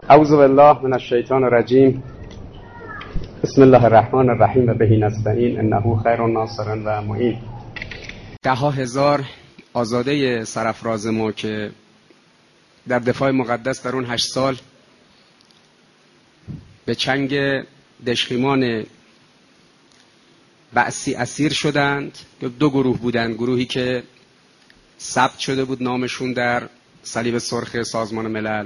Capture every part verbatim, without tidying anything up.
اعوذ بالله من الشیطان الرجیم. بسم الله الرحمن الرحیم و به نستعین انه خیر ناصر و معین. ده ها هزار آزاده سرافراز ما که در دفاع مقدس در اون هشت سال به چنگ دشخیمان بعثی اسیر شدند. دو گروه بودند، گروهی که ثبت شده بود نامشون در صلیب سرخ سازمان ملل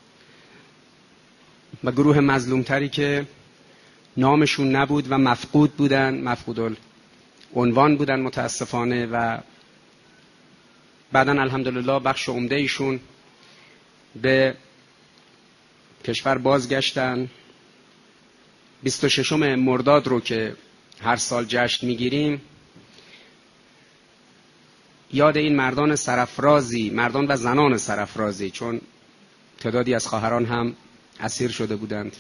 و گروه مظلومتری که نامشون نبود و مفقود بودن، مفقود عنوان بودن متاسفانه، و بعداً الحمدلله بخش عمده ایشون به کشور بازگشتن. بیست و ششم مرداد رو که هر سال جشن میگیریم، یاد این مردان سرافرازی، مردان و زنان سرافرازی، چون تعدادی از خواهران هم اسیر شده بودند،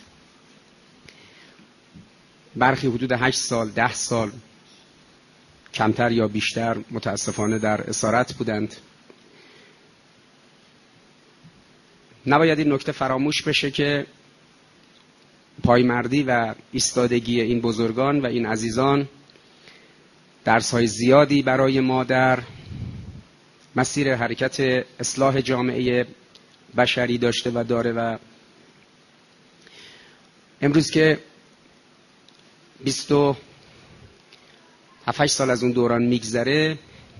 برخی حدود هشت سال، ده سال، کمتر یا بیشتر متاسفانه در اسارت بودند. نباید این نکته فراموش بشه که پایمردی و ایستادگی این بزرگان و این عزیزان درس‌های زیادی برای ما در مسیر حرکت اصلاح جامعه بشری داشته و داره. و امروز که بیست و هفت سال از اون دوران میگذره،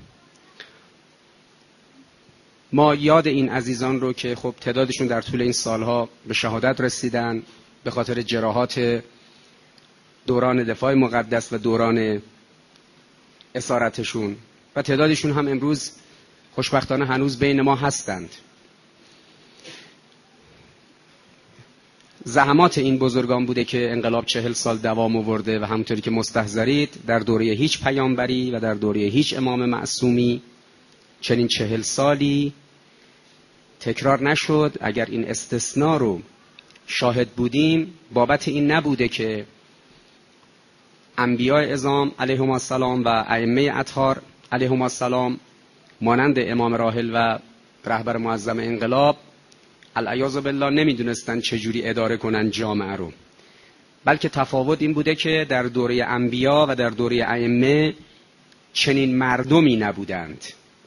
ما یاد این عزیزان رو که خب تعدادشون در طول این سالها به شهادت رسیدن به خاطر جراحات دوران دفاع مقدس و دوران اسارتشون، و تعدادشون هم امروز خوشبختانه هنوز بین ما هستند. زحمات این بزرگان بوده که انقلاب چهل سال دوام آورده و همونطوری که مستحضرید در دوره هیچ پیامبری و در دوره هیچ امام معصومی چنین چهل سالی تکرار نشد. اگر این استثناء رو شاهد بودیم، بابت این نبوده که انبیاء اعظام علیهم السلام و ائمه اطهار علیهم السلام مانند امام راحل و رهبر معظم انقلاب العیاذ بالله نمیدونستن چجوری اداره کنن جامعه رو، بلکه تفاوت این بوده که در دوره انبیا و در دوره ائمه چنین مردمی نبودند.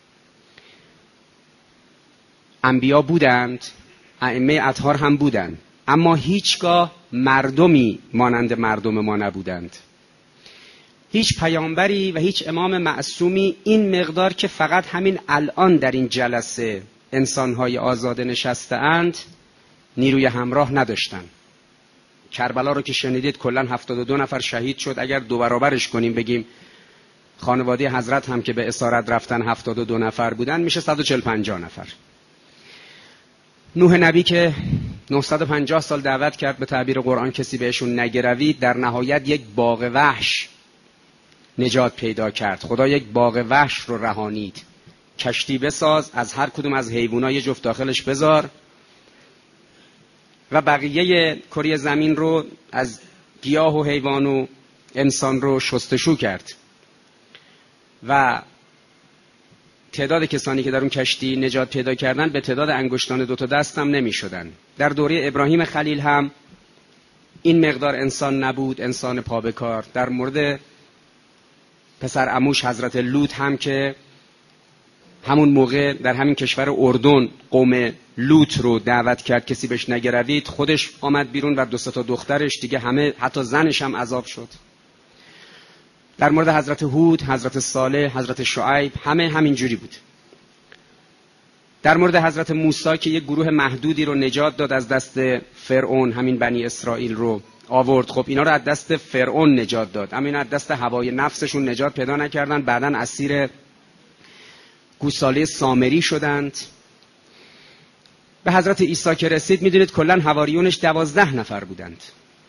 انبیا بودند، ائمه اطهار هم بودند، اما هیچگاه مردمی مانند مردم ما نبودند. هیچ پیامبری و هیچ امام معصومی این مقدار که فقط همین الان در این جلسه انسان‌های آزاده نشسته اند نیروی همراه نداشتن. کربلا رو که شنیدید کلاً هفتاد و دو نفر شهید شد. اگر دو برابرش کنیم بگیم خانواده حضرت هم که به اسارت رفتن هفتاد و دو نفر بودن، میشه صد و چهل پنجاه نفر. نوح نبی که نهصد و پنجاه سال دعوت کرد به تعبیر قرآن کسی بهشون نگروید، در نهایت یک باغ وحش نجات پیدا کرد. خدا یک باغ وحش رو رهانید. کشتی بساز، از هر کدوم از حیوانات یه جفت داخلش بذار و بقیه کره زمین رو از گیاه و حیوان و انسان رو شستشو کرد. و تعداد کسانی که در اون کشتی نجات پیدا کردن به تعداد انگشتان دو تا دست هم نمی شدن. در دوره ابراهیم خلیل هم این مقدار انسان نبود، انسان پابکار. در مورد پسر عموش حضرت لوط هم که همون موقع در همین کشور اردن قوم لوط رو دعوت کرد کسی بهش نگروید، خودش آمد بیرون و دو سه تا دخترش دیگه، همه حتی زنش هم عذاب شد. در مورد حضرت هود، حضرت صالح، حضرت شعیب همه همین جوری بود. در مورد حضرت موسی که یک گروه محدودی رو نجات داد از دست فرعون، همین بنی اسرائیل رو آورد، خب اینا رو از دست فرعون نجات داد، اما اینا از دست هوای نفسشون نجات پیدا نکردن، بعداً اسیر گوساله سامری شدند. به حضرت عیسی که رسید میدونید کلاً حواریونش دوازده نفر بودند.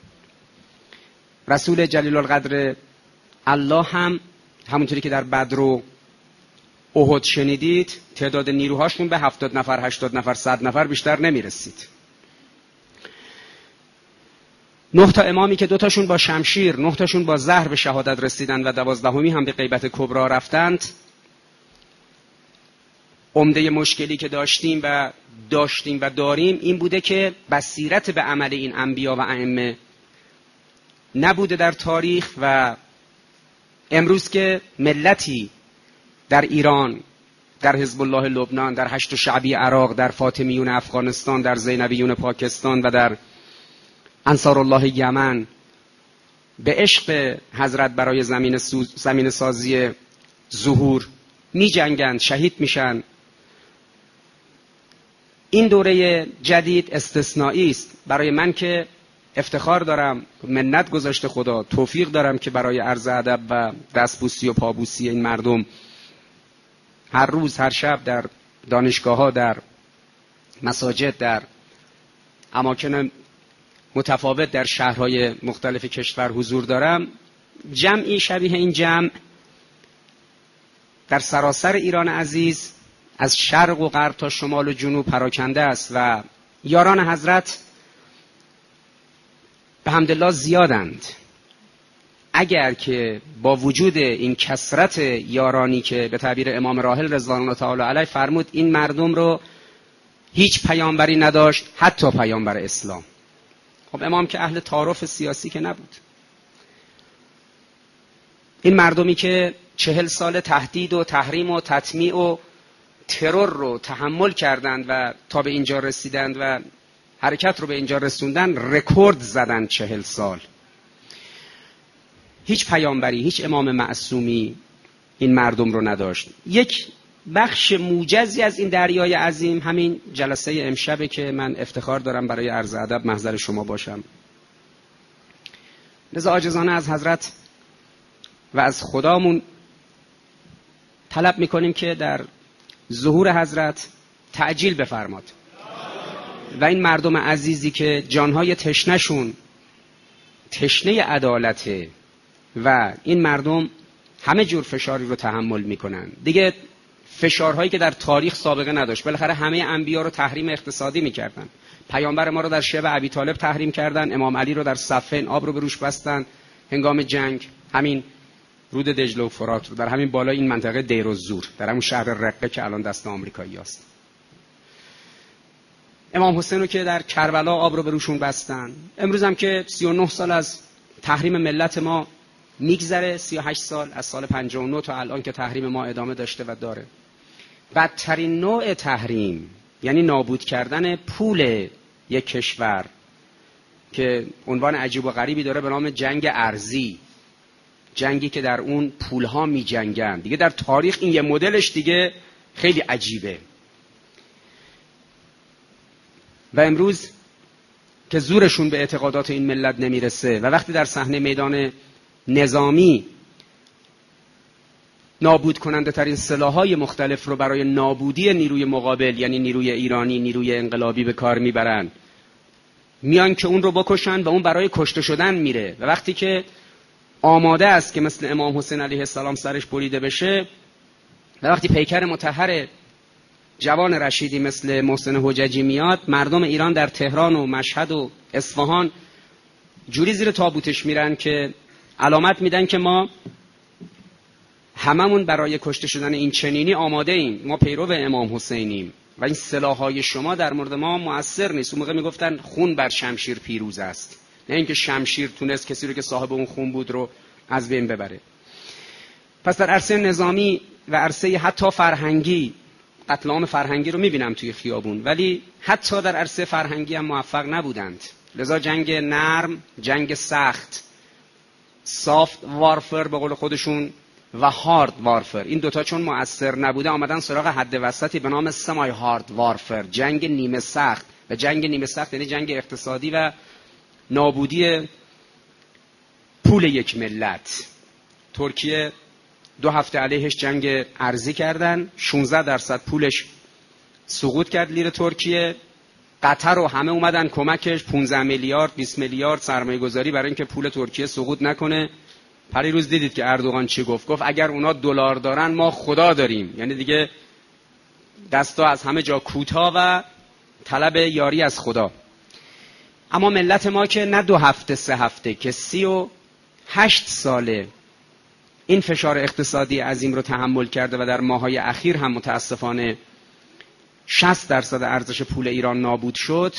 رسول جلیل القدر الله هم همونطوری که در بدر و احد شنیدید تعداد نیروهاشون به هفتاد نفر، هشتاد نفر، صد نفر بیشتر نمیرسید. نه تا امامی که دوتاشون با شمشیر، نه تاشون با زهر به شهادت رسیدند و دوازدهمی هم به غیبت کبرا رفتند، عمده مشکلی که داشتیم و داشتیم و داریم این بوده که بصیرت به عمل این انبیا و ائمه نبوده در تاریخ. و امروز که ملتی در ایران، در حزب الله لبنان، در هشت شعبی عراق، در فاطمیون افغانستان، در زینبیون پاکستان و در انصار الله یمن به عشق حضرت برای زمین, زمین سازی ظهور می جنگند، شهید میشن. این دوره جدید استثنایی است. برای من که افتخار دارم، منت گذاشته خدا، توفیق دارم که برای عرض ادب و دستبوسی و پابوسی این مردم هر روز هر شب در دانشگاه ها، در مساجد، در اماکن متفاوت در شهرهای مختلف کشور حضور دارم. جمعی شبیه این جمع در سراسر ایران عزیز از شرق و غرب تا شمال و جنوب پراکنده است و یاران حضرت به حمدالله زیادند. اگر که با وجود این کثرت یارانی که به تعبیر امام راحل رضوان الله تعالی علیه فرمود این مردم رو هیچ پیامبری نداشت حتی پیامبر اسلام. خب امام که اهل تعارف سیاسی که نبود. این مردمی که چهل سال تهدید و تحریم و تطمیع و ترور رو تحمل کردند و تا به اینجا رسیدند و حرکت رو به اینجا رسوندن، رکورد زدن چهل سال. هیچ پیامبری، هیچ امام معصومی این مردم رو نداشت. یک بخش موجزی از این دریای عظیم همین جلسه امشبه که من افتخار دارم برای عرض ادب محضر شما باشم. لذا عاجزانه از حضرت و از خدامون طلب میکنیم که در ظهور حضرت تعجیل بفرماد و این مردم عزیزی که جانهای تشنهشون تشنه عدالته و این مردم همه جور فشاری رو تحمل میکنن، دیگه فشارهایی که در تاریخ سابقه نداشت. بالاخره همه انبیا رو تحریم اقتصادی میکردن. پیامبر ما رو در شعب ابی طالب تحریم کردن، امام علی رو در صفین آب رو به روش بستن هنگام جنگ، همین رود دجله و فرات رو در همین بالا این منطقه دیر الزور، در همون شهر رقه که الان دست آمریکایی است. امام حسین رو که در کربلا آب رو به روشون بستن. امروز هم که سی و نه سال از تحریم ملت ما میگذره، سی و هشت سال از سال پنجاه و نه تا الان که تحریم ما ادامه داشته و داره. بدترین نوع تحریم یعنی نابود کردن پول یک کشور که عنوان عجیب و غریبی داره به نام جنگ ارزی، جنگی که در اون پولها می جنگن. دیگه در تاریخ این یه مدلش دیگه خیلی عجیبه. و امروز که زورشون به اعتقادات این ملت نمیرسه و وقتی در صحنه میدان نظامی نابود کننده ترین سلاح‌های مختلف رو برای نابودی نیروی مقابل یعنی نیروی ایرانی، نیروی انقلابی به کار میبرن، میان که اون رو بکشن و اون برای کشته شدن میره و وقتی که آماده است که مثل امام حسین علیه السلام سرش بریده بشه و وقتی پیکر مطهر جوان رشیدی مثل محسن حججی میاد، مردم ایران در تهران و مشهد و اصفهان جوری زیر تابوتش میرن که علامت میدن که ما هممون برای کشته شدن این چنینی آماده ایم، ما پیرو امام حسینیم و این سلاح‌های شما در مورد ما مؤثر نیست. اون موقع میگفتن خون بر شمشیر پیروز است، نه اینکه شمشیر تونست کسی رو که صاحب اون خون بود رو از بین ببره. پس در عرصه نظامی و عرصه حتی فرهنگی، قتل عام فرهنگی رو میبینم توی خیابون، ولی حتی در عرصه فرهنگی هم موفق نبودند. لذا جنگ نرم، جنگ سخت، سافت وارفر به قول خودشون و هارد وارفر، این دوتا چون مؤثر نبوده آمدن سراغ حد وسطی به نام سمای هارد وارفر، جنگ نیمه سخت. و جنگ نیمه سخت یعنی جنگ اقتصادی و نابودی پول یک ملت. ترکیه دو هفته علیهش جنگ ارزی کردن، شانزده درصد پولش سقوط کرد لیر ترکیه. قطر رو همه اومدن کمکش، پانزده میلیارد بیست میلیارد سرمایه گذاری برای اینکه پول ترکیه سقوط نکنه. پری روز دیدید که اردوغان چی گفت؟ گفت اگر اونا دلار دارن ما خدا داریم. یعنی دیگه دستا از همه جا کوتاه و طلب یاری از خدا. اما ملت ما که نه دو هفته سه هفته که سی و هشت ساله این فشار اقتصادی عظیم رو تحمل کرده و در ماهای اخیر هم متاسفانه شصت درصد ارزش پول ایران نابود شد،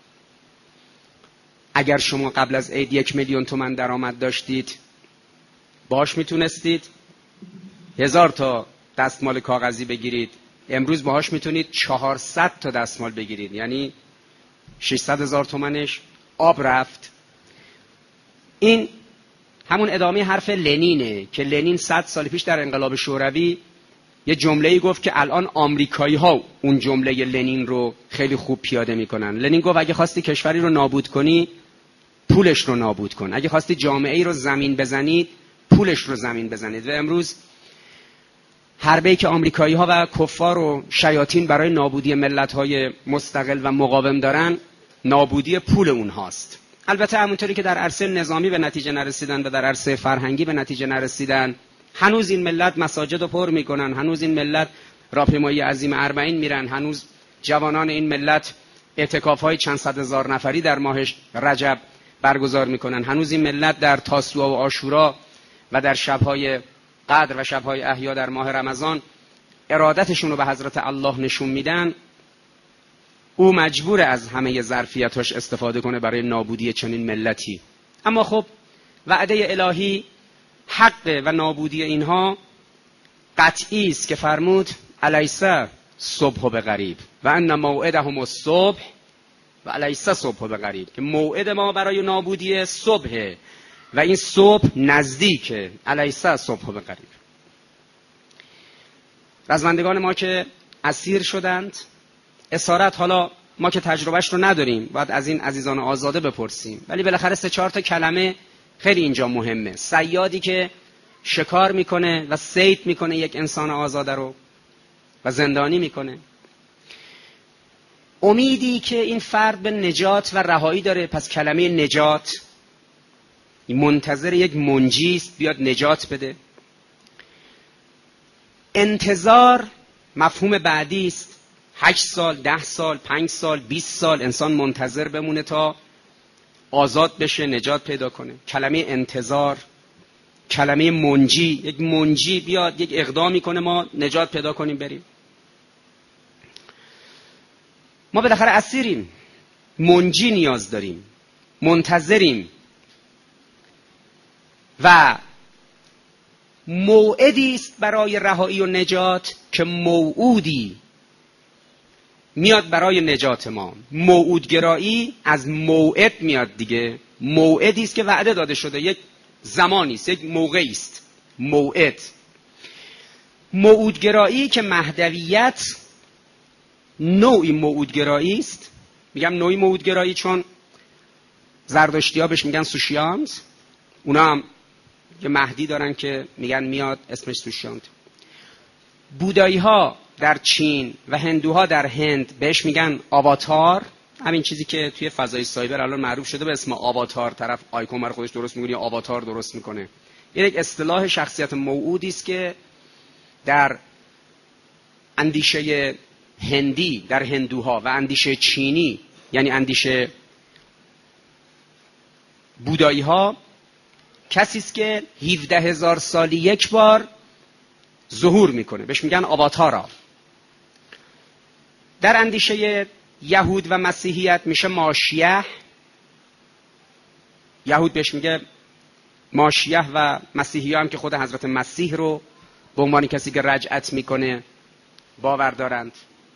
اگر شما قبل از عید یک میلیون تومان درآمد داشتید باش میتونستید هزار تا دستمال کاغذی بگیرید، امروز باهاش میتونید چهارصد تا دستمال بگیرید، یعنی ششصد هزار تومانش آب رفت. این همون ادامه حرف لنینه که لنین صد سال پیش در انقلاب شوروی یه جمله‌ای گفت که الان آمریکایی‌ها اون جمله لنین رو خیلی خوب پیاده میکنن. لنین گفت اگه خواستی کشوری رو نابود کنی پولش رو نابود کن، اگه خواستی جامعه‌ای رو زمین بزنید پولش رو زمین بزنید. و امروز حربه‌ای که آمریکایی‌ها و کفار و شیاطین برای نابودی ملت‌های مستقل و مقاوم دارن، نابودی پول اونهاست. البته همونطوری که در عرصه نظامی به نتیجه نرسیدن و در عرصه فرهنگی به نتیجه نرسیدن، هنوز این ملت مساجد رو پر میکنن، هنوز این ملت راهپیمایی عظیم اربعین میرن، هنوز جوانان این ملت اعتکاف‌های چند صد هزار نفری در ماه رجب برگزار میکنن، هنوز این ملت در تاسوعا و عاشورا و در شب‌های قدر و شب‌های احیا در ماه رمضان ارادتشون رو به حضرت الله نشون میدن. او مجبور از همه ظرفیتاش استفاده کنه برای نابودی چنین ملتی. اما خب وعده الهی حق و نابودی اینها قطعی است که فرمود الیس صبح بقریب و ان موعدهم الصبح و الیس صبح بقریب، که موعد ما برای نابودی صبح و این صبح نزدیکه. الیس صبح بقریب. رزمندگان ما که اسیر شدند، اسارت، حالا ما که تجربهش رو نداریم باید از این عزیزان آزاده بپرسیم، ولی بالاخره سه چهار تا کلمه خیلی اینجا مهمه. صیادی که شکار میکنه و صید میکنه یک انسان آزاده رو و زندانی میکنه، امیدی که این فرد به نجات و رهایی داره، پس کلمه نجات، منتظر یک منجی است بیاد نجات بده. انتظار مفهوم بعدی است، هشت سال، ده سال، پنج سال، بیست سال انسان منتظر بمونه تا آزاد بشه، نجات پیدا کنه. کلمه انتظار، کلمه منجی، یک منجی بیاد یک اقدامی کنه ما نجات پیدا کنیم بریم. ما بالاخره اسیریم، منجی نیاز داریم، منتظریم و موعدی است برای رهایی و نجات که موعودی میاد برای نجات ما. موعودگرایی از موعد میاد دیگه، موعدی است که وعده داده شده، یک زمانی است، یک موقعی است، موعد. موعودگرایی که مهدویت نوعی موعودگرایی است. میگم نوعی موعودگرایی چون زردشتی‌ها بهش میگن سوشیانت، اونا هم یه مهدی دارن که میگن میاد اسمش سوشیانت. بودایی‌ها در چین و هندوها در هند بهش میگن آواتار، همین چیزی که توی فضای سایبر الان معروف شده به اسم آواتار، طرف آیکون برای خودش درست می‌کنه، آواتار درست میکنه. این یک اصطلاح شخصیت موعودی است که در اندیشه هندی در هندوها و اندیشه چینی یعنی اندیشه بودایی‌ها کسی است که هفده هزار سالی یک بار ظهور میکنه، بهش میگن آواتارا. در اندیشه یهود و مسیحیت میشه ماشیح، یهود بهش میگه ماشیح و مسیحی هم که خود حضرت مسیح رو به عنوان کسی که رجعت میکنه باور دارند.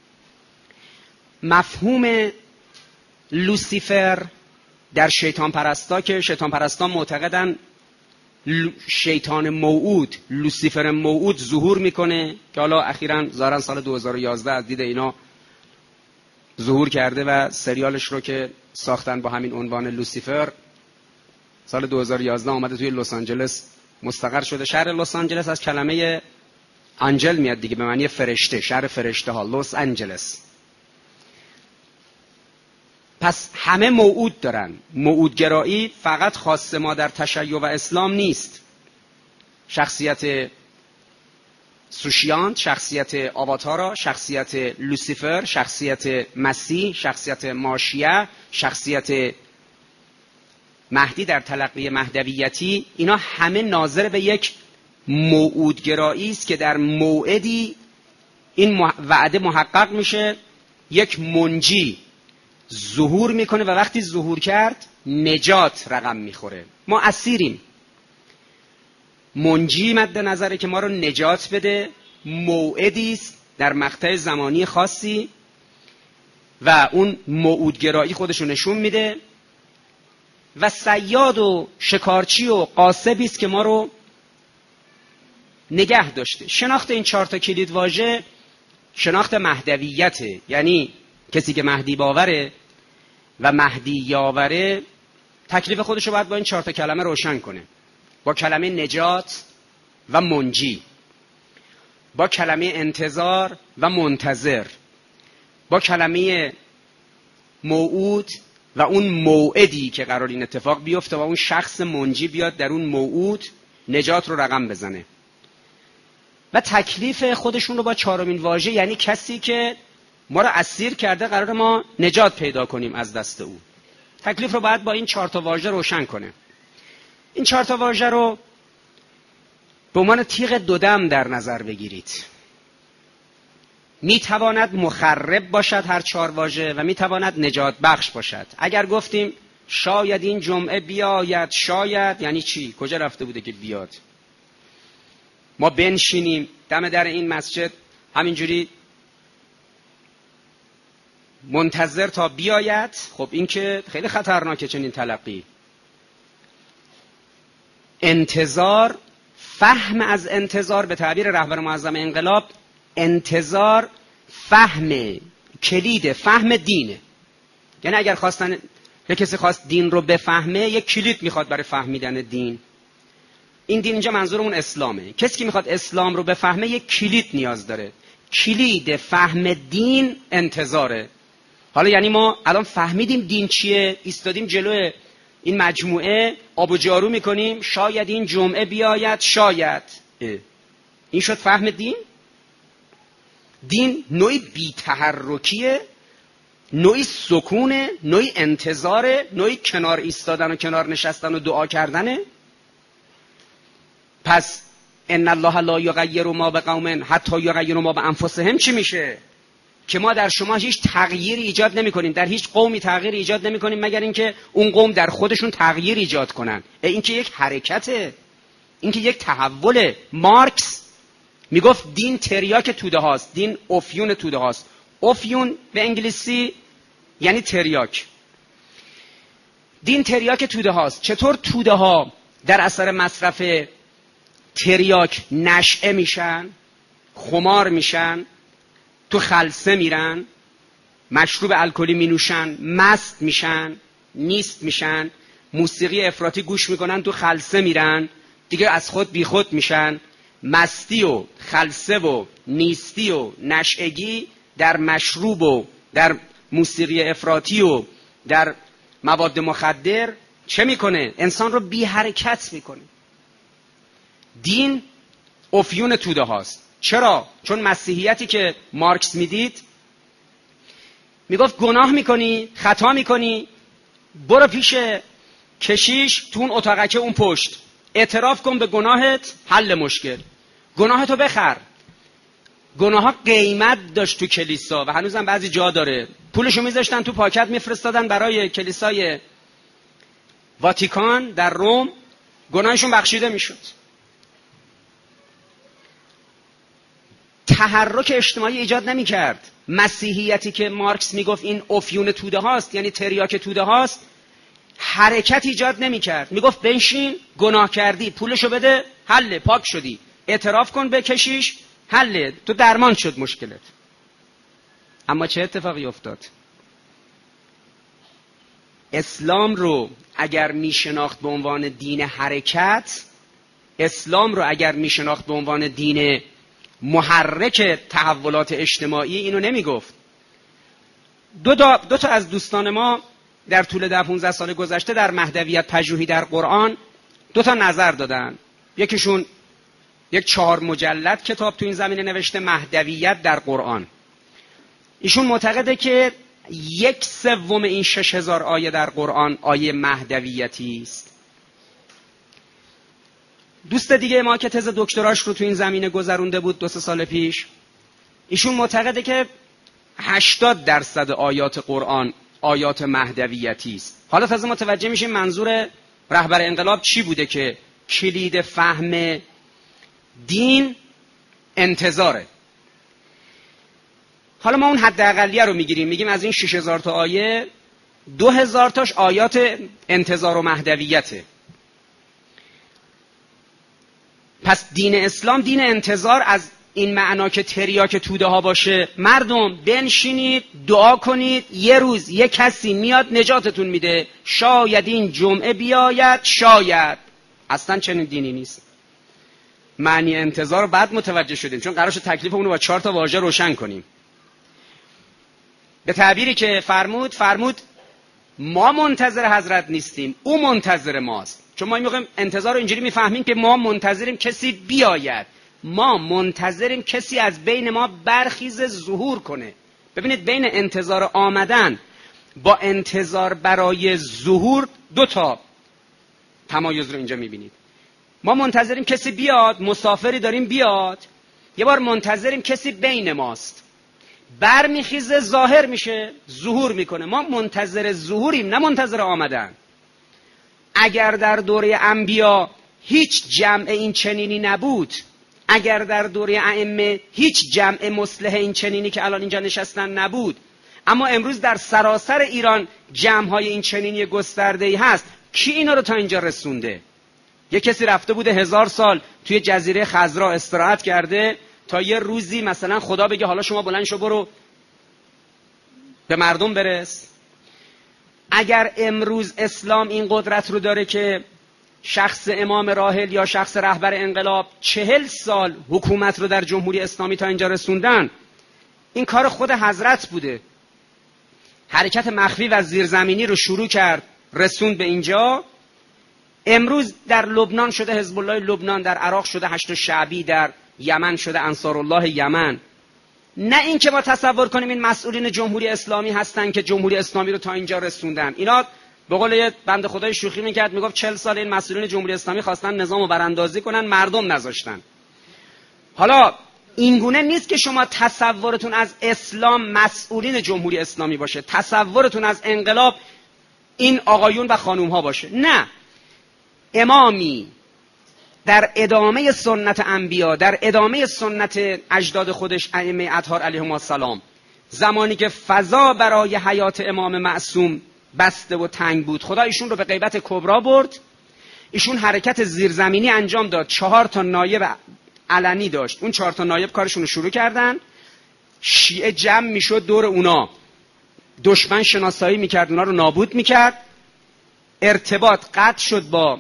مفهوم لوسیفر در شیطان پرستا که شیطان پرستان معتقدن شیطان موعود، لوسیفر موعود ظهور میکنه که حالا اخیراً ظاهراً سال دو هزار و یازده از دید اینا ظهور کرده و سریالش رو که ساختن با همین عنوان لوسیفر سال دو هزار و یازده اومده توی لس آنجلس مستقر شده. شهر لس آنجلس از کلمه آنجل میاد دیگه، به معنی فرشته، شهر فرشته ها، لس آنجلس. پس همه موعود دارن. موعودگرایی فقط خاص ما در تشیع و اسلام نیست. شخصیت سوشیانت، شخصیت آواتارا، شخصیت لوسیفر، شخصیت مسیح، شخصیت ماشیه، شخصیت مهدی در تلقی مهدویتی، اینا همه ناظر به یک موعودگرایی است که در موعدی این وعده محقق میشه یک منجی ظهور میکنه و وقتی ظهور کرد نجات رقم میخوره. ما اسیریم، منجی مد نظره که ما رو نجات بده، موعدی است در مقطع زمانی خاصی و اون موعودگرایی خودشو نشون میده و صیاد و شکارچی و قاصبی است که ما رو نگه داشته. شناخت این چهار تا کلید واژه شناخت مهدویته، یعنی کسی که مهدی باوره و مهدی یاوره تکلیف خودشو باید با این چهار تا کلمه روشن کنه، با کلمه نجات و منجی، با کلمه انتظار و منتظر، با کلمه موعود و اون موعدی که قرار این اتفاق بیفته و اون شخص منجی بیاد در اون موعود نجات رو رقم بزنه. و تکلیف خودشون رو با چهارمین واژه، یعنی کسی که ما رو اسیر کرده قرار ما نجات پیدا کنیم از دست او، تکلیف رو باید با این چهار تا واژه روشن کنه. این چهار تا واژه رو به عنوان تیغ دودم در نظر بگیرید. میتواند مخرب باشد هر چهار واژه و میتواند نجات بخش باشد. اگر گفتیم شاید این جمعه بیاید، شاید یعنی چی؟ کجا رفته بوده که بیاد؟ ما بنشینیم دم در این مسجد همینجوری منتظر تا بیاید، خب این که خیلی خطرناکه چنین تلقی. انتظار، فهم از انتظار، به تعبیر رهبر معظم انقلاب انتظار فهم کلید فهم دینه. یعنی اگر خواستن یک کسی خواست دین رو بفهمه، یک کلید میخواد برای فهمیدن دین. این دین اینجا منظورمون اسلامه. کسی که میخواد اسلام رو بفهمه یک کلید نیاز داره. کلید فهم دین انتظاره. حالا یعنی ما الان فهمیدیم دین چیه، ایستادیم جلوی این مجموعه آب و جارو میکنیم، شاید این جمعه بیاید، شاید اه. این شد فهم دین؟ دین نوعی بی‌تحرکیه، نوعی سکونه، نوعی انتظاره، نوعی کنار ایستادن و کنار نشستن و دعا کردنه. پس ان الله لا یغیر ما بقوم حتی یغیروا ما بانفسهم چی میشه؟ که ما در شما هیچ تغییری ایجاد نمی کنیم، در هیچ قومی تغییر ایجاد نمی کنیم مگر اینکه اون قوم در خودشون تغییر ایجاد کنن. این که یک حرکته، این که یک تحوله. مارکس میگفت دین تریاک توده هاست، دین افیون توده هاست. افیون به انگلیسی یعنی تریاک. دین تریاک توده هاست. چطور توده ها در اثر مصرف تریاک نشئه میشن، خمار میشن، تو خلسه میرن، مشروب الکلی می نوشن، مست میشن، نیست میشن، موسیقی افراطی گوش میکنن، تو خلسه میرن، دیگه از خود بی خود میشن. مستی و خلسه و نیستی و نشئگی در مشروب و در موسیقی افراطی و در مواد مخدر چه میکنه؟ انسان رو بی حرکت میکنه. دین افیون توده هاست. چرا؟ چون مسیحیتی که مارکس میدید میگفت گناه میکنی، خطا میکنی، برو پیش کشیش تو اون اتاقکه اون پشت، اعتراف کن به گناهت، حل مشکل. گناهتو بخر. گناه ها قیمت داشت تو کلیسا و هنوزم بعضی جا داره. پولشو میذاشتن تو پاکت میفرستادن برای کلیسای واتیکان در روم، گناهشون بخشیده میشد. تحرک اجتماعی ایجاد نمی کرد. مسیحیتی که مارکس میگفت این افیون توده هاست، یعنی تریاک توده هاست، حرکت ایجاد نمی کرد. میگفت بنشین، گناه کردی، پولشو بده، حله، پاک شدی، اعتراف کن به کشیش، حله، تو درمان شد مشکلت. اما چه اتفاقی افتاد؟ اسلام رو اگر می شناخت به عنوان دین حرکت، اسلام رو اگر می شناخت به عنوان دین محرک تحولات اجتماعی، اینو نمی گفت. دو, دو, دو تا از دوستان ما در طول ده پونزده سال گذشته در مهدویت پژوهی در قرآن دو تا نظر دادن. یکیشون یک چهار مجلد کتاب تو این زمینه نوشته، مهدویت در قرآن. ایشون معتقده که یک سوم این شش هزار آیه در قرآن آیه مهدویتی است. دوست دیگه ما که تز دکتراش رو تو این زمینه گذرونده بود دو سه سال پیش، ایشون معتقده که هشتاد درصد آیات قرآن آیات مهدویتی است. حالا تازه متوجه میشیم منظور رهبر انقلاب چی بوده که کلید فهم دین انتظاره. حالا ما اون حد اقلیه رو میگیریم، میگیم از این شش هزار تا آیه دو هزار تاش آیات انتظار و مهدویته. پس دین اسلام دین انتظار از این معنا که تریاک توده ها باشه، مردم بنشینید دعا کنید یه روز یه کسی میاد نجاتتون میده، شاید این جمعه بیاید، شاید. اصلا چنین دینی نیست. معنی انتظار رو بعد متوجه شدیم، چون قرار شد تکلیفمون رو با چهار تا واژه روشن کنیم. به تعبیری که فرمود فرمود ما منتظر حضرت نیستیم، او منتظر ماست. چون ما میگیم انتظار رو اینجوری میفهمیم که ما منتظریم کسی بیاید، ما منتظریم کسی از بین ما برخیز ظهور کنه. ببینید بین انتظار آمدن با انتظار برای ظهور دو تا تمایز رو اینجا میبینید. ما منتظریم کسی بیاد، مسافری داریم بیاد، یه بار منتظریم کسی بین ماست، برمیخیزه ظاهر میشه، ظهور میکنه. ما منتظر ظهوریم نه منتظر آمدن. اگر در دوره انبیا هیچ جمع این چنینی نبود، اگر در دوره ائمه هیچ جمع مصلح این چنینی که الان اینجا نشستن نبود، اما امروز در سراسر ایران جمع‌های این چنینی گسترده‌ای هست، کی اینا رو تا اینجا رسونده؟ یه کسی رفته بوده هزار سال توی جزیره خضرا استراحت کرده تا یه روزی مثلا خدا بگه حالا شما بلند شو برو به مردم برس. اگر امروز اسلام این قدرت رو داره که شخص امام راحل یا شخص رهبر انقلاب چهل سال حکومت رو در جمهوری اسلامی تا اینجا رسوندن، این کار خود حضرت بوده. حرکت مخفی و زیرزمینی رو شروع کرد، رسوند به اینجا. امروز در لبنان شده حزب الله لبنان، در عراق شده هشت شعبی، در یمن شده انصارالله یمن. نه این که ما تصور کنیم این مسئولین جمهوری اسلامی هستن که جمهوری اسلامی رو تا اینجا رسوندن. اینا به قول یه بنده خدای شوخی میکرد، میگفت چهل سال این مسئولین جمهوری اسلامی خواستن نظام رو براندازی کنن، مردم نذاشتن. حالا اینگونه نیست که شما تصورتون از اسلام مسئولین جمهوری اسلامی باشه، تصورتون از انقلاب این آقایون و خانوم ها باشه. نه، امامی در ادامه سنت انبیا، در ادامه سنت اجداد خودش ائمه اطهار علیهم السلام، زمانی که فضا برای حیات امام معصوم بسته و تنگ بود، خدا ایشون رو به غیبت کبرا برد. ایشون حرکت زیرزمینی انجام داد، چهار تا نایب علنی داشت، اون چهار تا نایب کارشون رو شروع کردن. شیعه جمع میشد دور اونا، دشمن شناسایی میکرد، اونا رو نابود میکرد. ارتباط قطع شد با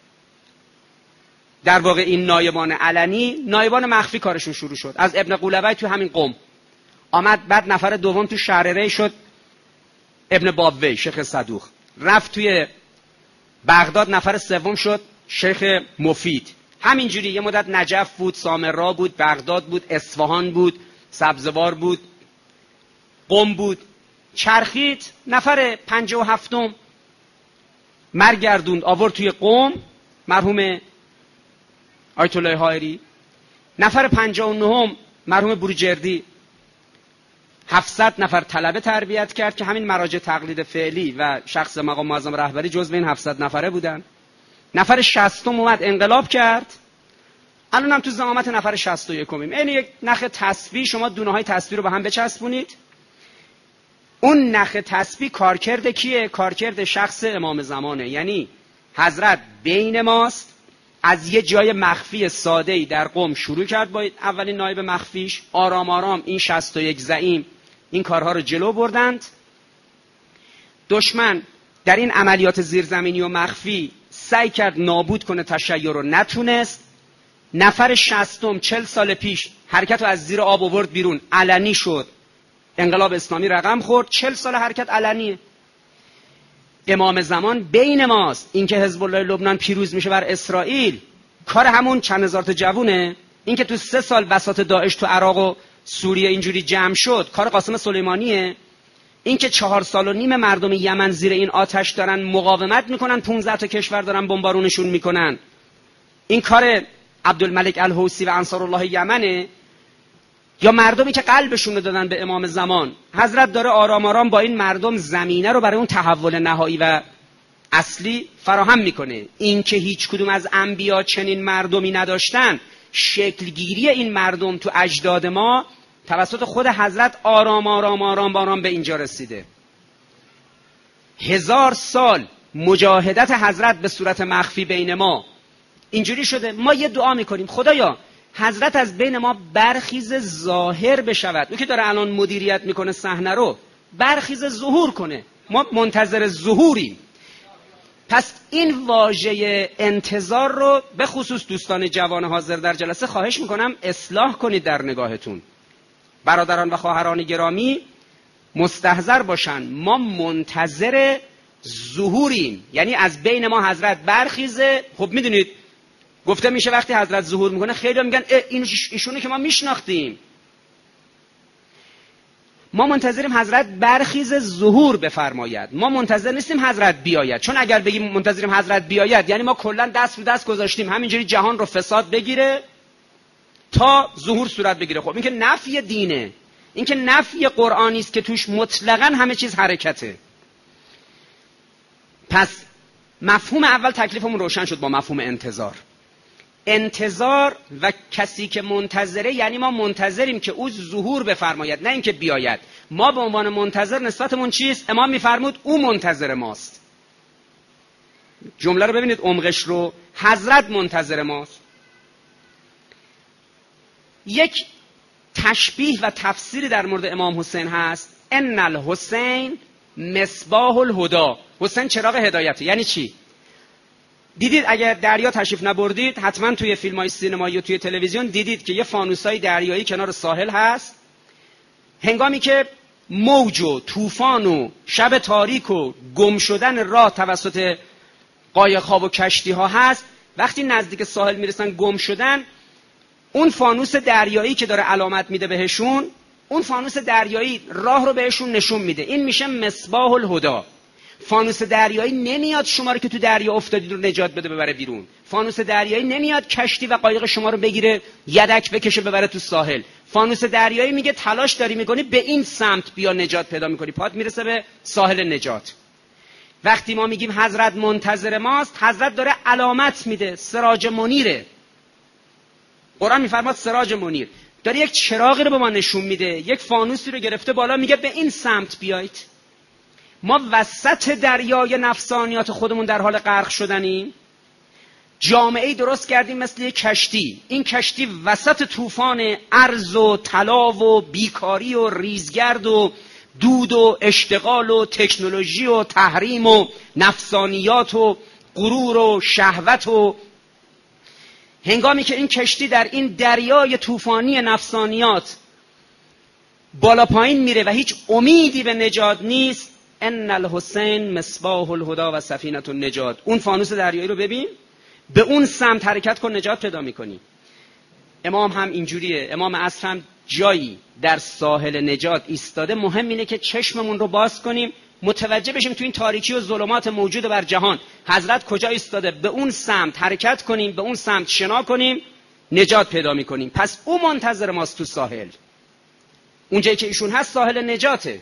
در واقع این نایبان علنی. نایبان مخفی کارشون شروع شد. از ابن قولوی تو همین قم آمد، بعد نفر دوم تو شهر ری شد ابن بابوی شیخ صدوق، رفت توی بغداد نفر سوم شد شیخ مفید. همینجوری یه مدت نجف بود، سامرا بود، بغداد بود، اصفهان بود، سبزوار بود، قم بود. چرخید، نفر پنجاه و هفتم مرگردوند آورد توی قم، مرحوم آیت الله حائری. نفر پنجاه و نهم مرحوم بروجردی هفتصد نفر طلبه تربیت کرد که همین مراجع تقلید فعلی و شخص مقام معظم رهبری جزو این هفتصد نفره بودن. نفر شصتم اومد انقلاب کرد. الان هم تو زعامت نفر شصت و یکمیم. این یک نخ تسبیح، شما دونه های تسبیح رو به هم بچسبونید. اون نخ تسبیح کارکرد کیه؟ کارکرد شخص امام زمانه. یعنی حضرت بین ماست، از یه جای مخفی ساده‌ای در قم شروع کرد با اولین نایب مخفیش. آرام آرام این شصت و یک زعیم این کارها رو جلو بردند. دشمن در این عملیات زیرزمینی و مخفی سعی کرد نابود کنه تشیع رو، نتونست. نفر شصتم چل سال پیش حرکت رو از زیر آب آورد بیرون، علنی شد، انقلاب اسلامی رقم خورد. چل سال حرکت علنیه. امام زمان بین ماست. این که حزب الله لبنان پیروز میشه بر اسرائیل کار همون چند هزار تا جوونه. این که تو سه سال بساط داعش تو عراق و سوریه اینجوری جمع شد کار قاسم سلیمانیه. این که چهار سال و نیم مردم یمن زیر این آتش دارن مقاومت میکنن، پونزده تا کشور دارن بمبارونشون میکنن، این کار عبدالملک الحوثی و انصارالله یمنه. یا مردمی که قلبشون رو دادن به امام زمان. حضرت داره آرام آرام با این مردم زمینه رو برای اون تحول نهایی و اصلی فراهم میکنه. این که هیچ کدوم از انبیا چنین مردمی نداشتن، شکلگیری این مردم تو اجداد ما توسط خود حضرت آرام آرام آرام آرام به اینجا رسیده. هزار سال مجاهدت حضرت به صورت مخفی بین ما اینجوری شده. ما یه دعا میکنیم خدایا حضرت از بین ما برخیز ظاهر بشود. اون که داره الان مدیریت میکنه صحنه رو، برخیز ظهور کنه. ما منتظر ظهوریم. پس این واژه انتظار رو به خصوص دوستان جوان حاضر در جلسه خواهش میکنم اصلاح کنید در نگاهتون. برادران و خواهران گرامی مستحضر باشن، ما منتظر ظهوریم، یعنی از بین ما حضرت برخیزه. خب میدونید گفته میشه وقتی حضرت ظهور میکنه خیلی میگن این ایشونه که ما میشناختیم. ما منتظریم حضرت برخیز ظهور بفرماید، ما منتظر نیستیم حضرت بیاید. چون اگر بگیم منتظریم حضرت بیاید یعنی ما کلا دست رو دست گذاشتیم همینجوری جهان رو فساد بگیره تا ظهور صورت بگیره. خب این که نفی دینه، این که نفی قرآنی است که توش مطلقاً همه چیز حرکته. پس مفهوم اول تکلیفمون روشن شد با مفهوم انتظار. انتظار و کسی که منتظره یعنی ما منتظریم که او ظهور بفرماید، نه اینکه بیاید. ما به عنوان منتظر نسبتمون چیست؟ امام میفرمود او منتظر ماست. جمله رو ببینید عمقش رو، حضرت منتظر ماست. یک تشبیه و تفسیری در مورد امام حسین هست، ان الحسین مصباح الهدی. حسین چراغ هدایته. یعنی چی؟ دیدید اگر دریا تشریف نبردید حتما توی فیلم‌های سینمایی و توی تلویزیون دیدید که یه فانوسای دریایی کنار ساحل هست. هنگامی که موج و طوفان و شب تاریک و گم شدن راه توسط قایق‌ها و کشتی‌ها هست، وقتی نزدیک ساحل میرسن گم شدن، اون فانوس دریایی که داره علامت میده بهشون، اون فانوس دریایی راه رو بهشون نشون میده. این میشه مصباح الهدی. فانوس دریایی نمیاد شما رو که تو دریا افتادید رو نجات بده ببره بیرون. فانوس دریایی نمیاد کشتی و قایق شما رو بگیره یدک بکشه ببره تو ساحل. فانوس دریایی میگه تلاش داری میکنی به این سمت بیا نجات پیدا میکنی، پات میرسه به ساحل نجات. وقتی ما میگیم حضرت منتظر ماست، حضرت داره علامت میده، سراج منیره. قرآن میفرماد سراج منیر، داره یک چراغی رو به ما نشون میده، یک فانوسی رو گرفته بالا میگه به این سمت بیایید. ما وسط دریای نفسانیات خودمون در حال غرق شدنیم. جامعه‌ای درست کردیم مثل یک کشتی. این کشتی وسط طوفان ارز و طلا و بیکاری و ریزگرد و دود و اشتغال و تکنولوژی و تحریم و نفسانیات و غرور و شهوت و هنگامی که این کشتی در این دریای طوفانی نفسانیات بالا پایین میره و هیچ امیدی به نجات نیست، ان الحسین مصباح الهدی و سفینه النجات. اون فانوس دریایی رو ببین، به اون سمت حرکت کن نجات پیدا میکنی. امام هم اینجوریه. امام عصر هم جایی در ساحل نجات ایستاده. مهم اینه که چشممون رو باز کنیم، متوجه بشیم تو این تاریکی و ظلمات موجود بر جهان حضرت کجا ایستاده، به اون سمت حرکت کنیم، به اون سمت شنا کنیم، نجات پیدا میکنیم. پس او منتظر ماست تو ساحل. اونجایی که ایشون هست ساحل نجاته.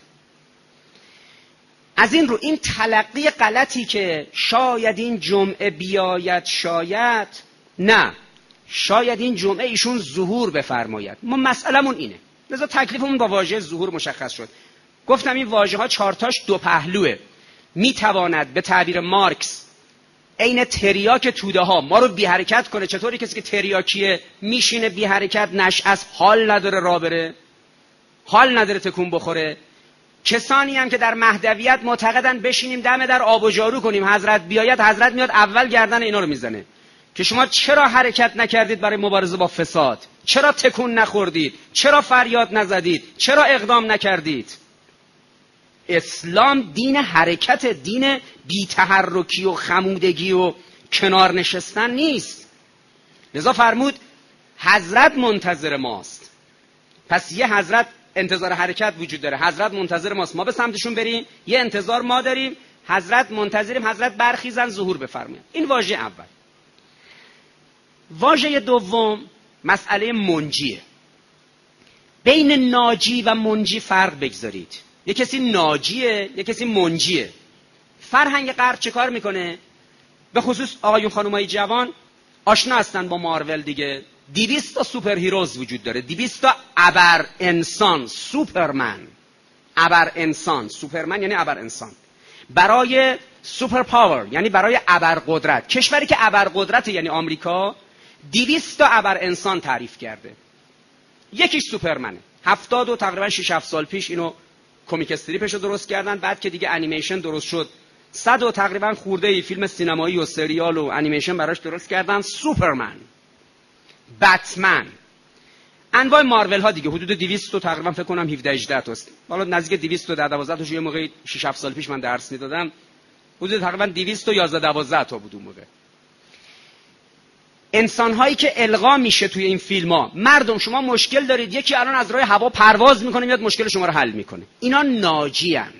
از این رو این تلقی غلطی که شاید این جمعه بیاید، شاید نه، شاید این جمعه ایشون ظهور بفرماید، ما مسئلمون اینه. لذا تکلیفمون با واژه ظهور مشخص شد. گفتم این واژه ها چارتاش دو پهلوه. میتواند به تعبیر مارکس عین تریاک توده ها ما رو بی حرکت کنه. چطوری کسی که تریاکیه میشینه بی حرکت، نش از حال نداره راه بره، حال نداره تکون بخوره. کسانی هم که در مهدویت معتقدن بشینیم دم در آب و جارو کنیم، حضرت بیاید، حضرت میاد اول گردن اینا رو میزنه که شما چرا حرکت نکردید برای مبارزه با فساد؟ چرا تکون نخوردید؟ چرا فریاد نزدید؟ چرا اقدام نکردید؟ اسلام دین حرکت، دین بی‌تحرکی و خمودگی و کنار نشستن نیست. لذا فرمود حضرت منتظر ماست. پس یه حضرت انتظار حرکت وجود داره، حضرت منتظر ماست، ما به سمتشون بریم. یه انتظار ما داریم، حضرت منتظریم حضرت برخیزن ظهور بفرمایند. این واژه اول. واژه دوم مسئله منجیه. بین ناجی و منجی فرق بگذارید. یه کسی ناجیه، یه کسی منجیه. فرهنگ غرب چه کار میکنه؟ به خصوص آقایون خانومای جوان آشنا هستن با مارول دیگه. دویست تا سوپر هیروز وجود داره، دویست تا ابر انسان، سوپرمن، ابر انسان، سوپرمن یعنی ابر انسان، برای سوپر پاور یعنی برای ابر قدرت. کشوری که ابر قدرت یعنی آمریکا دویست تا ابر انسان تعریف کرده. یکیش سوپرمنه. هفتاد و تقریبا شش هفت سال پیش اینو کمیک استریپش رو درست کردن، بعد که دیگه انیمیشن درست شد صد و تقریبا خورده ای فیلم سینمایی و سریال و انیمیشن براش درست کردن. سوپرمن، بتمن، انواع مارول ها دیگه حدود دویست و تقریبا فکر کنم هفده هجده تاست. حالا نزدیک دویست و دوازده تاش یه موقع شش هفت سال پیش من درس میدادم، حدود تقریبا دویست و یازده دوازده تا بود اون موقع. انسان هایی که القا میشه توی این فیلم ها، مردم شما مشکل دارید، یکی الان از راه هوا پرواز میکنه میاد مشکل شما رو حل میکنه. اینا ناجی اند.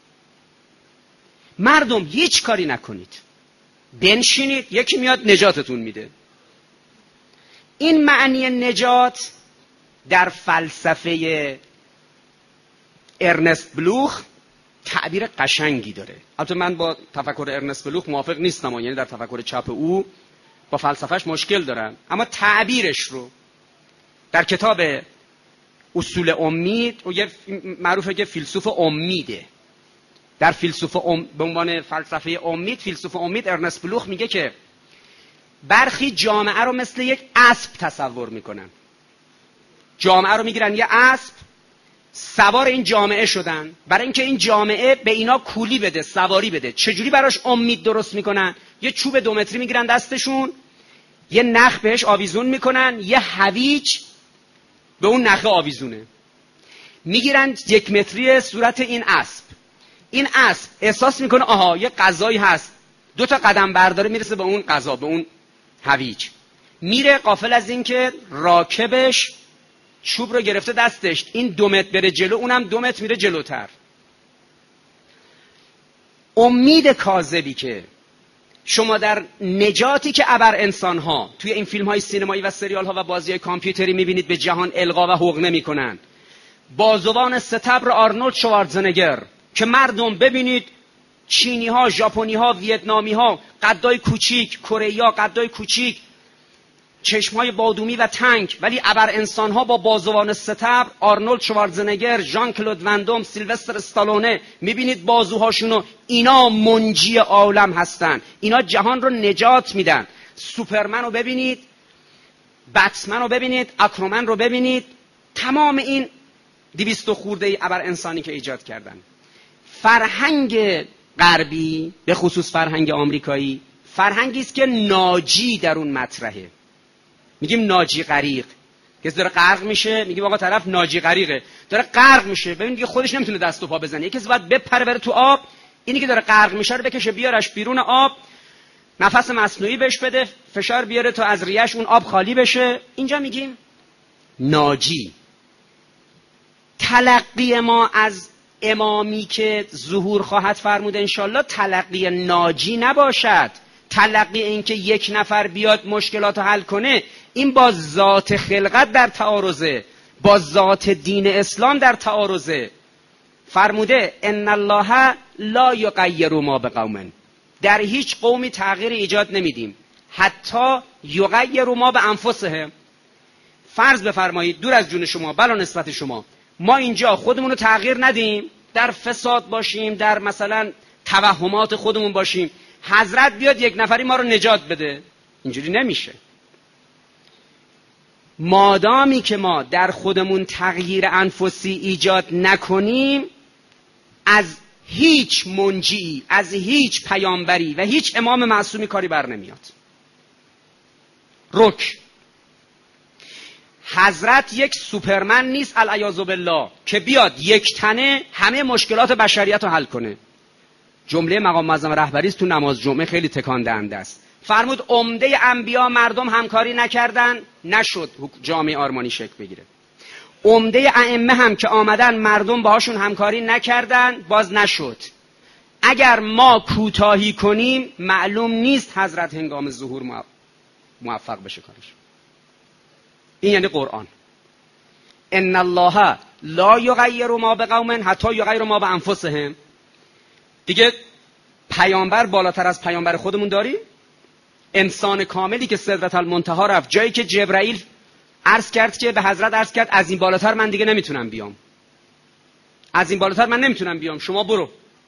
مردم هیچ کاری نکنید، بنشینید، یکی میاد نجاتتون میده. این معنی نجات در فلسفه ارنست بلوخ تعبیر قشنگی داره. البته من با تفکر ارنست بلوخ موافق نیستم، یعنی در تفکر چپ او با فلسفهش مشکل دارم، اما تعبیرش رو در کتاب اصول امید، او یه معروفه که فیلسوف امیده، در فیلسوف ام... به عنوان فلسفه امید، فیلسوف امید ارنست بلوخ میگه که برخی جامعه رو مثل یک اسب تصور میکنن. جامعه رو میگیرن یه اسب، سوار این جامعه شدن، برای اینکه این جامعه به اینا کولی بده، سواری بده. چجوری براش امید درست میکنن؟ یه چوب دو متری میگیرن دستشون، یه نخ بهش آویزون میکنن، یه هویج به اون نخ آویزونه، میگیرن یک متری صورت این اسب. این اسب احساس میکنه آها یه غذایی هست، دو تا قدم برداره میرسه به اون غذا، به اون هویج، میره، غافل از این که راکبش چوب رو گرفته دستش، این دو متر بره جلو، اونم دو متر میره جلوتر. امید کاذبی که شما در نجاتی که ابر انسان‌ها توی این فیلم‌های سینمایی و سریال‌ها و بازی‌های کامپیوتری می‌بینید به جهان القا و حقنه می‌کنن. بازوان ستبر آرنولد شوارزنگر که مردم ببینید چینی‌ها، ژاپنی‌ها، ویتنامی‌ها قدای کوچیک، کره‌ای‌ها قدای کوچیک، چشم‌های بادومی و تنگ، ولی ابر انسان‌ها با بازوان ستبر، آرنولد شوارزنگر، ژان کلود وندوم، سیلوستر استالونه، می‌بینید بازوهاشونو، اینا منجی عالم هستن، اینا جهان رو نجات میدن. سوپرمن رو ببینید، بتمن رو ببینید، اکرومن رو ببینید، تمام این دویست خورده ابر انسانی که ایجاد کردن. فرهنگ غربی به خصوص فرهنگ آمریکایی فرهنگی است که ناجی در اون مطرحه. میگیم ناجی غریق، کسی داره غرق میشه میگیم آقا طرف ناجی غریقه، داره غرق میشه، ببین دیگه خودش نمیتونه دست و پا بزنه، یکی باید بپره بره تو آب، اینی که داره غرق میشه رو بکشه بیارش بیرون آب، نفس مصنوعی بهش بده، فشار بیاره تا از ریش اون آب خالی بشه. اینجا میگیم ناجی. تلقی ما از امامی که ظهور خواهد فرمود انشالله تلقی ناجی نباشد. تلقی این که یک نفر بیاد مشکلات رو حل کنه، این با ذات خلقت در تعارضه، با ذات دین اسلام در تعارضه. فرموده ان الله لا یغیر ما بقوم، در هیچ قومی تغییر ایجاد نمیدیم حتی یغیر ما به انفسهم. فرض بفرمایید دور از جون شما، بلا نسبت شما، ما اینجا خودمون رو تغییر ندیم، در فساد باشیم، در مثلا توهمات خودمون باشیم، حضرت بیاد یک نفری ما رو نجات بده. اینجوری نمیشه. مادامی که ما در خودمون تغییر انفسی ایجاد نکنیم، از هیچ منجی، از هیچ پیامبری و هیچ امام معصومی کاری بر نمیاد. رک حضرت یک سوپرمن نیست العیاذ بالله که بیاد یک تنه همه مشکلات بشریت رو حل کنه. جمله مقام معظم رهبری تو نماز جمعه خیلی تکان دهنده است. فرمود عمده انبیا مردم همکاری نکردن، نشد جامعه آرمانی شکل بگیره. عمده ائمه هم که آمدن مردم باهاشون همکاری نکردن، باز نشد. اگر ما کوتاهی کنیم معلوم نیست حضرت هنگام ظهور موفق بشه کارش. این یعنی قرآن. ان الله لا یغیر ما بقوم حتی یغیروا ما بانفسهم. دیگه پیامبر بالاتر از پیامبر خودمون داریم؟ انسان کاملی که سدرة المنتهی رفت، جایی که جبرائیل عرض کرد که به حضرت عرض کرد از این بالاتر من دیگه نمیتونم بیام، از این بالاتر من نمیتونم بیام، شما برو.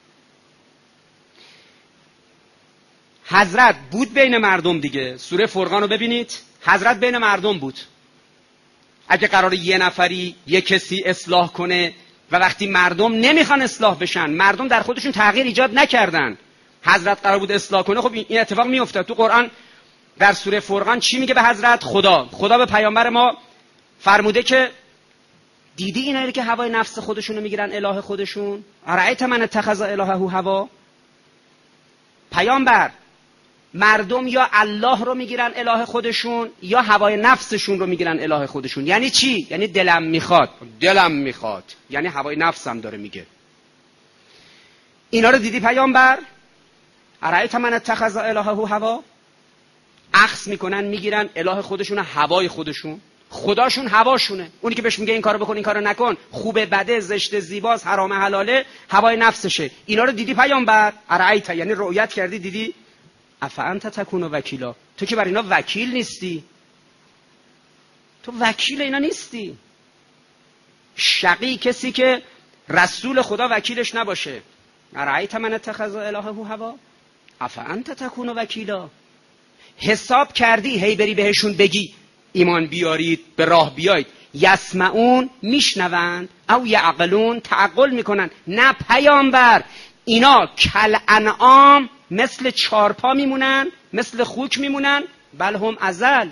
حضرت بود بین مردم دیگه. سوره فرقان رو ببینید، حضرت بین مردم بود. اگه قرار یه نفری یه کسی اصلاح کنه و وقتی مردم نمیخوان اصلاح بشن، مردم در خودشون تغییر ایجاد نکردن، حضرت قرار بود اصلاح کنه، خب این اتفاق میافتاد. تو قرآن در سوره فرقان چی میگه به حضرت؟ خدا خدا به پیامبر ما فرموده که دیدی اینایی که هوای نفس خودشونو میگیرن اله خودشون؟ ارایت من اتخذ الهه هوا. پیامبر، مردم یا الله رو میگیرن اله خودشون یا هوای نفسشون رو میگیرن اله خودشون. یعنی چی؟ یعنی دلم میخواد، دلم میخواد، یعنی هوای نفسم داره میگه. اینا رو دیدی پیامبر؟ ارایت من اتخذ الهه هوا. اخذ میکنن میگیرن اله خودشون، هوای خودشون، خداشون هواشونه. اونی که بهش میگه این کارو بکن این کارو نکن، خوبه بده، زشته زیباست، حرام حلاله، هوای نفسشه. اینا رو دیدی پیامبر؟ ارایت یعنی رؤیت کردی، دیدی؟ افانت تکون وکیلا. تو که بر اینا وکیل نیستی، تو وکیل اینا نیستی. شقی کسی که رسول خدا وکیلش نباشه. ارایت من اتخذ الهه هوا افانت تکون وکیلا. حساب کردی هی بری بهشون بگی ایمان بیارید، به راه بیایید، یسمعون میشنوند، او یعقلون تعقل میکنن. نه پیامبر، اینا کل انعام مثل چارپا میمونن، مثل خوک میمونن، بل هم ازل،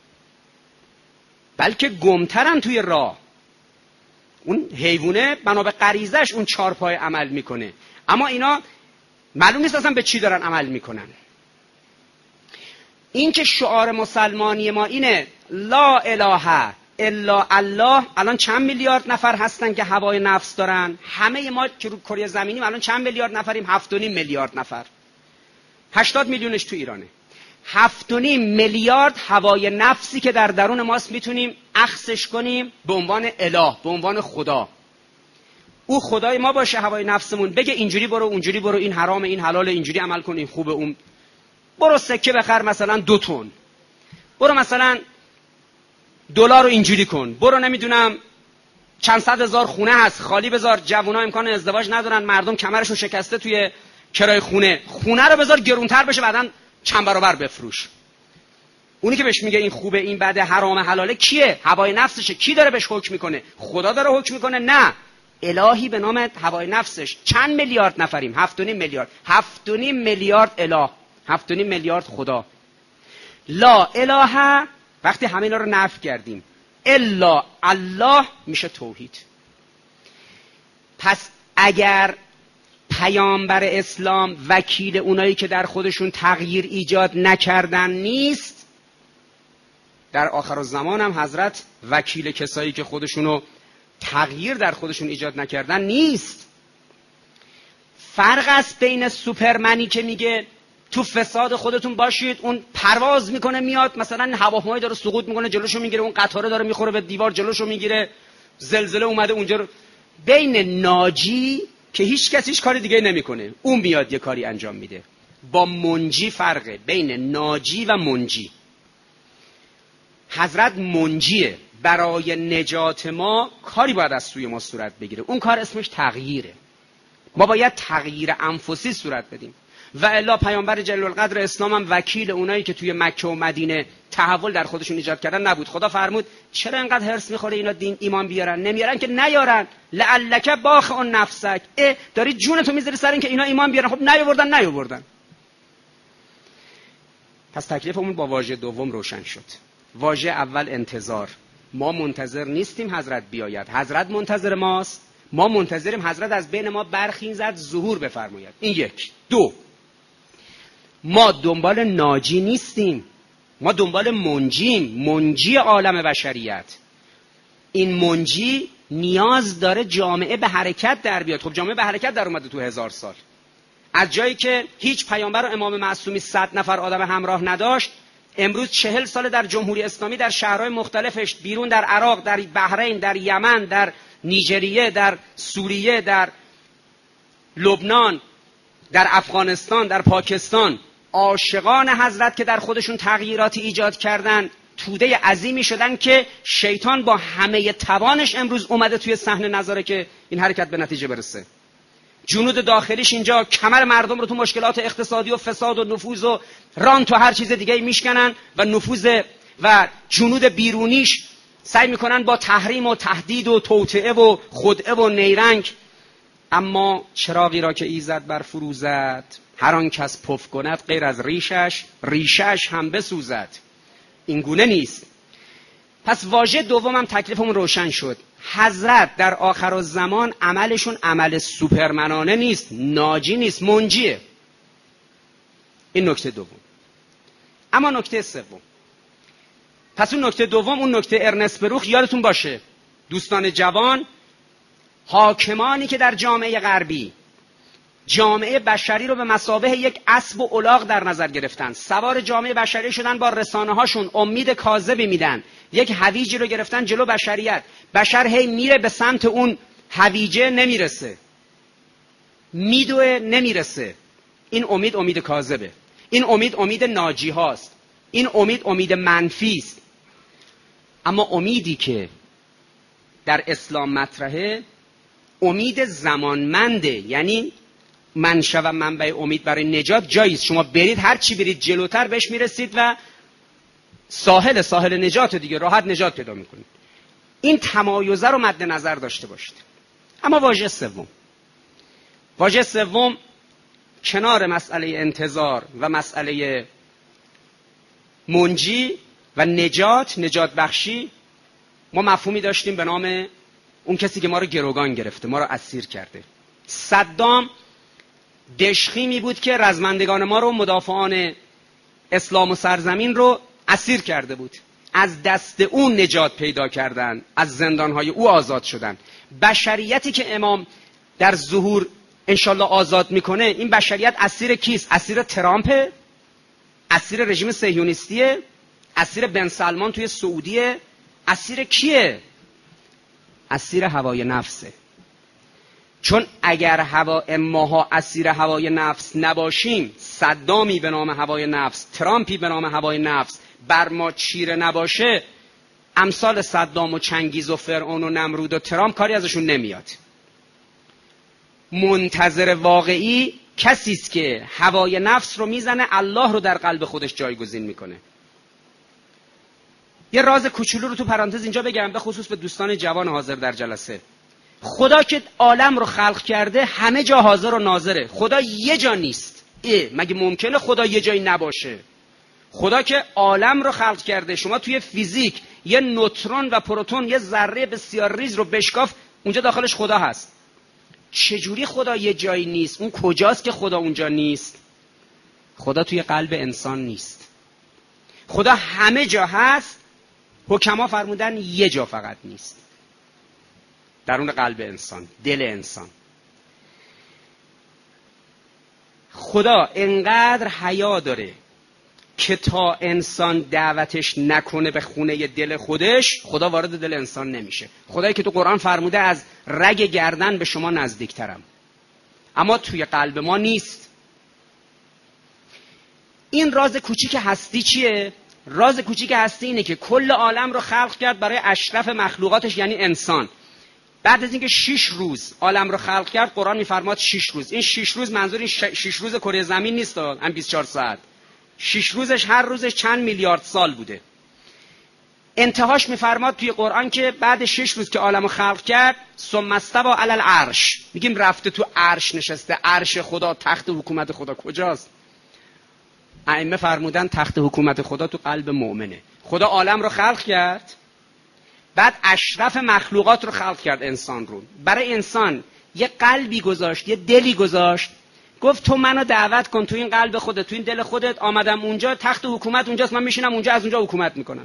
بلکه گمترن توی راه. اون حیوانه بنا به غریزش اون چارپای عمل میکنه، اما اینا معلوم نیست اصلا به چی دارن عمل میکنن. این که شعار مسلمانی ما اینه لا اله الا الله. الان چند میلیارد نفر هستن که هوای نفس دارن؟ همه ما که رو کره زمینیم الان چند میلیارد نفریم؟ هفت و نیم میلیارد نفر. هشتاد میلیونش تو ایرانه. هفت و نیم میلیارد هوای نفسی که در درون ماست میتونیم اخذش کنیم به عنوان اله، به عنوان خدا. او خدای ما باشه، هوای نفسمون بگه اینجوری برو، اونجوری برو، این حرامه، این حلاله، اینجوری عمل کن، این خوبه، اون برو سکه بخر مثلا دو تن، برو مثلا دلار رو اینجوری کن، برو نمیدونم چند صد هزار خونه هست خالی بذار، جوونا امکان ازدواج ندارن، مردم کمرشون شکسته توی کرای خونه، خونه رو بذار گرونتر بشه بعدن چند برابر بفروش. اونی که بهش میگه این خوبه این بده حرام حلاله کیه؟ هوای نفسشه. کی داره بهش حکم میکنه؟ خدا داره حکم میکنه؟ نه، الهی به نام هوای نفسش. چند میلیارد نفریم؟ هفت و نیم میلیارد. هفت و نیم میلیارد اله، هفت و نیم میلیارد خدا. لا اله وقتی همه اینا رو نفی کردیم، الا الله میشه توحید. پس اگر پیامبر اسلام وکیل اونایی که در خودشون تغییر ایجاد نکردن نیست، در آخر الزمان هم حضرت وکیل کسایی که خودشونو تغییر در خودشون ایجاد نکردن نیست. فرق است بین سوپرمنی که میگه تو فساد خودتون باشید، اون پرواز میکنه میاد مثلا هواپیمایی داره سقوط میکنه جلوشو میگیره، اون قطاره داره میخوره به دیوار جلوشو میگیره، زلزله اومده اونجا رو، بین ناجی که هیچ کس هیچ کاری دیگه نمیکنه اون میاد یه کاری انجام میده، با منجی فرقه بین ناجی و منجی. حضرت منجیه، برای نجات ما کاری باید از سوی ما صورت بگیره، اون کار اسمش تغییره. ما باید تغییر انفسی صورت بدیم. و الا پیامبر جلیل القدر اسلام هم وکیل اونایی که توی مکه و مدینه تحول در خودشون ایجاد کردن نبود. خدا فرمود چرا اینقدر هرس میخوره اینا دین ایمان بیارن؟ نمیارن که نیارن. لعلک باخع نفسک، اه داری جونتو میذاری سر این که اینا ایمان بیارن. خب نیاوردن نیاوردن. پس تکلیفمون با واژه دوم روشن شد. واژه اول انتظار. ما منتظر نیستیم حضرت بیاید، حضرت منتظر ماست. ما منتظریم حضرت از بین ما برخیزد ظهور بفرماید. این یک. دو، ما دنبال ناجی نیستیم، ما دنبال منجیم، منجی عالم بشریت. این منجی نیاز داره جامعه به حرکت در بیاد. خب جامعه به حرکت در اومده تو هزار سال. از جایی که هیچ پیامبر و امام معصومی صد نفر آدم همراه نداشت، امروز چهل سال در جمهوری اسلامی در شهرهای مختلفش، بیرون در عراق، در بحرین، در یمن، در نیجریه، در سوریه، در لبنان، در افغانستان، در پاکستان، عاشقان حضرت که در خودشون تغییراتی ایجاد کردن توده عظیمی شدن که شیطان با همه توانش امروز اومده توی صحنه نذاره که این حرکت به نتیجه برسه. جنود داخلیش اینجا کمر مردم رو تو مشکلات اقتصادی و فساد و نفوذ و رانت و هر چیز دیگه میشکنن و نفوذ و جنود بیرونیش سعی میکنن با تحریم و تهدید و توطئه و خدعه و نیرنگ. اما چراغی را که ایزد برفروزد، هر آن کس پف کند غیر از ریشش، ریشش هم بسوزد. این گونه نیست. پس واژه دومم تکلیفمون روشن شد. حضرت در آخرالزمان عملشون عمل سوپرمنانه نیست، ناجی نیست، منجیه. این نکته دوم. اما نکته سوم، پس اون نکته دوم، اون نکته ارنست بروخ یادتون باشه. دوستان جوان، حاکمانی که در جامعه غربی جامعه بشری رو به مثابه یک اسب و الاغ در نظر گرفتن، سوار جامعه بشری شدن، با رسانه هاشون امید کاذبی میدن، یک هویجی رو گرفتن جلو بشریت، بشر هی میره به سمت اون هویجه، نمیرسه، میدوه نمیرسه. این امید امید کاذبه، این امید امید ناجی هاست، این امید امید منفی است. اما امیدی که در اسلام مطرحه امید زمانمنده، یعنی منشأ و منبع امید برای نجات جایی است. شما برید هر چی برید جلوتر بهش میرسید و ساحل ساحل نجات دیگه، راحت نجات پیدا میکنید. این تمایزه رو مد نظر داشته باشید. اما واژه سوم، واژه سوم کنار مسئله انتظار و مسئله منجی و نجات، نجات بخشی، ما مفهومی داشتیم به نام اون کسی که ما رو گروگان گرفته، ما رو اسیر کرده. صدام دشخیمی بود که رزمندگان ما رو، مدافعان اسلام و سرزمین رو اسیر کرده بود. از دست اون نجات پیدا کردن، از زندانهای او آزاد شدن. بشریتی که امام در ظهور انشالله آزاد میکنه، این بشریت اسیر کیست؟ اسیر ترامپ؟ اسیر رژیم صهیونیستیه؟ اسیر بن سلمان توی سعودیه؟ اسیر کیه؟ اسیر هوای نفسه. چون اگر هوا ماها اسیر هوای نفس نباشیم، صدامی به نام هوای نفس، ترامپی به نام هوای نفس بر ما چیره نباشه، امثال صدام و چنگیز و فرعون و نمرود و ترامپ کاری ازشون نمیاد. منتظر واقعی کسی است که هوای نفس رو میزنه، الله رو در قلب خودش جایگزین میکنه. یه راز کوچولو رو تو پرانتز اینجا بگم، به خصوص به دوستان جوان حاضر در جلسه. خدا که عالم رو خلق کرده همه جا حاضر و ناظره. خدا یه جا نیست. اه مگه ممکنه خدا یه جایی نباشه؟ خدا که عالم رو خلق کرده، شما توی فیزیک یه نوترون و پروتون، یه ذره بسیار ریز رو بشکاف، اونجا داخلش خدا هست. چجوری خدا یه جایی نیست؟ اون کجاست که خدا اونجا نیست؟ خدا توی قلب انسان نیست. خدا همه جا هست، حکما فرمودن یه جا فقط نیست، درون قلب انسان، دل انسان. خدا انقدر حیا داره که تا انسان دعوتش نکنه به خونه دل خودش، خدا وارد دل انسان نمیشه. خدایی که تو قرآن فرموده از رگ گردن به شما نزدیکترم، اما توی قلب ما نیست. این راز کوچیک هستی چیه؟ راز کوچیک هستی اینه که کل عالم رو خلق کرد برای اشرف مخلوقاتش، یعنی انسان. بعد از اینکه شش روز عالم رو خلق کرد، قرآن میفرماد شش روز. این شش روز منظور این شش روز کره زمین نیست، هم بیست و چهار ساعت. شش روزش هر روزش چند میلیارد سال بوده. انتهاش میفرماد توی قرآن که بعد شش روز که عالم رو خلق کرد، ثم استوى علی العرش، میگیم رفته تو عرش نشسته. عرش خدا، تخت حکومت خدا کجاست؟ ائمه فرمودن تخت حکومت خدا تو قلب مؤمنه. خدا عالم رو خلق کرد، بعد اشرف مخلوقات رو خلق کرد، انسان رو. برای انسان یه قلبی گذاشت، یه دلی گذاشت، گفت تو منو دعوت کن تو این قلب خودت، تو این دل خودت. آمدم اونجا، تخت حکومت اونجاست، من میشینم اونجا، از اونجا حکومت میکنم.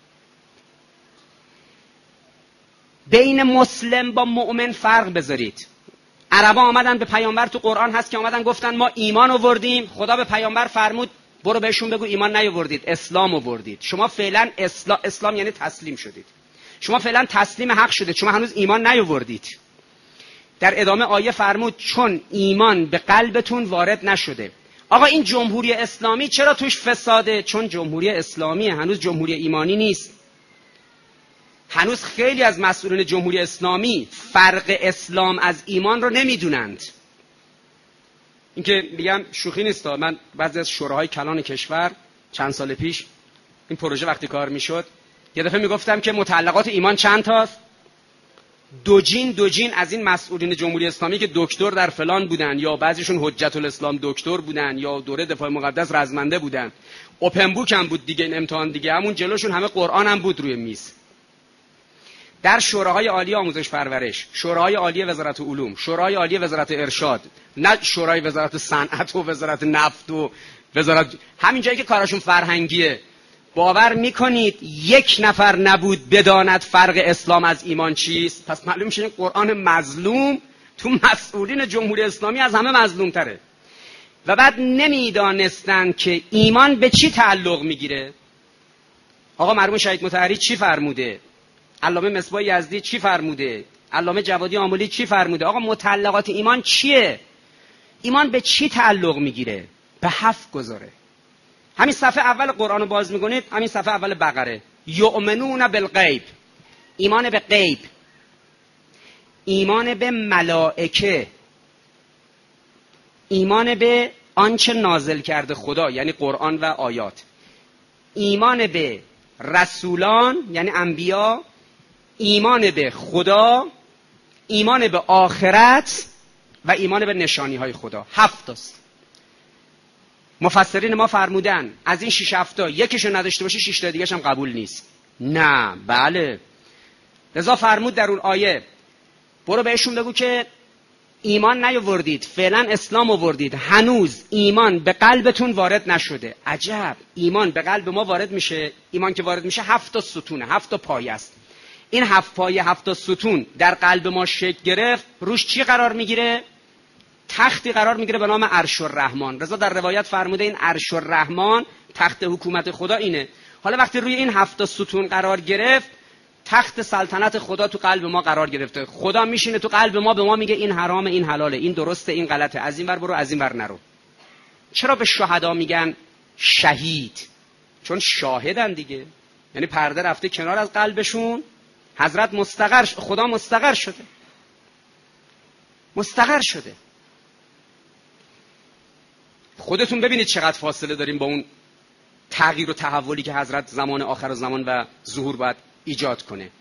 بین مسلم با مؤمن فرق بذارید. عربا آمدن به پیامبر، تو قرآن هست که آمدن گفتن ما ایمان آوردیم. خدا به پیامبر فرمود برو بهشون بگو ایمان نیاوردید، اسلام آوردید. شما فعلا اسلام, اسلام یعنی تسلیم شدید. شما فعلا تسلیم حق شدید، شما هنوز ایمان نیاوردید. در ادامه آیه فرمود چون ایمان به قلبتون وارد نشده. آقا این جمهوری اسلامی چرا توش فساده؟ چون جمهوری اسلامی هنوز جمهوری ایمانی نیست. هنوز خیلی از مسئولین جمهوری اسلامی فرق اسلام از ایمان رو نمیدونند. این که میگم شوخی نیست. من بعضی از شوراهای کلان کشور چند سال پیش این پروژه وقتی کار میشد یه دفعه میگفتم که متعلقات ایمان چند تاست؟ دو جین دو جین از این مسئولین جمهوری اسلامی که دکتر در فلان بودن یا بعضیشون حجت الاسلام دکتر بودن یا دوره دفاع مقدس رزمنده بودن، اوپن بوک هم بود دیگه، این امتحان دیگه، همون جلوشون همه قرآن هم بود روی میز. در شوراهای عالی آموزش پرورش، شوراهای عالی وزارت علوم، شورای عالی وزارت ارشاد، نه شورای وزارت صنعت و وزارت نفت و وزارت، همین جایی که کارشون فرهنگیه، باور میکنید یک نفر نبود بداند فرق اسلام از ایمان چیست؟ پس معلوم میشه این قرآن مظلوم تو مسئولین جمهوری اسلامی از همه مظلوم تره. و بعد نمیدانستن که ایمان به چی تعلق میگیره. آقا مرحوم شهید مطهری چی فرموده؟ علامه مصباح یزدی چی فرموده؟ علامه جوادی آملی چی فرموده؟ آقا متعلقات ایمان چیه؟ ایمان به چی تعلق میگیره؟ به هفت گذاره. همین صفحه اول قرآن رو باز میکنید، همین صفحه اول بقره، یؤمنون بالغیب، ایمان به غیب، ایمان به ملائکه، ایمان به آنچه نازل کرده خدا یعنی قرآن و آیات، ایمان به رسولان یعنی انبیا، ایمان به خدا، ایمان به آخرت و ایمان به نشانی های خدا. هفت است. مفسرین ما فرمودن از این شش هفتا یکیشو نداشته باشه شش تا دیگه‌ش هم قبول نیست. نه، بله. رضا فرمود در اون آیه برو بهشون بگو که ایمان نیاوردید، فعلا اسلام آوردید، هنوز ایمان به قلبتون وارد نشده. عجب، ایمان به قلب ما وارد میشه. ایمان که وارد میشه هفت تا ستونه، هفت تا پایه است. این هفت پایه، هفت تا ستون در قلب ما شکل گرفت، روش چی قرار میگیره؟ تختی قرار میگیره به نام عرش الرحمن. رضا در روایت فرموده این عرش الرحمن تخت حکومت خدا اینه. حالا وقتی روی این هفت تا ستون قرار گرفت، تخت سلطنت خدا تو قلب ما قرار گرفته. خدا میشینه تو قلب ما، به ما میگه این حرامه، این حلاله، این درسته، این غلطه، از این ور برو، از این ور نرو. چرا به شهدا میگن شهید؟ چون شاهدن دیگه، یعنی پرده رفته کنار از قلبشون، حضرت مستقر، خدا مستقر شده، مستقر شده. خودتون ببینید چقدر فاصله داریم با اون تغییر و تحولی که حضرت زمان آخر زمان و ظهور باید ایجاد کنه.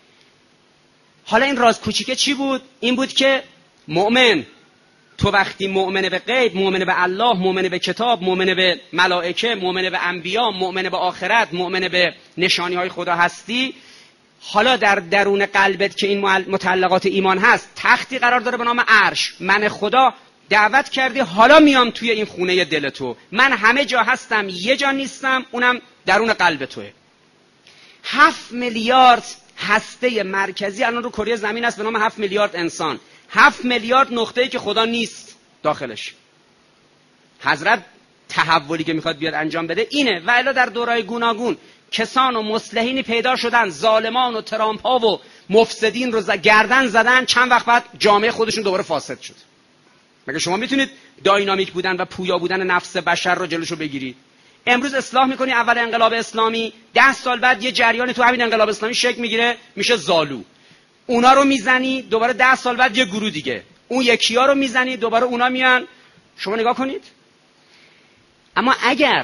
حالا این راز کوچیکه چی بود؟ این بود که مؤمن، تو وقتی مؤمن به غیب، مؤمن به الله، مؤمن به کتاب، مؤمن به ملائکه، مؤمن به انبیا، مؤمن به آخرت، مؤمن به نشانی های خدا هستی، حالا در درون قلبت که این متعلقات ایمان هست، تختی قرار داره به نام عرش. من خدا دعوت کردی، حالا میام توی این خونه دل تو، من همه جا هستم، یه جا نیستم، اونم درون قلب توه. هفت میلیارد هسته مرکزی الان رو کره زمین است به نام هفت میلیارد انسان. هفت میلیارد نقطه‌ای که خدا نیست داخلش. حضرت تحولی که میخواد بیاد انجام بده اینه. و الا در دورای گوناگون کسان و مصلحینی پیدا شدن، ظالمان و ترامپا و مفسدین رو گردن زدن، چند وقت بعد جامعه خودشون دوباره فاسد شد. مگه شما میتونید داینامیک بودن و پویا بودن نفس بشر رو جلوشو بگیرید؟ امروز اصلاح میکنی اول انقلاب اسلامی، ده سال بعد یه جریانی تو همین انقلاب اسلامی شکل میگیره میشه زالو. اونا رو میزنی، دوباره ده سال بعد یه گروه دیگه، اون یکی‌ها رو میزنی، دوباره اونا میان. شما نگاه کنید. اما اگر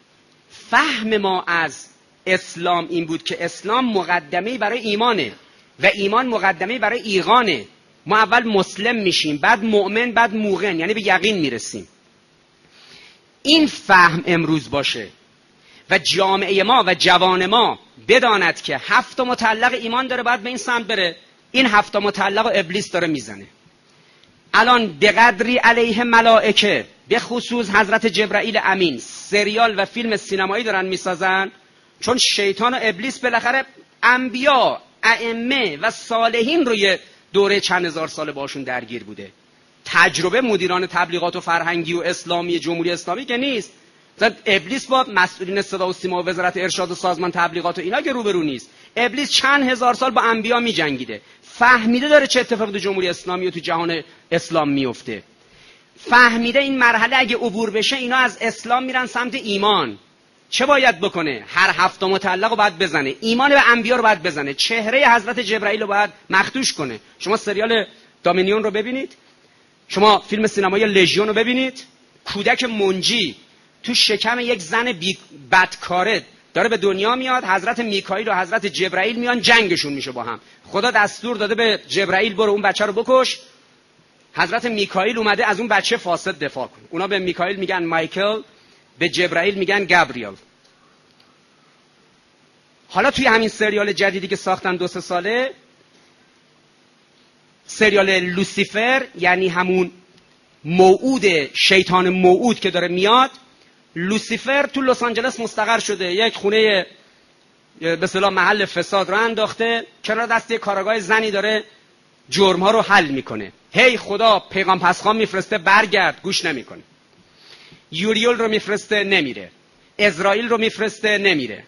فهم ما از اسلام این بود که اسلام مقدمه‌ای برای ایمانه و ایمان مقدمه‌ای برای ایقانه، ما اول مسلم میشیم، بعد مؤمن، بعد موقن، یعنی به یقین میرسیم. این فهم امروز باشه و جامعه ما و جوان ما بداند که هفت متعلق ایمان داره، باید به این سمت بره. این هفت متعلق ابلیس داره میزنه. الان به قدری علیه ملائکه، به خصوص حضرت جبرائیل امین، سریال و فیلم سینمایی دارن میسازن، چون شیطان و ابلیس بالاخره انبیا، ائمه و صالحین روی دوره چند هزار ساله باشون درگیر بوده. تجربه مدیران تبلیغات و فرهنگی و اسلامی جمهوری اسلامی که نیست. مثلا ابلیس با مسئولین صدا و سیما و وزارت ارشاد و سازمان تبلیغات و اینا که روبرو نیست. ابلیس چند هزار سال با انبیا می‌جنگیده، فهمیده داره چه اتفاقی تو جمهوری اسلامی و تو جهان اسلام میفته، فهمیده این مرحله اگه عبور بشه اینا از اسلام میرن سمت ایمان. چه باید بکنه؟ هر هفت مطلق رو باید بزنه، ایمان به انبیا رو باید بزنه، چهره حضرت جبرائیل رو باید مخدوش کنه. شما سریال دامینیون رو ببینید، شما فیلم سینمایی لژیون رو ببینید، کودک منجی تو شکم یک زن بی... بدکاره داره به دنیا میاد، حضرت میکائیل و حضرت جبرائیل میان جنگشون میشه با هم. خدا دستور داده به جبرائیل برو اون بچه رو بکش، حضرت میکائیل اومده از اون بچه فاسد دفاع کنه. اونا به میکائیل میگن مایکل، به جبرائیل میگن گابریل. حالا توی همین سریال جدیدی که ساختن دو سه ساله، سریال لوسیفر، یعنی همون موعود شیطان موعود که داره میاد، لوسیفر تو لس آنجلس مستقر شده، یک خونه به اصطلاح محل فساد رو انداخته، کنار دست یک کارآگاه زنی داره جرم ها رو حل میکنه. هی خدا پیغام پسخان میفرسته برگرد، گوش نمیکنه. یوریول رو میفرسته نمیره، اسرائیل رو میفرسته نمیره.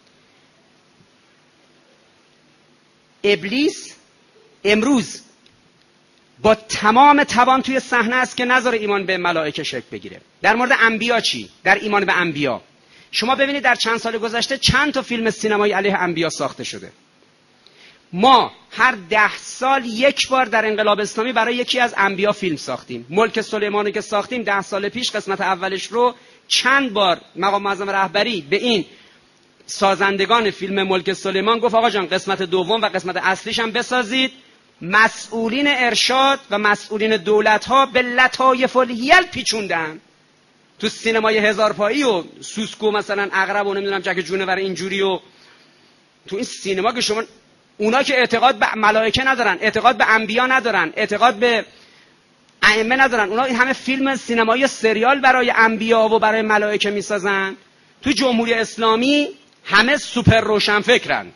ابلیس امروز با تمام توان توی صحنه است که نذاره ایمان به ملائکه شکل بگیره. در مورد انبیا چی؟ در ایمان به انبیا شما ببینید در چند سال گذشته چند تا فیلم سینمایی علیه انبیا ساخته شده. ما هر ده سال یک بار در انقلاب اسلامی برای یکی از انبیا فیلم ساختیم. ملک سلیمانی که ساختیم ده سال پیش قسمت اولش رو چند بار مقام معظم رهبری به این سازندگان فیلم ملک سلیمان گفت آقا جان قسمت دوم و قسمت اصلیش هم بسازید. مسئولین ارشاد و مسئولین دولت ها به لطایف الحیل پیچوندن. تو سینمای هزار پایی و سوسکو مثلا عقرب و نمیدونم جک جونور اینجوری، و تو این سینما که شما اونا که اعتقاد به ملائکه ندارن، اعتقاد به انبیا ندارن، اعتقاد به ائمه ندارن، اونا این همه فیلم سینمایی سریال برای انبیا و برای ملائکه میسازن. تو جمهوری اسلامی همه سوپر روشن فکرند.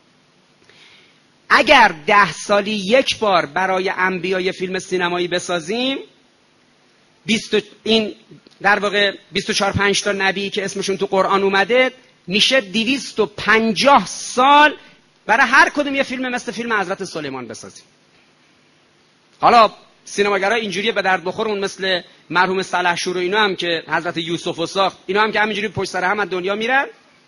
اگر ده سالی یک بار برای انبیا یه فیلم سینمایی بسازیم، بیست این در واقع بیست و چهار پنج تا نبی که اسمشون تو قرآن اومده، میشه دویست و پنجاه سال برای هر کدوم یه فیلم مثل فیلم حضرت سلیمان بسازیم. حالا سینماگرای اینجوری به درد بخورون مثل مرحوم سلحشور و اینا هم که حضرت یوسف رو ساخت، اینا هم که همینجوری پشت سر هم از دنیا میرن.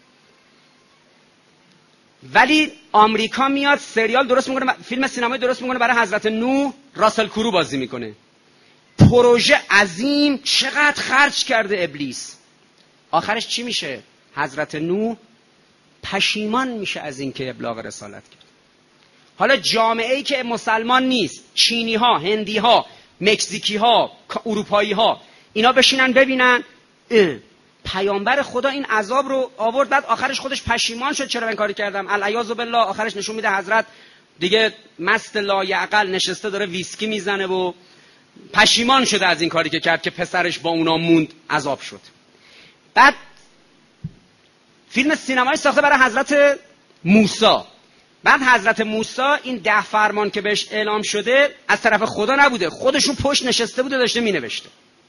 ولی آمریکا میاد سریال درست میکنه، فیلم سینمایی درست میکنه برای حضرت نوح، راسل کرو بازی میکنه. پروژه عظیم، چقدر خرج کرده ابلیس. آخرش چی میشه؟ حضرت نوح پشیمان میشه از اینکه ابلاغ رسالت کرد. حالا جامعه‌ای که مسلمان نیست، چینی ها، هندی ها، مکزیکی ها، اروپایی ها، اینا بشینن ببینن پیامبر خدا این عذاب رو آورد، بعد آخرش خودش پشیمان شد چرا این کاری کردم، العیاذ بالله. آخرش نشون میده حضرت دیگه مست لایعقل نشسته داره ویسکی میزنه و پشیمان شده از این کاری که کرد که پسرش با اونا موند، عذاب شد. بعد فیلم سینمایی ساخته برای حضرت موسی. بعد حضرت موسی این ده فرمان که بهش اعلام شده از طرف خدا نبوده، خودشون پشت نشسته بوده داشته مینوشته.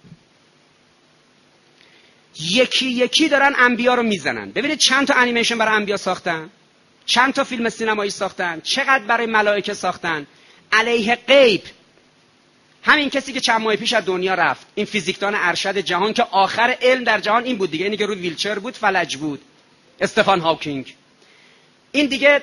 یکی یکی دارن انبیا رو میزنن. ببینید چند تا انیمیشن برای انبیا ساختن، چند تا فیلم سینمایی ساختن، چقدر برای ملائکه ساختن. علیه غیب همین کسی که چند ماه پیش از دنیا رفت، این فیزیکدان ارشد جهان که آخر علم در جهان این بود دیگه، اینی که روی ویلچر بود، فلج بود، استفان هاکینگ. این دیگه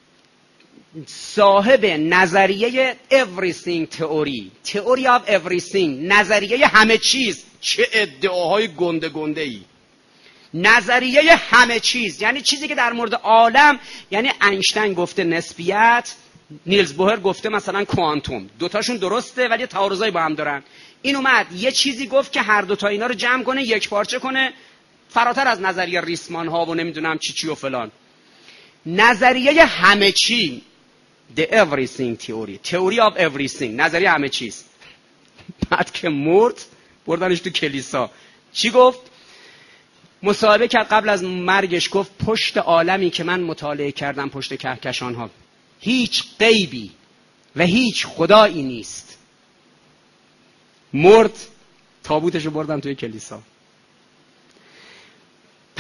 صاحب نظریه everything تئوری، تئوری of everything، نظریه همه چیز. چه ادعاهای گنده گنده ای. نظریه همه چیز یعنی چیزی که در مورد عالم، یعنی اینشتین گفته نسبیت، نیلز بوهر گفته مثلا کوانتوم، دوتاشون درسته ولی تعارضایی با هم دارن. این اومد یه چیزی گفت که هر دوتا اینا رو جمع کنه، یک پارچه کنه، فراتر از نظریه ریسمان ها و نمیدونم چی چی و فلان. نظریه همه چی، the everything theory، theory of everything، نظریه همه چیز. بعد که مرد بردنش تو کلیسا. چی گفت؟ مصاحبه کرد قبل از مرگش، گفت پشت عالمی که من مطالعه کردم، پشت کهکشان ها، هیچ غیبی و هیچ خدایی نیست. مرد، تابوتشو بردن توی کلیسا.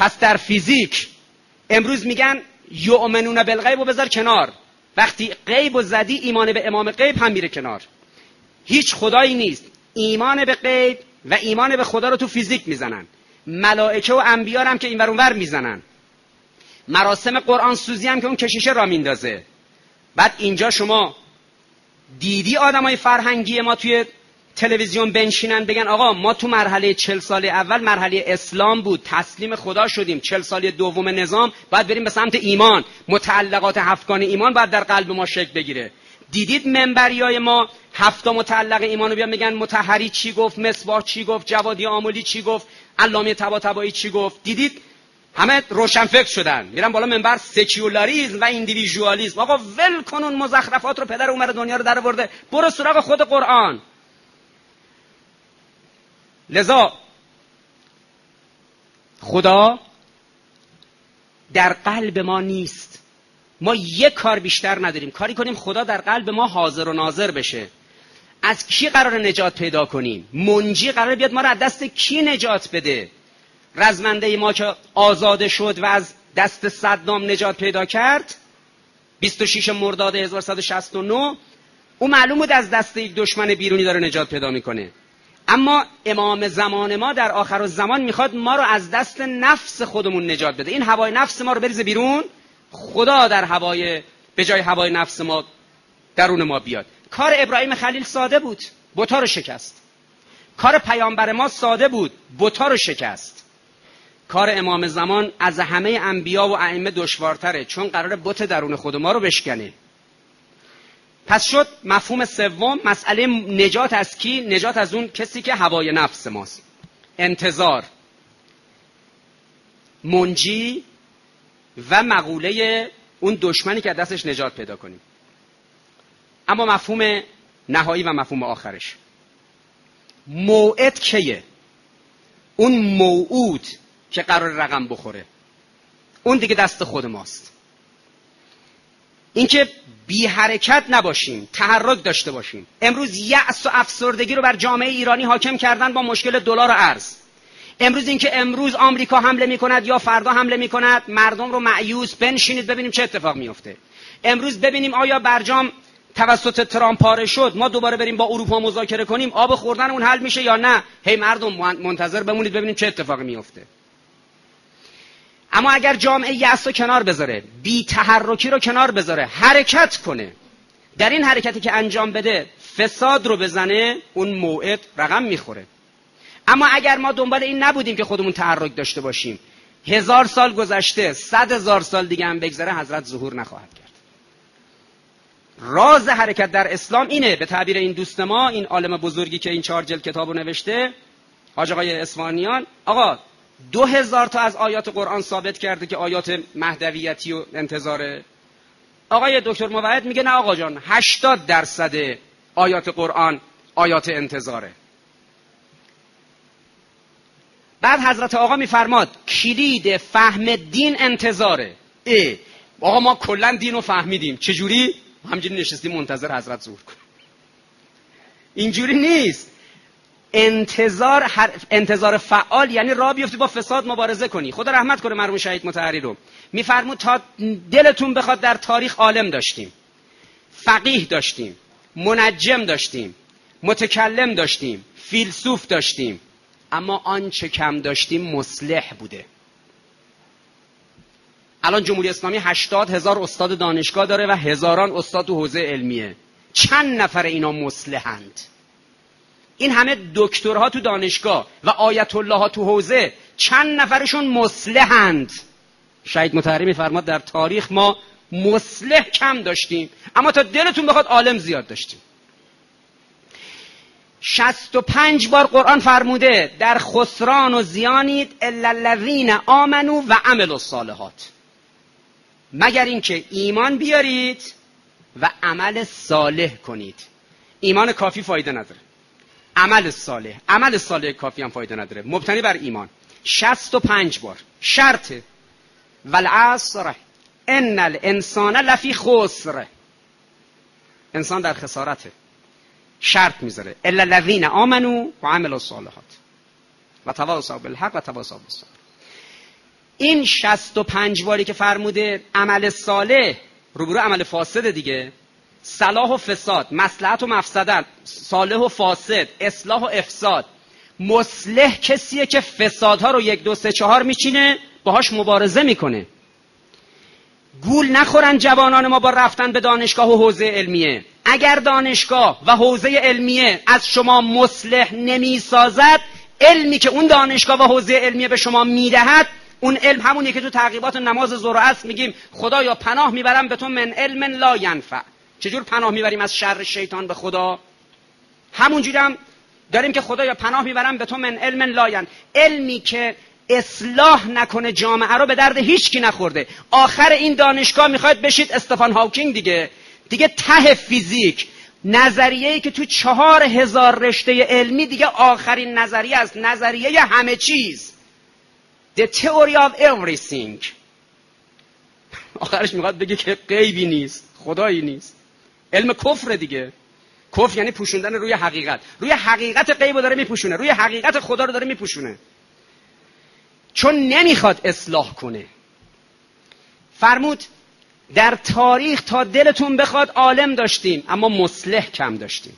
پس در فیزیک امروز میگن یؤمنون بالغیب و بذار کنار، وقتی غیب و زدی ایمان به امام غیب هم میره کنار. هیچ خدایی نیست. ایمان به غیب و ایمان به خدا رو تو فیزیک میزنن، ملائکه و انبیا هم که این ور اون ور میزنن، مراسم قرآن سوزی هم که اون کشیشه را میندازه. بعد اینجا شما دیدی آدمای فرهنگی ما توی تلویزیون بنشینن بگن آقا ما تو مرحله چهل سال اول مرحله اسلام بود، تسلیم خدا شدیم، چهل سال دوم نظام باید بریم به سمت ایمان، متعلقات هفتگان ایمان باید در قلب ما شکل بگیره. دیدید منبریای ما هفتا متعلق ایمانو بیان میگن مطهری چی گفت، مصباح چی گفت، جوادی آملی چی گفت، علامه طباطبایی چی گفت؟ دیدید همه روشن فکر شدن، میرن بالا منبر سکیولاریسم و ایندیویدوالیسم. آقا ول کن اون مزخرفات رو، پدر عمر دنیا رو در آورده، برو سراغ خود قرآن. لذا خدا در قلب ما نیست، ما یک کار بیشتر نداریم، کاری کنیم خدا در قلب ما حاضر و ناظر بشه. از کی قرار نجات پیدا کنیم؟ منجی قرار بیاد ما رو از دست کی نجات بده؟ رزمنده ما که آزاده شد و از دست صدام نجات پیدا کرد بیست و شش مرداد هزار و سیصد و شصت و نه، اون معلوم بود از دست یک دشمن بیرونی داره نجات پیدا میکنه. اما امام زمان ما در آخر الزمان میخواد ما رو از دست نفس خودمون نجات بده. این هوای نفس ما رو بریزه بیرون، خدا در هوای به جای هوای نفس ما درون ما بیاد. کار ابراهیم خلیل ساده بود، بت‌ها رو شکست. کار پیامبر ما ساده بود، بت‌ها رو شکست. کار امام زمان از همه انبیا و ائمه دشوارتره، چون قراره بت درون خود ما رو بشکنه. پس شد مفهوم سوم مسئله نجات از کی؟ نجات از اون کسی که هوای نفس ماست. انتظار، منجی و مقوله اون دشمنی که دستش نجات پیدا کنیم. اما مفهوم نهایی و مفهوم آخرش، موعد کیه؟ اون موعود که قرار رقم بخوره، اون دیگه دست خود ماست. اینکه بی حرکت نباشیم، تحرک داشته باشیم. امروز یأس و افسردگی رو بر جامعه ایرانی حاکم کردن با مشکل دلار و ارز. امروز اینکه امروز آمریکا حمله میکند یا فردا حمله میکند، مردم رو مایوس بنشینید ببینیم چه اتفاق میفته. امروز ببینیم آیا برجام توسط ترامپ پاره شد، ما دوباره بریم با اروپا مذاکره کنیم، آب خوردن اون حل میشه یا نه؟ هی مردم منتظر بمونید ببینیم چه اتفاقی میفته. اما اگر جامعه یأس رو کنار بذاره، بی تحرکی رو کنار بذاره، حرکت کنه، در این حرکتی که انجام بده فساد رو بزنه، اون موعد رقم میخوره. اما اگر ما دنبال این نبودیم که خودمون تحرک داشته باشیم، هزار سال گذشته، صد هزار سال دیگه هم بگذره، حضرت ظهور نخواهد کرد. راز حرکت در اسلام اینه. به تعبیر این دوست ما، این عالم بزرگی که این چهار جلد کتابو نوشته، حاج آقای اصفهانیان، آقا دو هزار تا از آیات قرآن ثابت کرده که آیات مهدویتی و انتظاره. آقای دکتر موحد میگه نه آقا جان، هشتاد درصد آیات قرآن آیات انتظاره. بعد حضرت آقا میفرماد کلید فهم دین انتظاره. ای آقا ما کلا دین رو فهمیدیم، چجوری؟ همینجوری نشستیم منتظر حضرت ظهور کنیم. اینجوری نیست. انتظار هر... انتظار فعال یعنی راه بیفتی با فساد مبارزه کنی. خدا رحمت کنه مرحوم شهید مطهری رو. میفرمود تا دلتون بخواد در تاریخ عالم داشتیم، فقیه داشتیم، منجم داشتیم، متکلم داشتیم، فیلسوف داشتیم، اما آنچه کم داشتیم مصلح بوده. الان جمهوری اسلامی هشتاد هزار استاد دانشگاه داره و هزاران استاد تو حوزه علمیه. چند نفر اینا مصلحند؟ این همه دکترها تو دانشگاه و آیت الله ها تو حوزه، چند نفرشون مصلحند؟ شهید مطهری میفرماد در تاریخ ما مصلح کم داشتیم، اما تا دلتون بخواد عالم زیاد داشتیم. شصت و پنج بار قرآن فرموده در خسران و زیانید الا الذین آمنوا و عملوا الصالحات، مگر اینکه ایمان بیارید و عمل صالح کنید. ایمان کافی فایده نداره، عمل صالح عمل صالح کافی هم فایده نداره، مبتنی بر ایمان. شصت و پنج بار شرطه. والعصر ان الانسان لفی خسر، انسان در خسارته. شرط میذاره الا الذین آمنوا و عملوا الصالحات و تواصوا بالحق و تواصوا بالصبر. این شصت و پنج باری که فرموده عمل صالح روبرو عمل فاسد دیگه، صلاح و فساد، مصلحت و مفسدت، صالح و فاسد، اصلاح و افساد. مصلح کسیه که فسادها رو یک دو سه چهار میچینه، باهاش مبارزه میکنه. گول نخورن جوانان ما با رفتن به دانشگاه و حوزه علمیه. اگر دانشگاه و حوزه علمیه از شما مصلح نمیسازد، علمی که اون دانشگاه و حوزه علمیه به شما میدهد، اون علم همونیه که تو تعقیبات نماز ظهر و عصر میگیم خدایا پناه میبرم به تو من علم لا ینفع. چجور پناه میبریم از شر شیطان به خدا؟ همونجوری هم داریم که خدایا پناه میبرم به تو من علم لا ینفع. علمی که اصلاح نکنه جامعه رو به درد هیچ کی نخورده. آخر این دانشگاه میخواید بشید استفان هاوکینگ دیگه. دیگه ته فیزیک، نظریه‌ای که تو چهار هزار رشته علمی دیگه آخرین نظریه است، نظریه همه چیز. The theory of everything. آخرش میخواد بگه که غیبی نیست، خدایی نیست. علم کفر دیگه. کفر یعنی پوشوندن روی حقیقت. روی حقیقت غیب رو داره میپوشونه، روی حقیقت خدا رو داره میپوشونه. چون نمیخواد اصلاح کنه. فرمود در تاریخ تا دلتون بخواد عالم داشتیم اما مصلح کم داشتیم.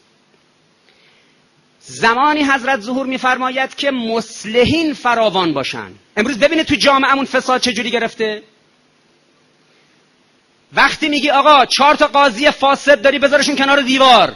زمانی حضرت ظهور میفرماید که مصلحین فراوان باشن. امروز ببینید تو جامعهمون فساد چجوری گرفته. وقتی میگی آقا چهار تا قاضی فاسد داری بذارشون کنار دیوار